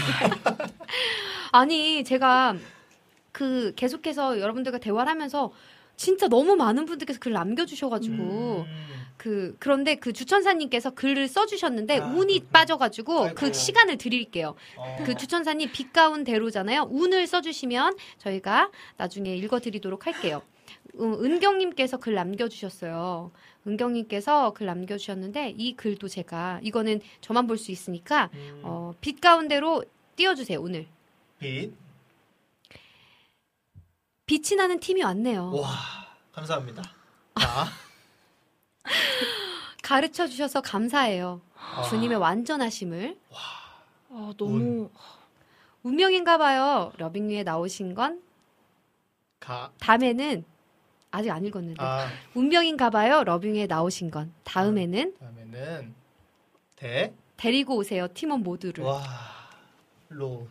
아니 제가 그 계속해서 여러분들과 대화를 하면서 진짜 너무 많은 분들께서 글 남겨주셔가지고 음. 그 그런데 그 주천사님께서 글을 써주셨는데 아, 운이 그렇구나. 빠져가지고 아이고. 그 시간을 드릴게요. 어. 그 주천사님 빛 가운데로잖아요. 운을 써주시면 저희가 나중에 읽어드리도록 할게요. 음, 은경님께서 글 남겨주셨어요. 은경님께서 글 남겨주셨는데 이 글도 제가 이거는 저만 볼 수 있으니까 음. 어, 빛 가운데로 띄워주세요. 오늘 빛. 빛이 나는 팀이 왔네요. 와, 감사합니다. 자. 가르쳐 주셔서 감사해요. 아. 주님의 완전하심을. 아, 너무 운명인가 봐요. 러빙유에 나오신 건 가. 다음에는 아직 안 읽었는데 아. 운명인가 봐요. 러빙유에 나오신 건 다음에는 다음에는 대. 데리고 오세요. 팀원 모두를. 와. 로.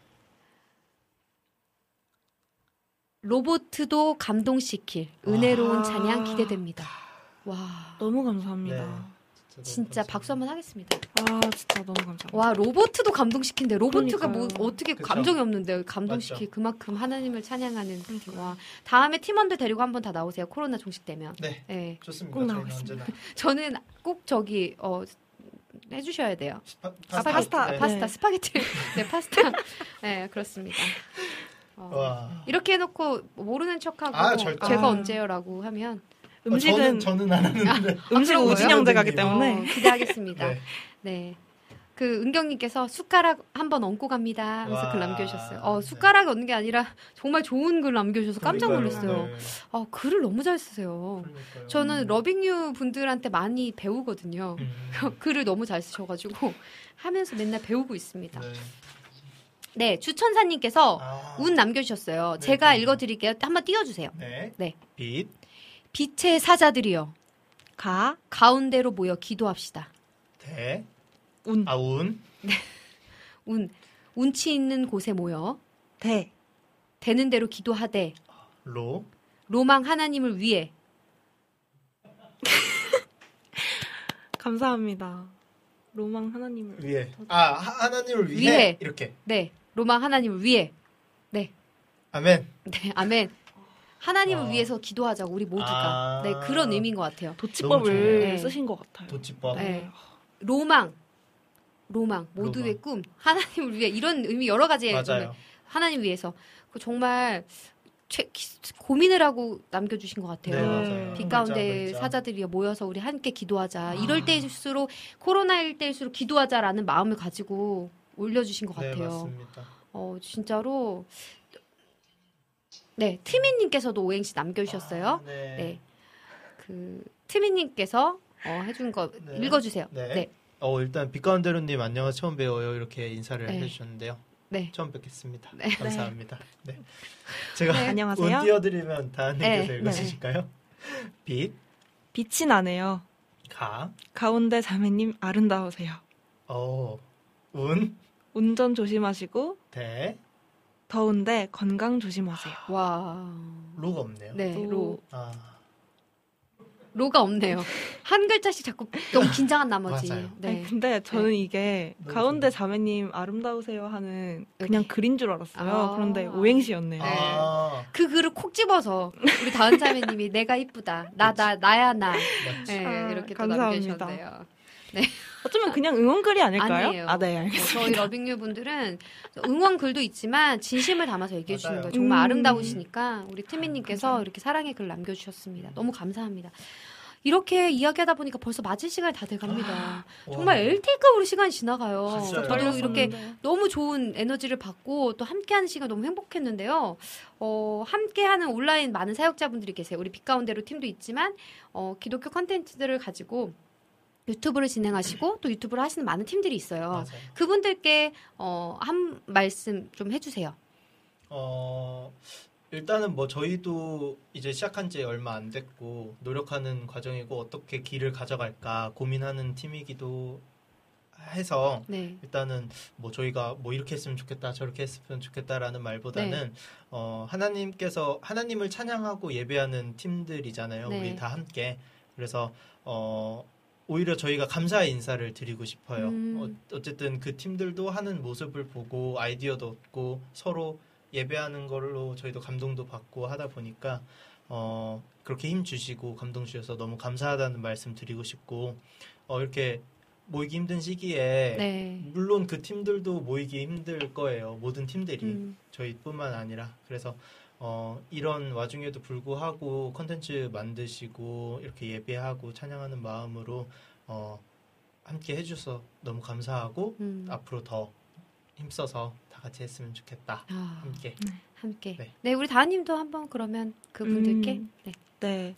로보트도 감동시킬 은혜로운 와. 찬양 기대됩니다. 와, 너무 감사합니다. 네. 진짜, 진짜 박수 한번 하겠습니다. 아, 진짜 너무 감사합니다. 와, 로보트도 감동시킨대. 로보트가 뭐 그러니까요. 어떻게 그쵸. 감정이 없는데 감동시킬 그만큼 하나님을 찬양하는. 와, 다음에 팀원들 데리고 한번 다 나오세요. 코로나 종식되면. 네. 네. 좋습니다. 꼭 저희는 나오겠습니다. 언제나 저는 꼭 저기 어 해주셔야 돼요. 스파, 아, 파스타. 파스타, 네. 파스타, 스파게티. 네, 파스타. 네, 그렇습니다. 어, 와. 이렇게 해놓고 모르는 척하고 아, 절대. 제가 아. 언제요라고 하면 음식은 어, 저는, 저는 안 하는데. 음식은 그런 우진 거예요? 형제가기 어, 때문에 어, 기대하겠습니다. 네. 네. 그 은경님께서 숟가락 한번 얹고 갑니다 하면서 와. 글 남겨주셨어요. 어, 숟가락이 얹는 게 아니라 정말 좋은 글 남겨주셔서 깜짝 그러니까요. 놀랐어요. 네. 어, 글을 너무 잘 쓰세요. 그러니까요. 저는 러빙유 분들한테 많이 배우거든요. 음. 글을 너무 잘 쓰셔가지고 하면서 맨날 배우고 있습니다. 네. 네, 주천사님께서 아. 운 남겨주셨어요. 네, 제가 네. 읽어드릴게요. 한번 띄워주세요. 네. 네. 빛. 빛의 사자들이여 가, 가운데로 모여 기도합시다. 대. 운, 아, 운. 운 운치 있는 곳에 모여 대, 되는 대로 기도하되 로. 로망 하나님을 위해 감사합니다. 로망 하나님을 위에. 아, 하- 하나님을 위해. 위해. 이렇게. 네 로망 하나님을 위해 네, 아멘. 네 아멘. 하나님을 아. 위해서 기도하자고 우리 모두가 아. 네 그런 의미인 것 같아요. 너무 도치법을 좋네요. 네. 쓰신 것 같아요. 도치법. 네. 로망 로망 모두의 로망. 꿈 하나님을 위해 이런 의미 여러 가지의 의미. 맞아요. 하나님 위해서 그 정말 최, 고민을 하고 남겨주신 것 같아요. 네, 맞아요. 빛 가운데 글자, 글자. 사자들이 모여서 우리 함께 기도하자. 아. 이럴 때일수록 코로나일 때일수록 기도하자라는 마음을 가지고 올려주신 것 네, 같아요. 맞습니다. 어 진짜로 네 트미님께서도 오행시 남겨주셨어요. 아, 네. 네, 그 트미님께서 어, 해준 거 네. 읽어주세요. 네. 네, 어, 일단 빛가운데로님 안녕하세요. 처음 뵈어요. 이렇게 인사를 네. 해주셨는데요. 네. 처음 뵙겠습니다. 네. 감사합니다. 네. 제가 네. 안녕하세요. 운 띄워드리면 다은님께서 네. 읽어주실까요? 빛, 빛이 나네요. 가, 가운데 자매님 아름다우세요. 어, 운, 운전 조심하시고 대, 더운데 건강 조심하세요. 와, 로가 없네요. 네, 또 로 아, 로가 없네요. 한 글자씩 자꾸 너무 긴장한 나머지. 맞아요. 네. 아니, 근데 저는 이게 너무 가운데 좋네요. 자매님 아름다우세요 하는 그냥 이렇게. 글인 줄 알았어요. 아. 그런데 오행시였네요. 네. 아, 그 글을 콕 집어서 우리 다은 자매님이 내가 이쁘다 나 나 나야 나 맞지. 네, 아, 이렇게 또 감사합니다. 남겨주셨네요. 어쩌면 그냥 응원글이 아닐까요? 아니에요. 아, 네, 어, 알겠습니다. 저희 러빙유 분들은 응원 글도 있지만 진심을 담아서 얘기해 주시는 맞아요. 거예요. 정말 음. 아름다우시니까 우리 트미님께서 감사합니다. 이렇게 사랑의 글 남겨주셨습니다. 너무 감사합니다. 이렇게 이야기하다 보니까 벌써 마칠 시간이 다 돼갑니다. 아, 정말 엘티이급으로 시간이 지나가요. 진짜요? 저도 이렇게 네. 너무 좋은 에너지를 받고 또 함께하는 시간 너무 행복했는데요. 어, 함께하는 온라인 많은 사역자분들이 계세요. 우리 빛 가운데로 팀도 있지만 어, 기독교 컨텐츠들을 가지고 유튜브를 진행하시고 또 유튜브를 하시는 많은 팀들이 있어요. 맞아요. 그분들께 어, 한 말씀 좀 해주세요. 어, 일단은 뭐 저희도 이제 시작한 지 얼마 안 됐고 노력하는 과정이고 어떻게 길을 가져갈까 고민하는 팀이기도 해서 네. 일단은 뭐 저희가 뭐 이렇게 했으면 좋겠다 저렇게 했으면 좋겠다라는 말보다는 네. 어, 하나님께서 하나님을 찬양하고 예배하는 팀들이잖아요. 네. 우리 다 함께. 그래서 어, 오히려 저희가 감사의 인사를 드리고 싶어요. 음. 어, 어쨌든 그 팀들도 하는 모습을 보고 아이디어도 얻고 서로 예배하는 걸로 저희도 감동도 받고 하다 보니까 어, 그렇게 힘 주시고 감동 주셔서 너무 감사하다는 말씀 드리고 싶고 어, 이렇게 모이기 힘든 시기에 네. 물론 그 팀들도 모이기 힘들 거예요. 모든 팀들이 음. 저희뿐만 아니라 그래서 어, 이런 와중에도 불구하고 컨텐츠 만드시고 이렇게 예배하고 찬양하는 마음으로 어, 함께 해주셔서 너무 감사하고 음. 앞으로 더 힘써서 다 같이 했으면 좋겠다. 아, 함께. 함께. 네. 네. 우리 다은님도 한번 그러면 그분들께. 음. 네. 네.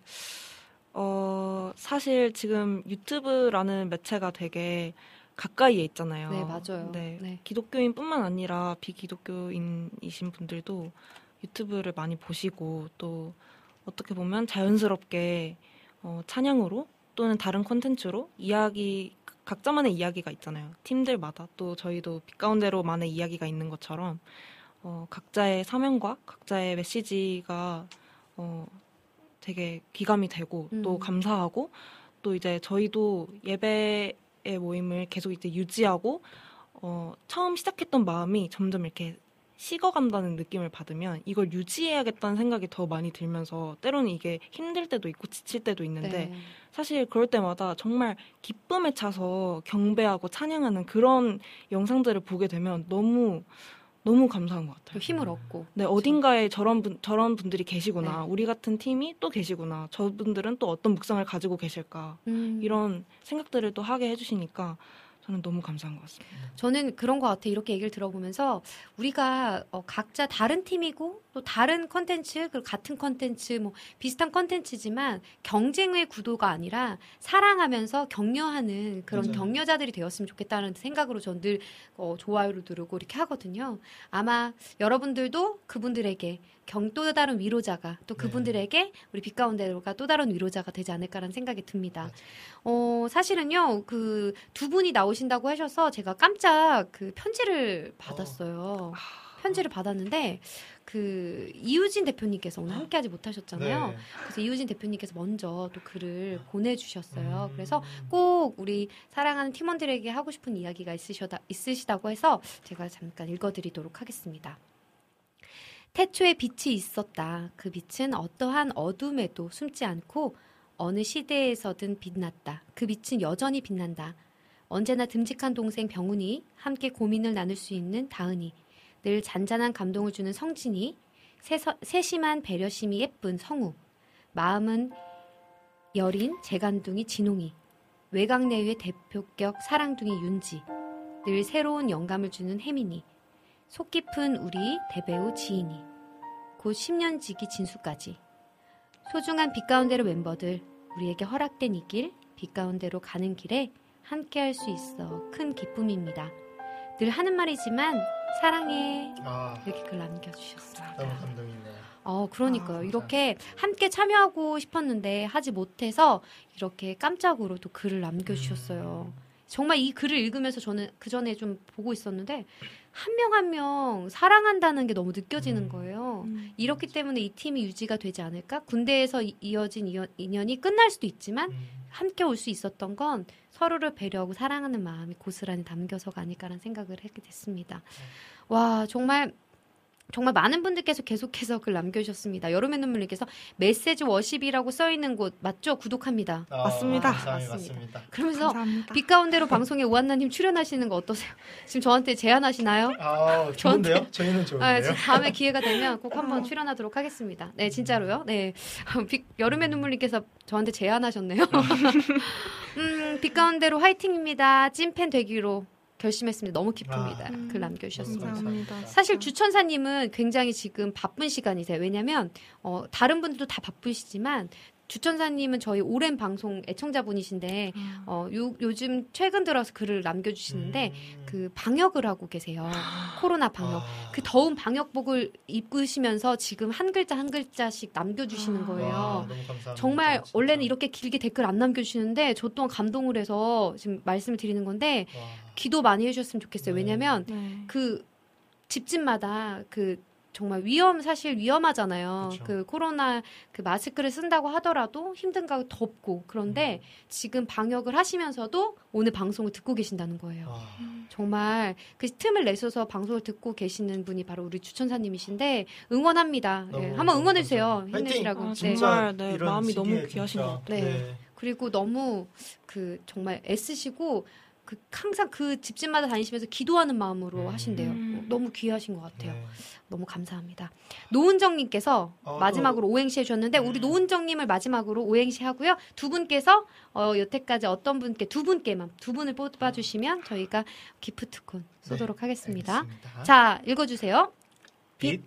어, 사실 지금 유튜브라는 매체가 되게 가까이에 있잖아요. 네, 맞아요. 네. 네. 기독교인뿐만 아니라 비기독교인이신 분들도 유튜브를 많이 보시고 또 어떻게 보면 자연스럽게 어, 찬양으로 또는 다른 콘텐츠로 이야기 각자만의 이야기가 있잖아요. 팀들마다 또 저희도 빛 가운데로만의 이야기가 있는 것처럼 어, 각자의 사명과 각자의 메시지가 어, 되게 귀감이 되고 음. 또 감사하고 또 이제 저희도 예배의 모임을 계속 이제 유지하고 어, 처음 시작했던 마음이 점점 이렇게 식어간다는 느낌을 받으면 이걸 유지해야겠다는 생각이 더 많이 들면서 때로는 이게 힘들 때도 있고 지칠 때도 있는데 네. 사실 그럴 때마다 정말 기쁨에 차서 경배하고 찬양하는 그런 영상들을 보게 되면 너무 너무 감사한 것 또 같아요. 힘을 얻고. 네, 어딘가에 저런 분, 저런 분들이 계시구나. 네. 우리 같은 팀이 또 계시구나. 저분들은 또 어떤 묵상을 가지고 계실까. 음. 이런 생각들을 또 하게 해주시니까 저는 너무 감사한 것 같습니다. 저는 그런 것 같아요. 이렇게 얘기를 들어보면서 우리가 어, 각자 다른 팀이고 또 다른 컨텐츠 그리고 같은 컨텐츠 뭐 비슷한 컨텐츠지만 경쟁의 구도가 아니라 사랑하면서 격려하는 그런 맞아요. 격려자들이 되었으면 좋겠다는 생각으로 저는 늘 어, 좋아요를 누르고 이렇게 하거든요. 아마 여러분들도 그분들에게 경, 또 다른 위로자가 또 그분들에게 우리 빛 가운데가 또 다른 위로자가 되지 않을까라는 생각이 듭니다. 어, 사실은요, 그 두 분이 나오신다고 하셔서 제가 깜짝 그 편지를 받았어요. 편지를 받았는데, 그 이유진 대표님께서 오늘 함께하지 못하셨잖아요. 네. 그래서 이유진 대표님께서 먼저 또 글을 보내주셨어요. 음. 그래서 꼭 우리 사랑하는 팀원들에게 하고 싶은 이야기가 있으셔다, 있으시다고 해서 제가 잠깐 읽어드리도록 하겠습니다. 태초에 빛이 있었다. 그 빛은 어떠한 어둠에도 숨지 않고 어느 시대에서든 빛났다. 그 빛은 여전히 빛난다. 언제나 듬직한 동생 병훈이, 함께 고민을 나눌 수 있는 다은이, 늘 잔잔한 감동을 주는 성진이, 세서, 세심한 배려심이 예쁜 성우, 마음은 여린 재간둥이 진홍이, 외곽내외 대표격 사랑둥이 윤지, 늘 새로운 영감을 주는 혜민이, 속 깊은 우리 대배우 지인이, 곧 십 년 지기 진수까지. 소중한 빛 가운데로 멤버들, 우리에게 허락된 이 길, 빛 가운데로 가는 길에 함께 할 수 있어 큰 기쁨입니다. 늘 하는 말이지만 사랑해. 아, 이렇게 글 남겨주셨습니다. 너무 감동이네요. 어, 그러니까요. 아, 이렇게 함께 참여하고 싶었는데 하지 못해서 이렇게 깜짝으로 또 글을 남겨주셨어요. 음. 정말 이 글을 읽으면서 저는 그 전에 좀 보고 있었는데 한 명 한 명 사랑한다는 게 너무 느껴지는 음. 거예요. 음. 이렇기 때문에 이 팀이 유지가 되지 않을까? 군대에서 이- 이어진 이어- 인연이 끝날 수도 있지만 음. 함께 올 수 있었던 건 서로를 배려하고 사랑하는 마음이 고스란히 담겨서가 아닐까라는 생각을 하게 됐습니다. 와, 정말 정말 많은 분들께서 계속해서 글 남겨주셨습니다. 여름의 눈물님께서 메시지 워십이라고 써있는 곳 맞죠? 구독합니다. 아, 맞습니다. 맞습니다. 맞습니다. 맞습니다. 그러면서 감사합니다. 빛 가운데로 방송에 오한나님 출연하시는 거 어떠세요? 지금 저한테 제안하시나요? 아, 좋은데요? 저희는 아, 좋은데요? 지금 다음에 기회가 되면 꼭 한번 출연하도록 하겠습니다. 네, 진짜로요. 네, 빛, 여름의 눈물님께서 저한테 제안하셨네요. 음, 빛 가운데로 화이팅입니다. 찐팬 되기로 결심했습니다. 너무 기쁩니다. 아, 글 남겨주셨습니다. 감사합니다. 사실 주천사님은 굉장히 지금 바쁜 시간이세요. 왜냐하면 어, 다른 분들도 다 바쁘시지만 주천사님은 저희 오랜 방송 애청자분이신데 아. 어, 요, 요즘 최근 들어서 글을 남겨주시는데 음. 그 방역을 하고 계세요. 코로나 방역. 아. 그 더운 방역복을 입으시면서 지금 한 글자 한 글자씩 남겨주시는 아. 거예요. 와, 너무 감사합니다. 정말 진짜. 원래는 이렇게 길게 댓글 안 남겨주시는데 저 또한 감동을 해서 지금 말씀을 드리는 건데 와. 기도 많이 해주셨으면 좋겠어요. 네. 왜냐면 네. 그 집집마다 그 정말 위험 사실 위험하잖아요. 그쵸. 그 코로나 그 마스크를 쓴다고 하더라도 힘든가 덥고 그런데 음. 지금 방역을 하시면서도 오늘 방송을 듣고 계신다는 거예요. 와. 정말 그 틈을 내셔서 방송을 듣고 계시는 분이 바로 우리 주천사님이신데 응원합니다. 너무, 네, 한번 너무 응원해 주세요. 감사합니다. 힘내시라고. 화이팅! 아, 네. 정말 네, 이런 마음이 너무 시기에 귀하신 진짜, 것 같아요. 네. 그리고 너무 그 정말 애쓰시고 그 항상 그 집집마다 다니시면서 기도하는 마음으로 음. 하신대요. 음. 너무 귀하신 것 같아요. 네. 너무 감사합니다. 노은정님께서 어, 마지막으로 오행시 해주셨는데 우리 음. 노은정님을 마지막으로 오행시 하고요. 두 분께서 어, 여태까지 어떤 분께 두 분께만 두 분을 뽑아주시면 저희가 기프트콘 쏘도록 하겠습니다. 알겠습니다. 자 읽어주세요. 빛,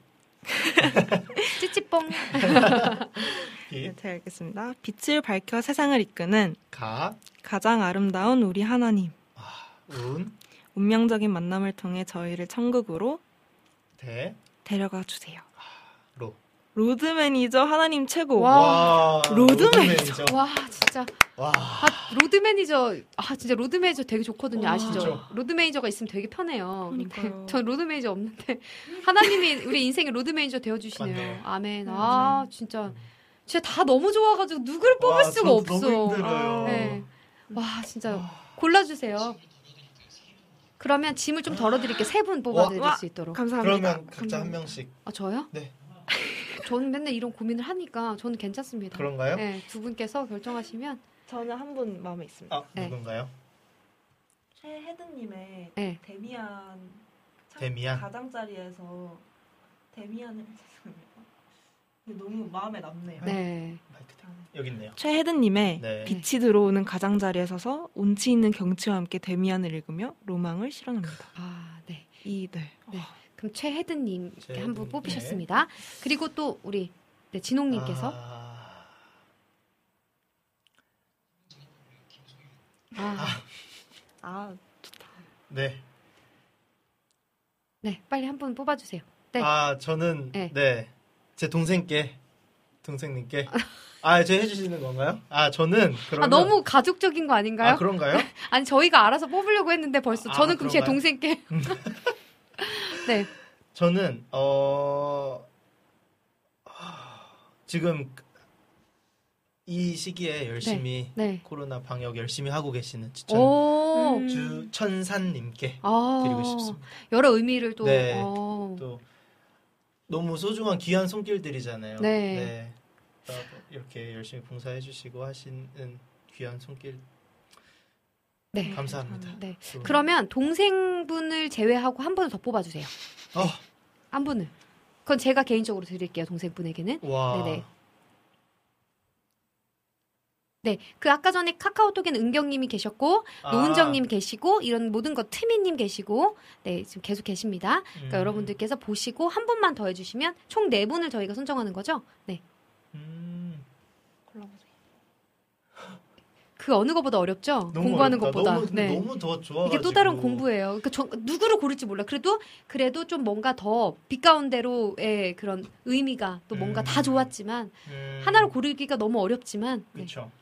찌찌뽕. 빛, 네, 제가 읽겠습니다. 빛을 밝혀 세상을 이끄는 가, 가장 아름다운 우리 하나님. 운, 운명적인 만남을 통해 저희를 천국으로 대, 데려가 주세요. 로. 로드 매니저 하나님 최고. 와. 와, 로드 매니저. 와 진짜 와. 아, 로드 매니저 아 진짜 로드 매니저 되게 좋거든요. 와. 아시죠? 그쵸. 로드 매니저가 있으면 되게 편해요. 그러니까요. 근데 전 로드 매니저 없는데 하나님이 우리 인생에 로드 매니저 되어주시네요. 맞네요. 아멘. 맞아요. 아 진짜 진짜 다 너무 좋아가지고 누굴 뽑을 와, 수가 저 없어. 너무 힘들어요. 네. 와 진짜 골라주세요. 그러면 짐을 좀 덜어드릴게요. 세 분 뽑아드릴 와. 수 있도록. 감사합니다. 그러면 각자 감사합니다. 한 명씩. 아 저요? 네. 저는 맨날 이런 고민을 하니까 저는 괜찮습니다. 그런가요? 네, 두 분께서 결정하시면 저는 한 분 마음에 있습니다. 아, 네. 누군가요? 최혜드님의 네. 데미안 참- 데미안? 가장자리에서 데미안을 죄송합니다. 너무 마음에 남네요. 네. 마이크 대- 여기 있네요. 최혜든님의 네. 빛이 들어오는 가장자리에 서서 운치 있는 경치와 함께 데미안을 읽으며 로망을 실현합니다. 아 네. 이 네. 네. 그럼 최혜든님 이렇게 한 분 최혜든, 뽑히셨습니다. 그리고 또 우리 네, 진홍님께서 아, 아, 아 좋다. 네. 네 빨리 한 분 뽑아주세요. 네. 아, 저는 네. 네. 제 동생께 동생님께 아, 제 해주시는 건가요? 아, 저는 그러면 아 너무 가족적인 거 아닌가요? 아, 그런가요? 아니 저희가 알아서 뽑으려고 했는데 벌써 아, 저는 그럼 제 그런가요? 동생께 네. 저는 어 지금 이 시기에 열심히 네. 코로나 방역 열심히 하고 계시는 추천 오. 음. 주천사님께 아. 드리고 싶습니다. 여러 의미를 또. 네. 어. 또 너무 소중한 귀한 손길들이잖아요. 네. 또 이렇게 열심히 봉사해 주시고 하시는 귀한 손길 네. 감사합니다. 네. 또- 그러면 동생분을 제외하고 한 분을 더 뽑아주세요. 어, 한 분을. 그건 제가 개인적으로 드릴게요. 동생분에게는. 와. 네네. 네, 그 아까 전에 카카오톡에는 은경님이 계셨고 아, 노은정님 계시고 이런 모든 것 트미님 계시고 네 지금 계속 계십니다. 그러니까 음. 여러분들께서 보시고 한 분만 더 해주시면 총 네 분을 저희가 선정하는 거죠. 네, 음, 골라보세요. 그 어느 것보다 어렵죠. 너무 공부하는 어렵다. 것보다. 너무, 네. 너무 더 좋아. 이게 또 다른 공부예요. 그러니까 저, 누구를 고를지 몰라. 그래도 그래도 좀 뭔가 더 빛 가운데로의 그런 의미가 또 뭔가 음. 다 좋았지만 음, 하나를 고르기가 너무 어렵지만 네. 그렇죠.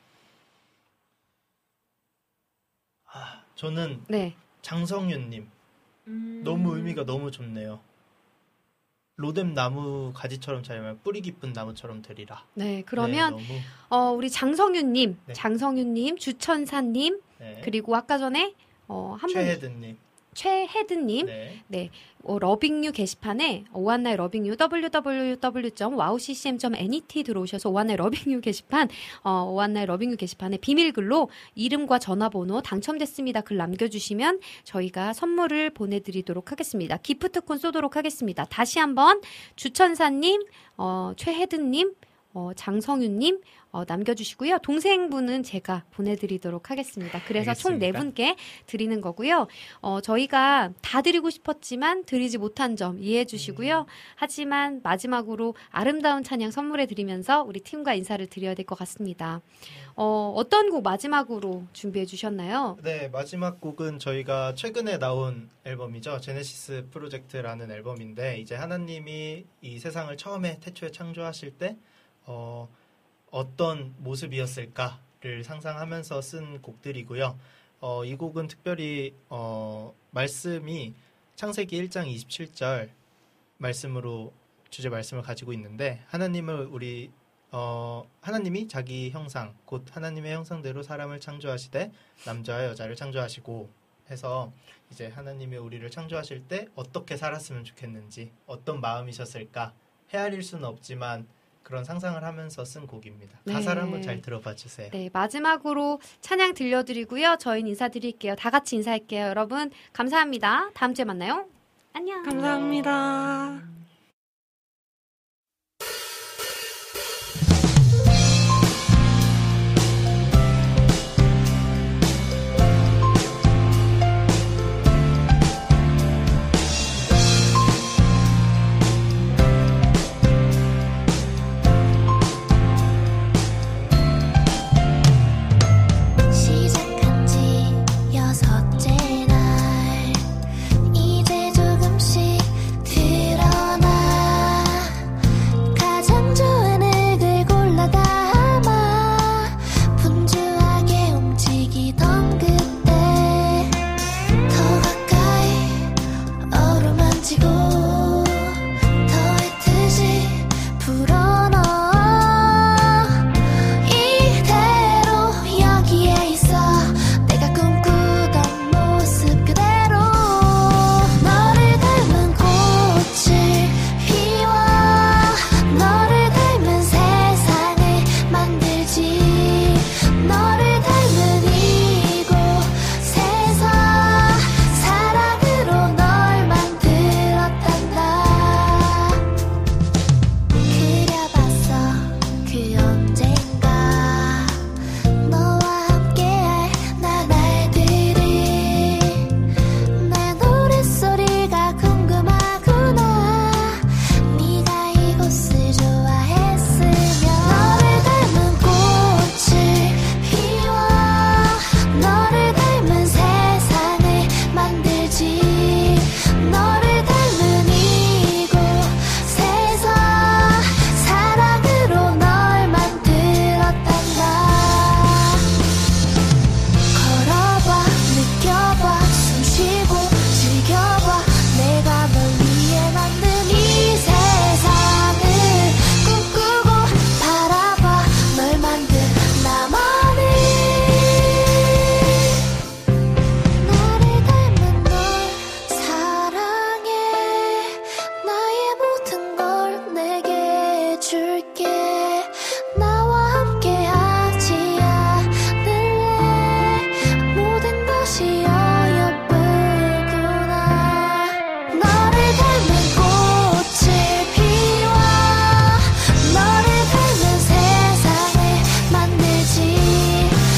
아, 저는 네. 장성윤님 음. 너무 의미가 너무 좋네요. 로뎀 나무 가지처럼 자라면 뿌리 깊은 나무처럼 되리라. 네, 그러면 네, 너무, 어, 우리 장성윤님, 네. 장성윤님, 주천사님, 네. 그리고 아까 전에 어, 한 분, 최혜든님. 최혜드님, 네. 네, 어, 러빙유 게시판에 오한나의 러빙유 더블유 더블유 더블유 점 와우 씨씨엠 점 넷 들어오셔서 오한나의 러빙유 게시판, 어, 오한나의 러빙유 게시판에 비밀글로 이름과 전화번호 당첨됐습니다 글 남겨주시면 저희가 선물을 보내드리도록 하겠습니다. 기프트콘 쏘도록 하겠습니다. 다시 한번 주천사님, 어, 최혜드님, 어, 장성윤님 어, 남겨주시고요. 동생분은 제가 보내드리도록 하겠습니다. 그래서 총 네 분께 드리는 거고요. 어, 저희가 다 드리고 싶었지만 드리지 못한 점 이해해 주시고요. 음. 하지만 마지막으로 아름다운 찬양 선물해 드리면서 우리 팀과 인사를 드려야 될 것 같습니다. 어, 어떤 곡 마지막으로 준비해 주셨나요? 네, 마지막 곡은 저희가 최근에 나온 앨범이죠. 제네시스 프로젝트라는 앨범인데 이제 하나님이 이 세상을 처음에 태초에 창조하실 때 어, 어떤 모습이었을까를 상상하면서 쓴 곡들이고요. 어, 이 곡은 특별히 어, 말씀이 창세기 일 장 이십칠 절 말씀으로 주제 말씀을 가지고 있는데 하나님을 우리 어, 하나님이 자기 형상 곧 하나님의 형상대로 사람을 창조하시되 남자와 여자를 창조하시고 해서 이제 하나님이 우리를 창조하실 때 어떻게 살았으면 좋겠는지 어떤 마음이셨을까 헤아릴 수는 없지만 그런 상상을 하면서 쓴 곡입니다. 네. 가사를 한번 잘 들어봐 주세요. 네, 마지막으로 찬양 들려드리고요. 저희는 인사드릴게요. 다 같이 인사할게요. 여러분 감사합니다. 다음 주에 만나요. 안녕. 감사합니다.